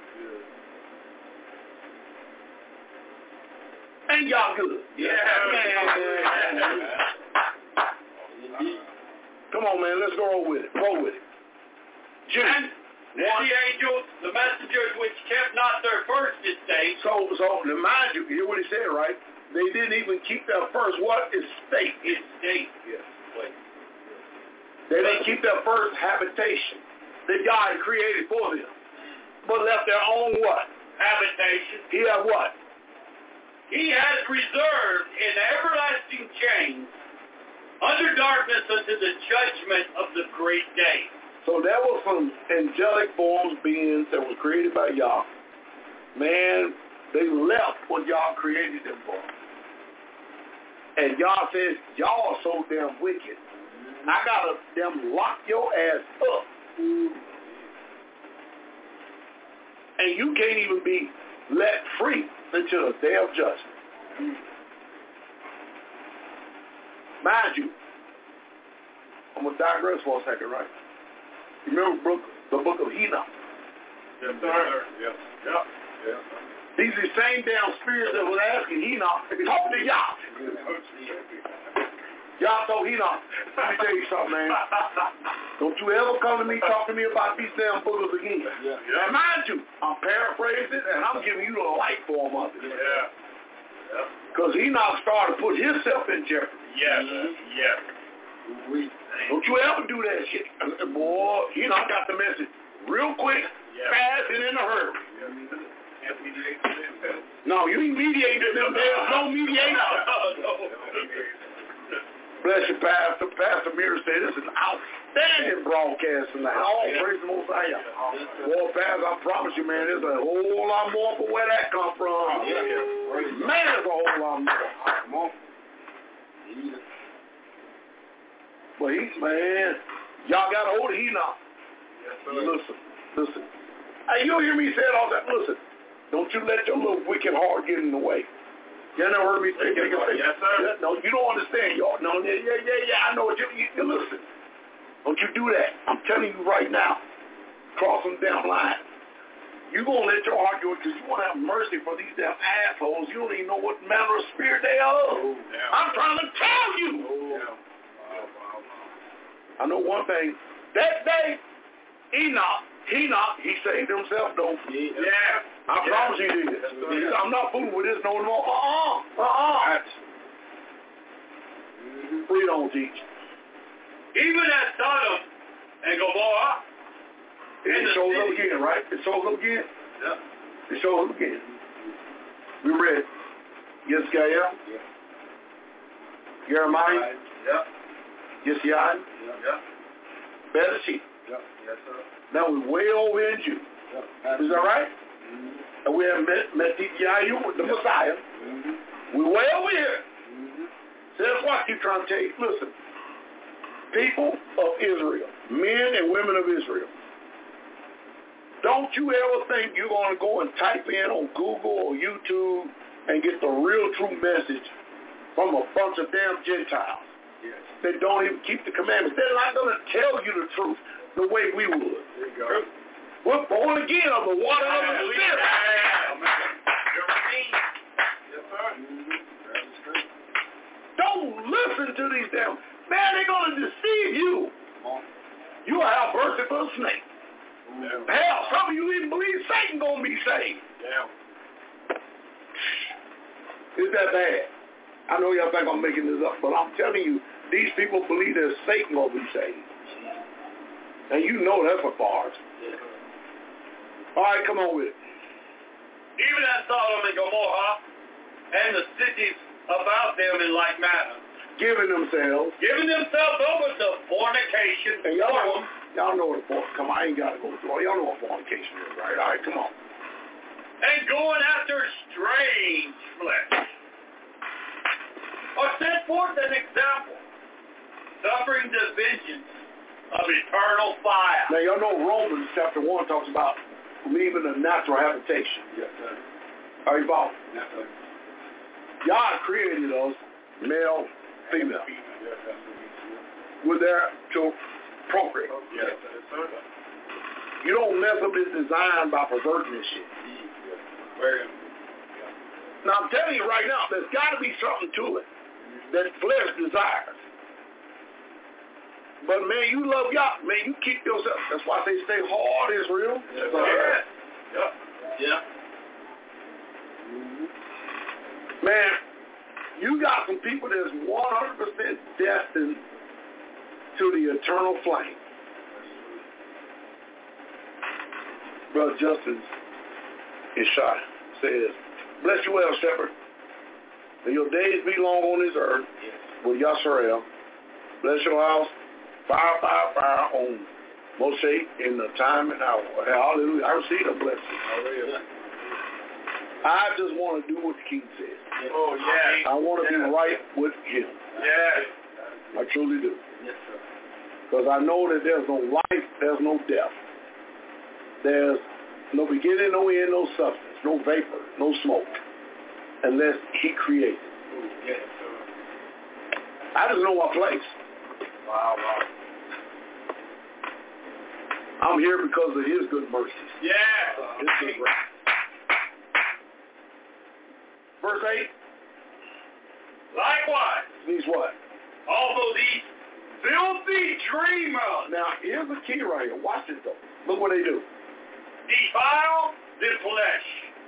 Ain't y'all good? Yeah. Man. Come on, man. Let's go with it. Roll with it. Jude. And then the angels, the messengers which kept not their first estate. So, so, now mind you, hear what he said, right? They didn't even keep their first what? Estate. Estate. Yes. Wait. They didn't keep their first habitation. that God had created for them, but left their own what? Habitation. He had what? He has reserved in everlasting chains under darkness unto the judgment of the great day. So there were some angelic forms, beings that were created by Yah. Man, they left what Yah created them for. And Yah says, y'all are so damn wicked. I gotta them lock your ass up. And you can't even be let free until the day of judgment. Mind you, I'm going to digress for a second, right? You remember book, the book of Enoch? Yes, sir. Yes. Yep. Yes. These are the same damn spirits that was asking Enoch, talk to Yah. Yah told Enoch, let me tell you something, man. Don't you ever come to me, talk to me about these damn boogers again. Yeah. Now, mind you, I'm paraphrasing, and I'm giving you the light form of it. Yeah. Because Enoch started to put himself in jeopardy. Yes, yes. We Don't you ever do that shit. Boy, Enoch got the message real quick, Yeah. fast, and in a hurry. can't mediate to them. No, you ain't mediating to them. There's no mediator. Bless you, Pastor. Pastor Mirror said this is outstanding broadcast tonight. All praise the Most High. Boy, Pastor, I promise you, man, there's a whole lot more for where that come from. Man, there's a whole lot more. Come on. But he, man, y'all got a hold of Enoch. Yes, sir. Listen, listen. Hey, you'll hear me say it all that. Listen, don't you let your little wicked heart get in the way. You never heard me say that. Yes, sir. Yeah, no, you don't understand, y'all. No, yeah, yeah, yeah, yeah. I know what you, you, you listen. Don't you do that. I'm telling you right now. Cross them down line. You're going to let your heart go because you want to have mercy for these damn assholes. You don't even know what manner of spirit they are. Oh, yeah. I'm trying to tell you. Oh, yeah. Wow, wow, wow. I know one thing. That day, Enoch, Enoch, he saved himself, though. Yeah. Yeah. I Yeah. promise you he did. Yes, sir. He said, I'm not fooling with this no more. Uh-uh. Uh-uh. Mm-hmm. Read on, teach. Even at Sodom and Gomorrah, It in the shows up city. again, right? It shows up again. Yeah. It shows up again. We read Yescayel, Yeah. Jeremiah, Yeah. Yesai, Yeah. Bereshit. Yeah. Yes, sir. Now we're way over in Jude. Yeah. Is that right? Mm-hmm. And we have met Matthew with the Messiah. Mm-hmm. We're way over here. Mm-hmm. So that's what I keep trying to tell you. Listen, people of Israel, men and women of Israel, don't you ever think you're going to go and type in on Google or YouTube and get the real true message from a bunch of damn Gentiles Yes. that don't even keep the commandments. They're not going to tell you the truth the way we would. There you go. We're born again of the water of the Spirit. Yes, sir. Mm-hmm. That's true. Don't listen to these damn, man, they're going to deceive you. Come on. You'll have mercy for a snake. Yeah. Hell, some of you even believe Satan going to be saved. Yeah. Is that bad? I know y'all think I'm making this up, but I'm telling you, these people believe that Satan going to be saved. And you know that's a farce. All right, come on with it. Even at Sodom and Gomorrah and the cities about them in like manner, Giving themselves. giving themselves over to fornication, And y'all know, y'all know what fornication, come on, I ain't got to go through all. Y'all know what fornication is, right? All right, come on. and going after strange flesh, are set forth an example, suffering the vengeance of eternal fire. Now, y'all know Romans chapter one talks about leaving a natural habitation. Yes, sir. Are you following? Yes, sir. God created us, male, female. Yes, that's what we see. We're there to procreate. Yes, sir. You don't mess up his design by perverting this shit. Yes. Very good. Now, I'm telling you right now, there's got to be something to it that flesh desires. But, man, you love God. Man, you keep yourself. That's why I say stay hard, Israel. Yes, So, sir. Yep. Yeah. man, you got some people that's one hundred percent destined to the eternal flame. Brother Justin Ishai says, bless you well, shepherd. May your days be long on this earth with Yasharel. Bless your house. Fire, fire, fire on Moshe in the time and hour. Hallelujah. I receive a blessing. Hallelujah. I just want to do what the king says. Oh, yeah. I want to yeah. be right with him. Yeah. I truly do. Yes, sir. Because I know that there's no life, there's no death. There's no beginning, no end, no substance, no vapor, no smoke, unless he created. Yes, sir. I just know my place. Wow, wow. I'm here because of his good mercies. Yeah. His good grace. Verse eight. Likewise. Means what? Also these filthy dreamers. Now, here's the key right here. Watch this, though. Look what they do. Defile the flesh.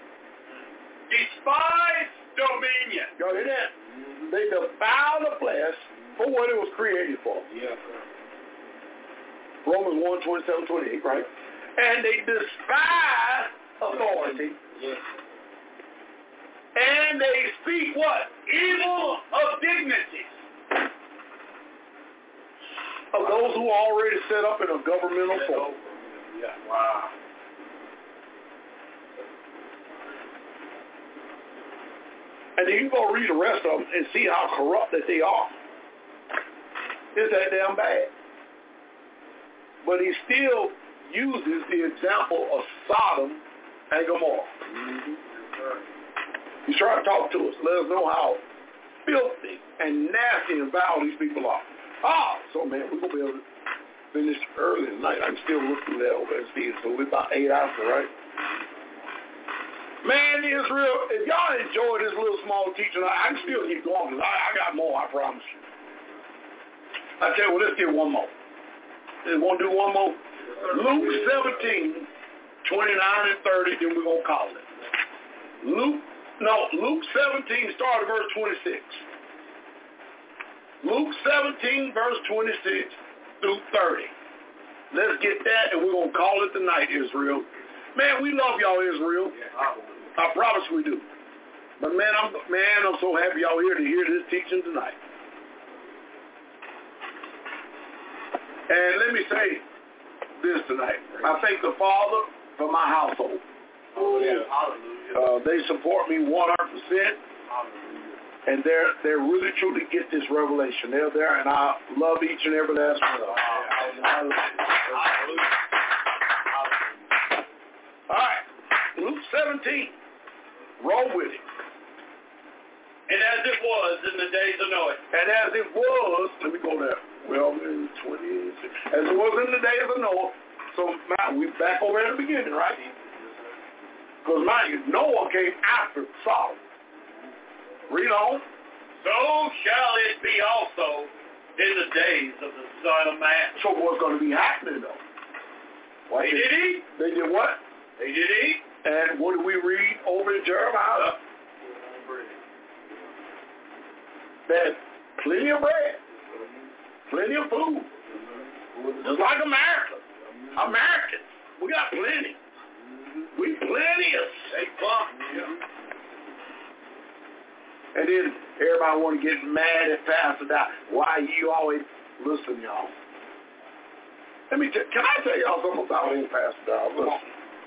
Despise dominion. Y'all hear that? Mm-hmm. They defile the flesh for what it was created for. Yes, sir. Romans one, twenty-seven, twenty-eight, right? And they despise authority. Yes. And they speak what? Evil of dignity. Of those who are already set up in a governmental form. Yeah. Wow. And then you go read the rest of them and see how corrupt that they are. It's that damn bad. But he still uses the example of Sodom and Gomorrah. Mm-hmm. He's trying to talk to us, let us know how filthy and nasty and vile these people are. Ah, so man, we're going to be able to finish early tonight. I can still look through that over and see it. So we're about eight hours, right? Man, Israel, if y'all enjoy this little small teaching, I, I can still keep going because I, I got more, I promise you. I tell you, well, let's get one more. Just want to do one more? Luke seventeen, twenty-nine and thirty, then we're going to call it. Luke, no, Luke seventeen, start at verse twenty-six. Luke seventeen, verse twenty-six through thirty. Let's get that, and we're going to call it tonight, Israel. Man, we love y'all, Israel. I promise we do. But man, I'm man, I'm so happy y'all here to hear this teaching tonight. And let me say this tonight. I thank the Father for my household. Oh, yeah. Uh, they support me one hundred percent. And they're, they're really truly get this revelation. They're there, and I love each and every last one of them. All right. Luke seventeen. Roll with it. And as it was in the days of Noah. And as it was, let me go there. Well, in twenty-six. As it was in the days of Noah. So, man, we're back over at the beginning, right? Because, mind you, Noah came after Sodom. Read on. So shall it be also in the days of the Son of Man. So what's going to be happening, though? What They did eat. They did what? They did eat. And what do we read over in Jeremiah? Uh, That plenty of bread, plenty of food. Just like America. Americans, we got plenty. We plenteous. they plump. Yeah. And then everybody want to get mad at Pastor Dow. Why you always listen, y'all? Let me tell. Can I tell y'all something about old Pastor Dow? Listen.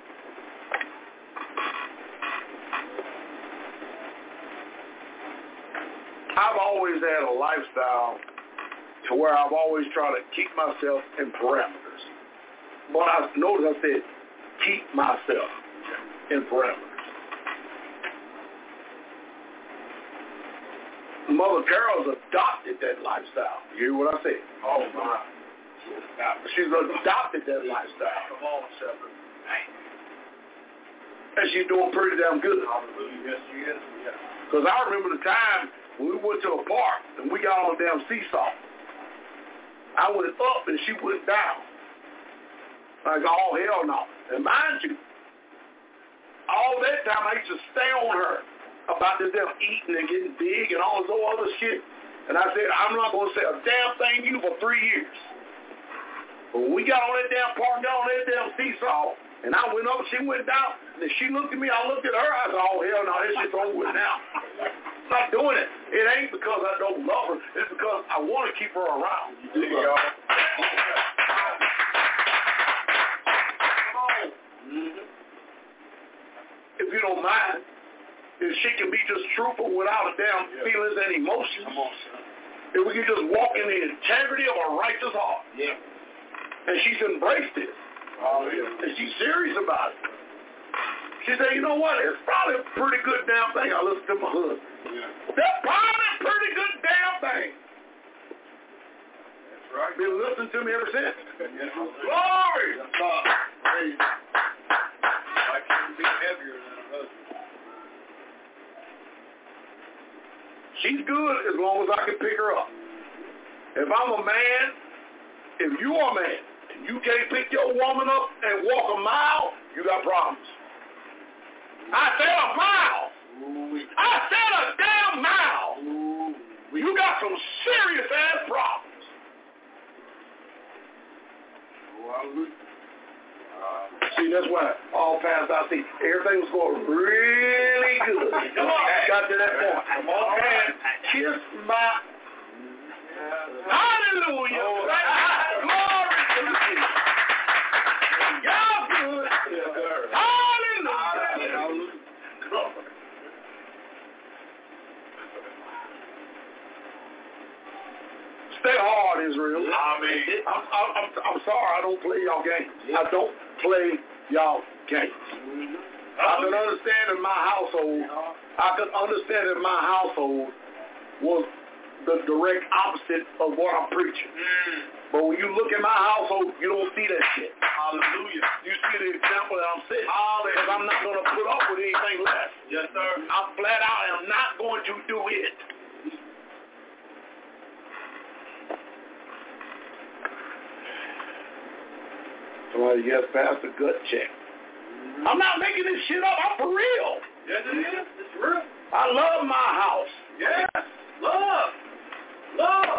I've always had a lifestyle to where I've always tried to keep myself in parameters. But I notice I said, keep myself in parameters. Mother Carol's adopted that lifestyle. You hear what I said? Oh, my. She's adopted that lifestyle. Come on, shepherd. And she's doing pretty damn good. Hallelujah. Yes, she is. Yeah. Because I remember the time when we went to a park and we got on a damn seesaw. I went up and she went down. Like, oh, hell no. And mind you, all that time I used to stay on her about this damn eating and getting big and all this other shit. And I said, I'm not going to say a damn thing to you for three years. But when we got on that damn park, got on that damn seesaw, And I went up, she went down, and she looked at me, I looked at her, I said, oh, hell no, this shit's over with now. I'm not doing it. It ain't because I don't love her, it's because I want to keep her around. You do, y'all. Mm-hmm. If you don't mind, if she can be just truthful without a damn yeah. feelings and emotions, if we can just walk in the integrity of a righteous heart. Yeah. And she's embraced it. Oh, yeah. And she's serious about it. She said, you know what, it's probably a pretty good damn thing. I listened to my husband. Yeah. That's probably a pretty good damn thing. That's right. Been listening to me ever since. Yes. Glory! That's all. Praise. I can't be heavier than a husband. She's good as long as I can pick her up. If I'm a man, if you are a man, you can't pick your woman up and walk a mile, you got problems. I said a mile. Ooh. I said a damn mile. Ooh. You got some serious ass problems. Wow. Uh, see, that's why all past I see everything was going really good. Come on, got to that point. Come on, man. Kiss my hallelujah. Oh, glory to you. Y'all good. Hallelujah. Stay hard, Israel. I mean, I'm, I'm, I'm, I'm sorry, I don't play y'all games. I don't play y'all games. Mm-hmm. I can understand in my household, I can understand in my household was the direct opposite of what I'm preaching. Mm. But when you look at my household, you don't see that shit. Hallelujah. You see the example that I'm setting. Because I'm not going to put up with anything less. Yes, sir. I'm flat out, I'm not going to do it. Somebody gets past the gut check. Mm-hmm. I'm not making this shit up. I'm for real. Yes, it is. It's real. I love my house. Yes. Love. Love.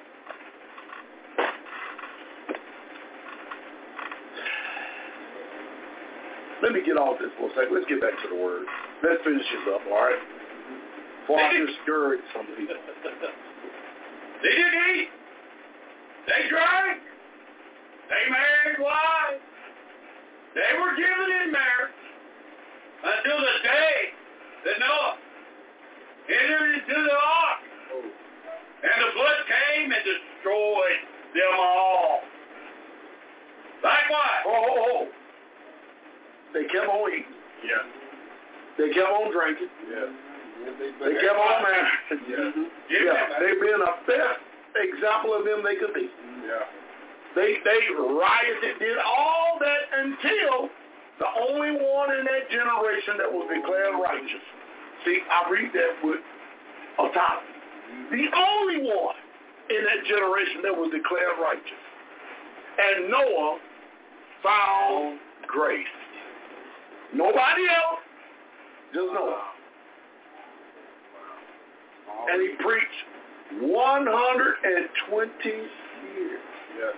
Let me get off this for a second. Let's get back to the word. Let's finish this up, all right? Before I discourage some people. They didn't eat. They drank. They married wives. They were given in marriage until the day that Noah entered into the ark. And the flood came and destroyed them all. Likewise. Oh, oh, oh. They kept on eating. Yeah. They kept on drinking. Yeah. They kept on marrying. Yeah. Yeah. They've been a best example of them they could be. Yeah. They they rioted, did all that until the only one in that generation that was declared righteous. See, I read that with autonomy. The only one in that generation that was declared righteous. And Noah found grace. Nobody else, just Noah. And he preached one hundred twenty years. Yes.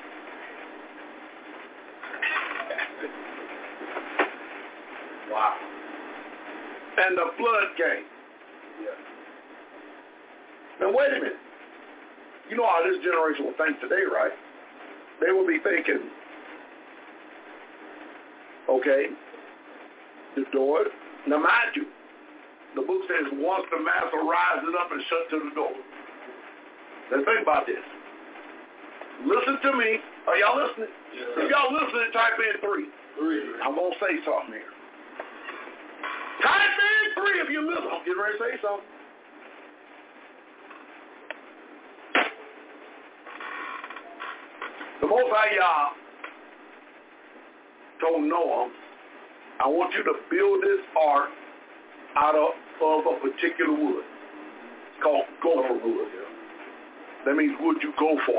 Wow. And the flood came. Yes. Now wait a minute. You know how this generation will think today, right? They will be thinking, okay, the door. Now mind you, the book says once the master rises up and shuts to the door. Now think about this. Listen to me. Are y'all listening? Yeah. If y'all listening, type in three. Three. I'm going to say something here. Type in three if you listen. I'm getting ready to say something. The Most High Yah told Noah, I want you to build this ark out of, of a particular wood. It's called gopher wood. That means wood you go for.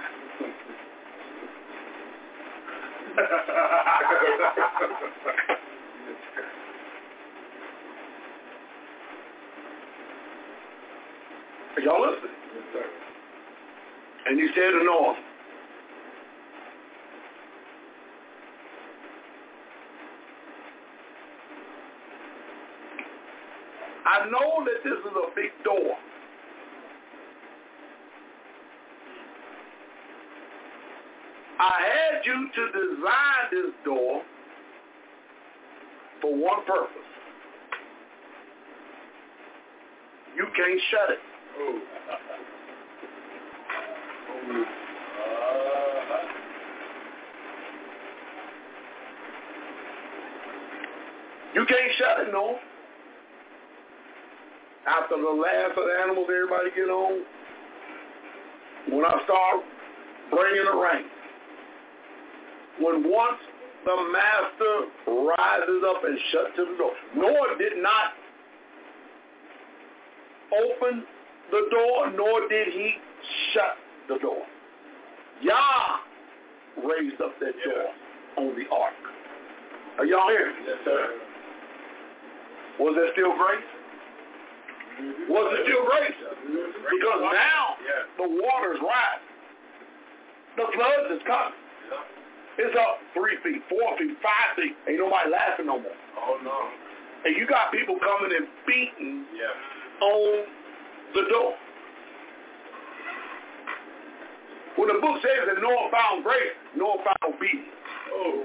Are y'all listening? Yes, sir. And he said to Noah, that this is a big door. I had you to design this door for one purpose. You can't shut it. Oh. Oh. You can't shut it, no. After the last of the animals everybody get on, when I start bringing the rain, when once the master rises up and shuts the door, Noah did not open the door, nor did he shut the door. Yah raised up that Yeah. door on the ark. Are y'all here? Yes, sir. Was there still grace? Was there still grace? Because now Yeah. the water's rising. The floods is coming. Yeah. It's up three feet, four feet, five feet. Ain't nobody laughing no more. Oh, no. And you got people coming and beating Yeah. on the door. When the book says that Noah found grace, Noah found obedience. Oh.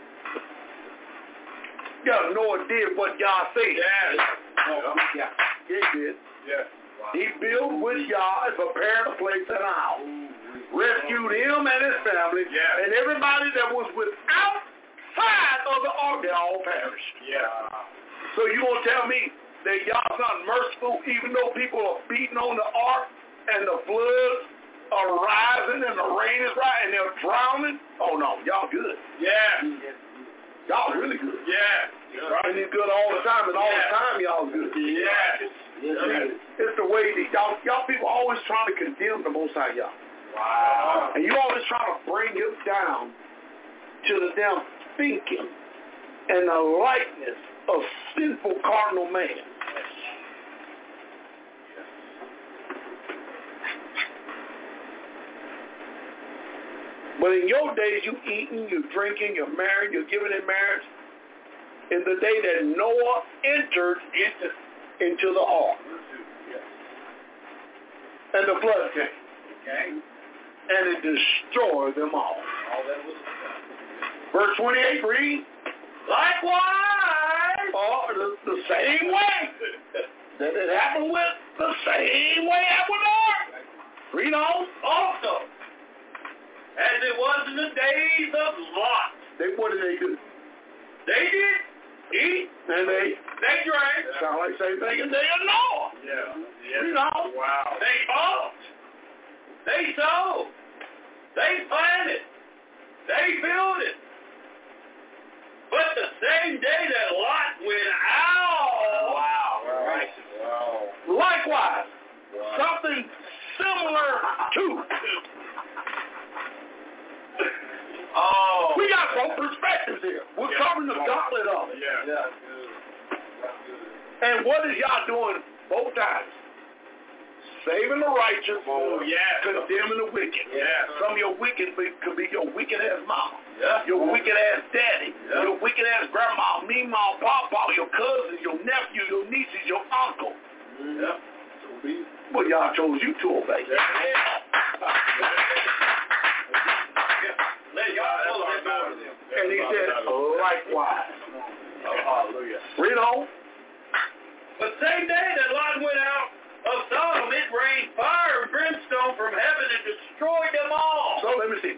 Yeah, Noah did what Yah said. Yes. Oh, yeah. He did. Yes. Wow. He built with Yah and prepared a place in a house. Rescued him and his family. Yeah. And everybody that was without outside of the ark, they all perished. Yeah. So you gonna tell me that Yah's not merciful even though people are beating on the ark and the floods are rising and the rain is rising and they're drowning? Oh no, y'all good. Yeah. Y'all really good. Yeah. And he's good all the time, and all Yeah. the time y'all good. Yes. Yes. It's the way that y'all, y'all people always trying to condemn the Most High Yah. Wow. And you always trying to bring him down to the damn thinking and the likeness of sinful carnal man. But in your days, you eating, you drinking, you're married, you're giving in marriage. In the day that Noah entered into, into the ark, and the flood came, Okay. and it destroyed them all. All that was Verse twenty-eight reads, likewise, or the, the same way that it happened with, the same way happened with the ark. Read on. Also, as it was in the days of Lot, They, what did they do? they did eat, And they they drank, sound like the same thing as they are Noah. Yeah. Yeah. Read on. Wow. they bought, they sold, they planted, they built it. But the same day that Lot went out, Wow. Right. Wow. Likewise, Wow. something similar to. Oh. We got both perspectives here. We're Yeah. covering the gauntlet of it. Yeah. Yeah. That's good. That's good. And what is y'all doing both times? Saving the righteous, Oh, yeah. condemning the wicked. Yeah. Some of your wicked be- could be your wicked ass mama, Yeah. your wicked ass daddy, Yeah. your wicked ass grandma, me, mom, papa, your cousins, your nephew, your nieces, your uncle. Yeah. But y'all chose you to obey. let y'all close that door. And he said, likewise. Hallelujah. Read on. But same day that Lot went out of Sodom, it rained fire and brimstone from heaven and destroyed them all. So let me see.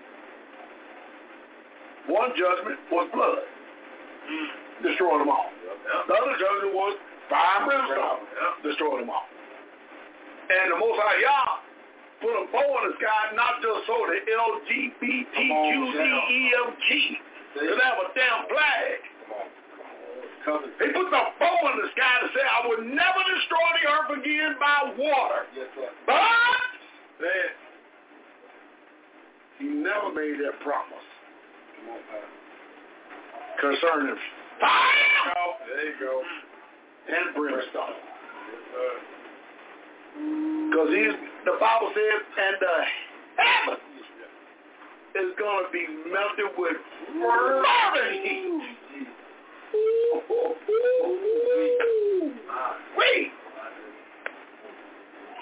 One judgment was blood. Mm. Destroyed them all. Yep. The other judgment was fire and brimstone. Yep. Destroyed them all. And the Most High Yah put a bow in the sky, not just so the L G B T Q Z E F G could have a damn flag. He put the bow in the sky to say, I would never destroy the earth again by water. Yes, sir. But Say it. he never made that promise Come on, Pastor. concerning fire Oh, there you go. and brimstone. Yes, sir. Because he's, the Bible says, and the heaven is going to be melted with fervent heat. Wait.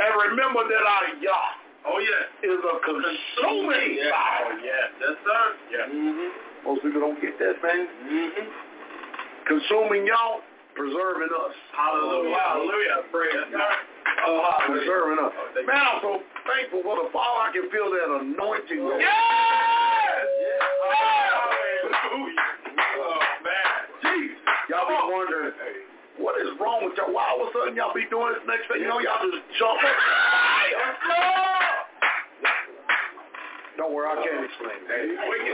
And remember that our Yah Oh, yes. is a consuming yes. fire. Oh, yes. Yes, sir. Yes. Mm-hmm. Most people don't get that, man. Mm-hmm. Consuming y'all, preserving us. Hallelujah. Hallelujah. Praise yes, God. Oh, preserving us. Oh, man, I'm so thankful for the Father. I can feel that anointing. Yes! Yes! yes. Hallelujah. Oh, man. Jeez. Y'all be wondering, what is wrong with y'all? Why all of a sudden y'all be doing this? Next thing you know, y'all just jump up. Don't worry, I can't explain that.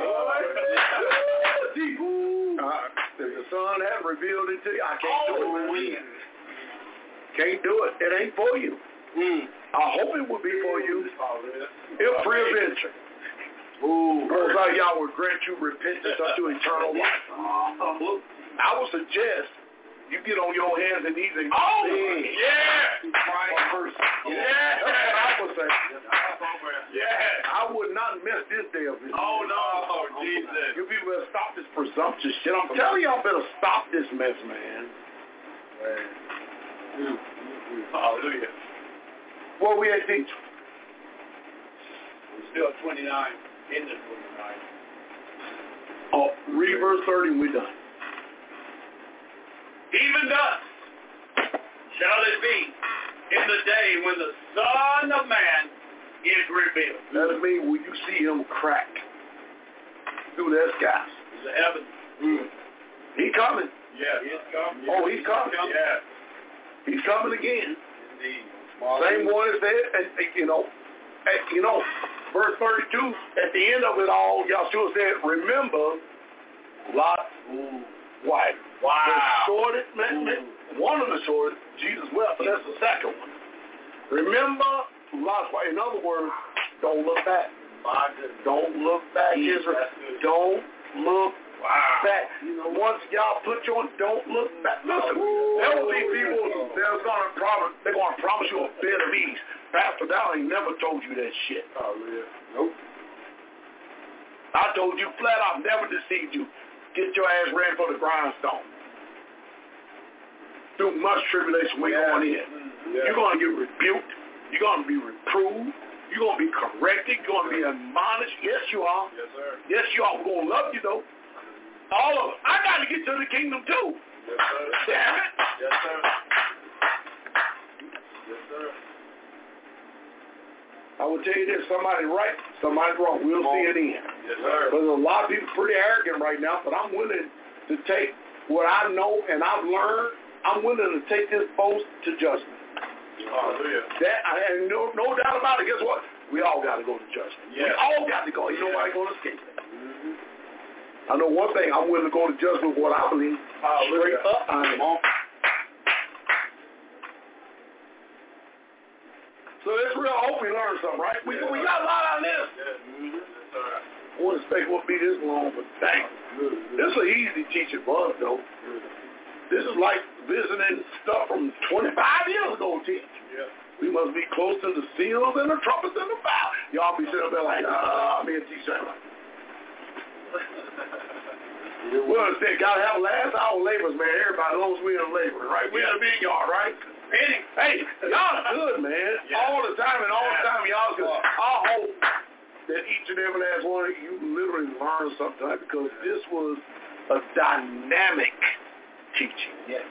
Uh, if the Son hasn't revealed it to you, I can't do it. Can't do it. It ain't for you. Mm. I hope it would be for you. It'll prevent you. Most of y'all will grant you repentance unto eternal life. I would suggest you get on your hands and knees and oh, sing. Yeah. Right. Yeah. That's what I would say. Yeah. I would not miss this day of it. Oh, no. Oh, Jesus. You people better stop this presumptuous shit. I'm telling y'all better stop this mess, man. Mm. Hallelujah. What we at teach? We're still twenty-nine. In the twenty-nine. Oh, read verse thirty and we're done. Even thus shall it be in the day when the Son of Man is revealed. That means when you see him crack through that sky. The heaven. Mm. He coming. Yeah, he's coming. Oh, he's coming. Yeah. He's coming again. Indeed. Same one as that, and, and you know, and, you know, verse thirty-two, at the end of it all, Yahshua said, remember Lot's wife. Wow. The shortest, man, man, one of the shortest, Jesus wept, but that's the second one. Remember Lot's wife. In other words, don't look back. Don't look back, Israel. Don't look wow. back. You know, once y'all put you on, don't look back. Listen, there will be people that's gonna promise they're gonna promise you a bed of ease. Pastor Dow ain't never told you that shit. Oh, yeah. Nope. I told you flat out, never deceived you. Get your ass ready for the grindstone. Through much tribulation, we're yeah. going in. Yeah. You're going to get rebuked. You're going to be reproved. You're going to be corrected. You're going to be admonished. Yes, you are. Yes, sir. Yes, you are. We're going to love you, though. All of us. I got to get to the kingdom, too. Yes, sir. Damn it. Yes, sir. Yes, sir. I will tell you this, somebody right, somebody wrong. We'll see it in. Yes, sir. Because a lot of people pretty arrogant right now, but I'm willing to take what I know and I've learned. I'm willing to take this boast to judgment. Hallelujah. That, and no, no doubt about it, guess what? We all got to go to judgment. Yes. We all got to go. Ain't yes. nobody going to escape that. Mm-hmm. I know one thing, I'm willing to go to judgment with what I believe. Hallelujah. Straight up, I am. So it's real. I hope we learned something, right? We, yeah. we got a lot out of this. Yes. Mm-hmm. Yes, sir. I wouldn't expect it would be this long, but dang. Mm-hmm. This is an easy teaching for us, though. Mm-hmm. This is like visiting stuff from twenty-five years ago, teach. Yeah. We must be close to the seals and the trumpets and the bow. Y'all be sitting up there like, ah, me and teach that. Well, say, gotta have last hour labors, man. Everybody knows we're in labor, right? We're in the big yard, right? Penny. Hey, y'all good, man. Yeah. All the time and all yeah. the time, y'all good. I hope that each and every last one of you literally learned something tonight, because this was a dynamic teaching. Yes.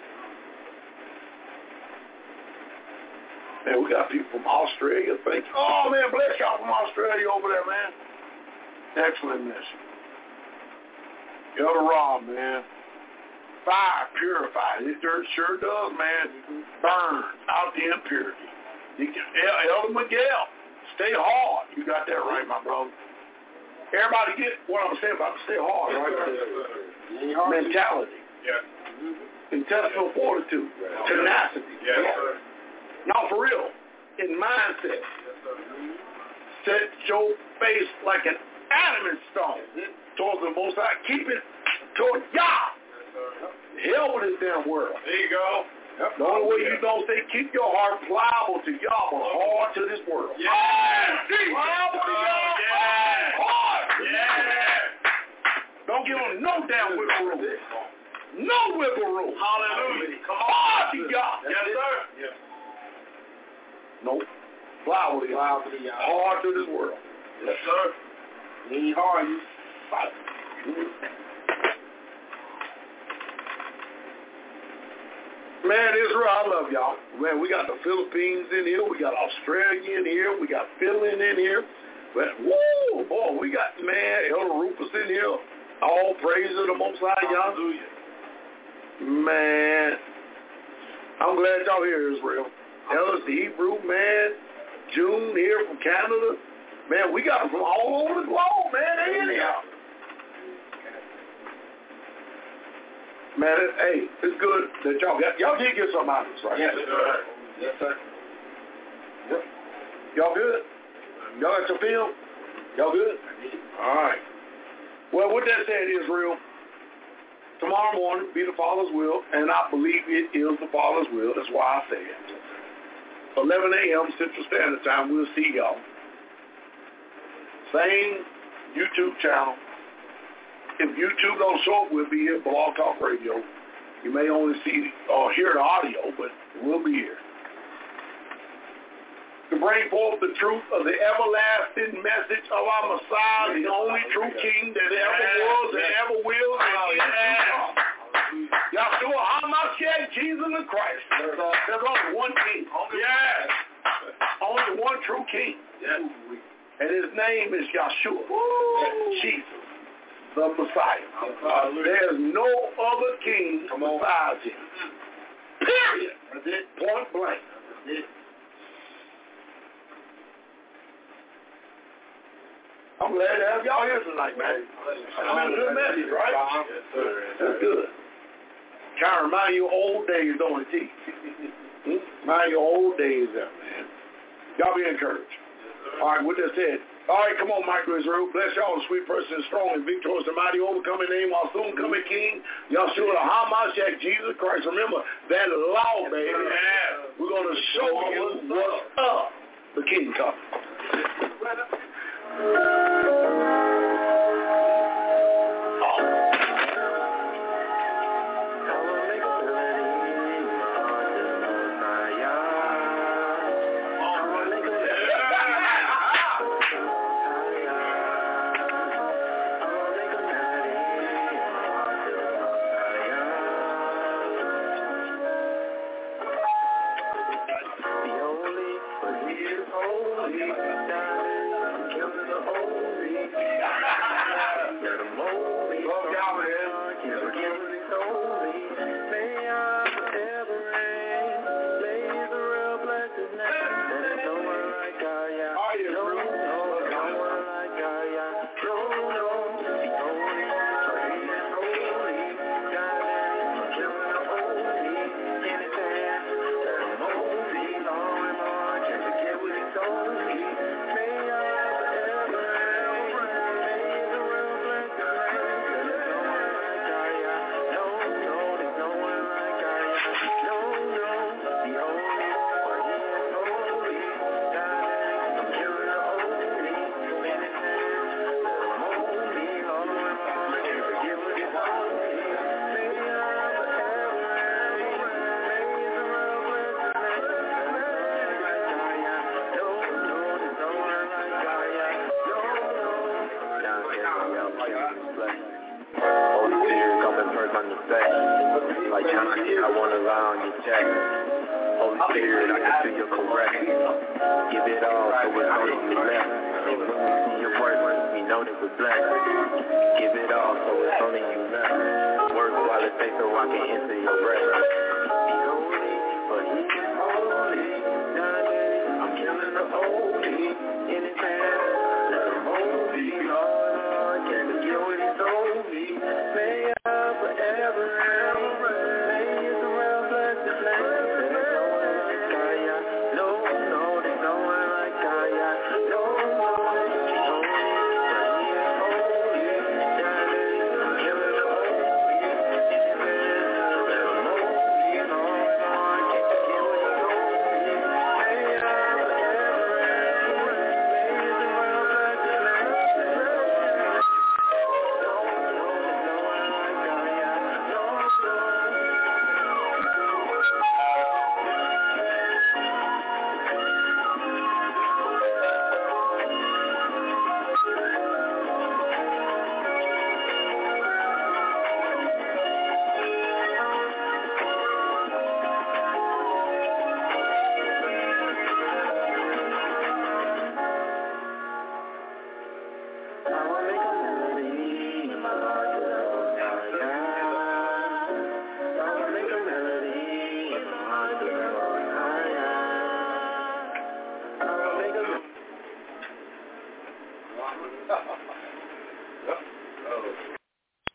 Man, we got people from Australia. Thank you. Oh, man, bless y'all from Australia over there, man. Excellent mission. Elder Rob, man. Fire purifies. It sure does, man. Burns out the impurity. You can, Elder Miguel, stay hard. You got that right, my brother. Everybody get what I'm saying about stay hard, right? Mentality. Yeah. Intestinal fortitude. Yeah. Tenacity. Yes, sir. No, for real. In mindset. Yes, sir. Set your face like an adamant stone towards the Most High. Keep it toward Yah. Hell with this damn world. There you go. Yep. The only way you don't say keep your heart pliable to Yah, but hard to this world. Yeah. Oh, pliable to Yah. Yeah. Hard. Yeah. Don't give them no damn wiggle room. No wiggle room. Hallelujah. Come on. Hard to Yah. Yes, sir. Yes. Nope. Flower to y'all. Hard to this world. Yes, sir. Ain't hard, you fight. Man, Israel, I love y'all. Man, we got the Philippines in here. We got Australia in here. We got Finland in here. But, woo, boy, we got, man, Elder Rufus in here. All praise to the Most High, y'all. Hallelujah. Man, I'm glad y'all here, Israel. Ellis the Hebrew, man. June here from Canada. Man, we got them from all over the globe, man. They in here. Man, it, hey, it's good that y'all got, y'all did get something out of this, right? Yes, sir. Yes, sir. Yep. Y'all good? Y'all got your film? Y'all good? All right. Well, with that said, Israel, tomorrow morning, be the Father's will, and I believe it is the Father's will. That's why I say it. eleven a.m. Central Standard Time, we'll see y'all. Same YouTube channel. If YouTube don't show up, we'll be here, Blog Talk Radio. You may only see or hear the audio, but we'll be here. To bring forth the truth of the everlasting message of our Messiah, the only true King that ever was and ever will and is to come. Yahshua HaMashiach, Jesus the Christ. There's only one King. Yes. Only one true King. Yes. And his name is Yahshua. Jesus, the Messiah. There's no other King besides him. Period. That's it. Point blank. That's it. I'm glad to have y'all here tonight, man. That's been a good message, right? Yes, sir. That's good. Kind of remind you of old days, don't it, T? Hmm? Remind you of old days there, man. Y'all be encouraged. Yes, All right, with that said, all right, come on, Michael Israel. Bless y'all, sweet person, strong and victorious and mighty, overcoming name, our soon coming King, Yahshua HaMashiach, Jesus Christ. Remember that law, baby. Yeah. We're going to show you what's up. The King comes. Ha ha ha.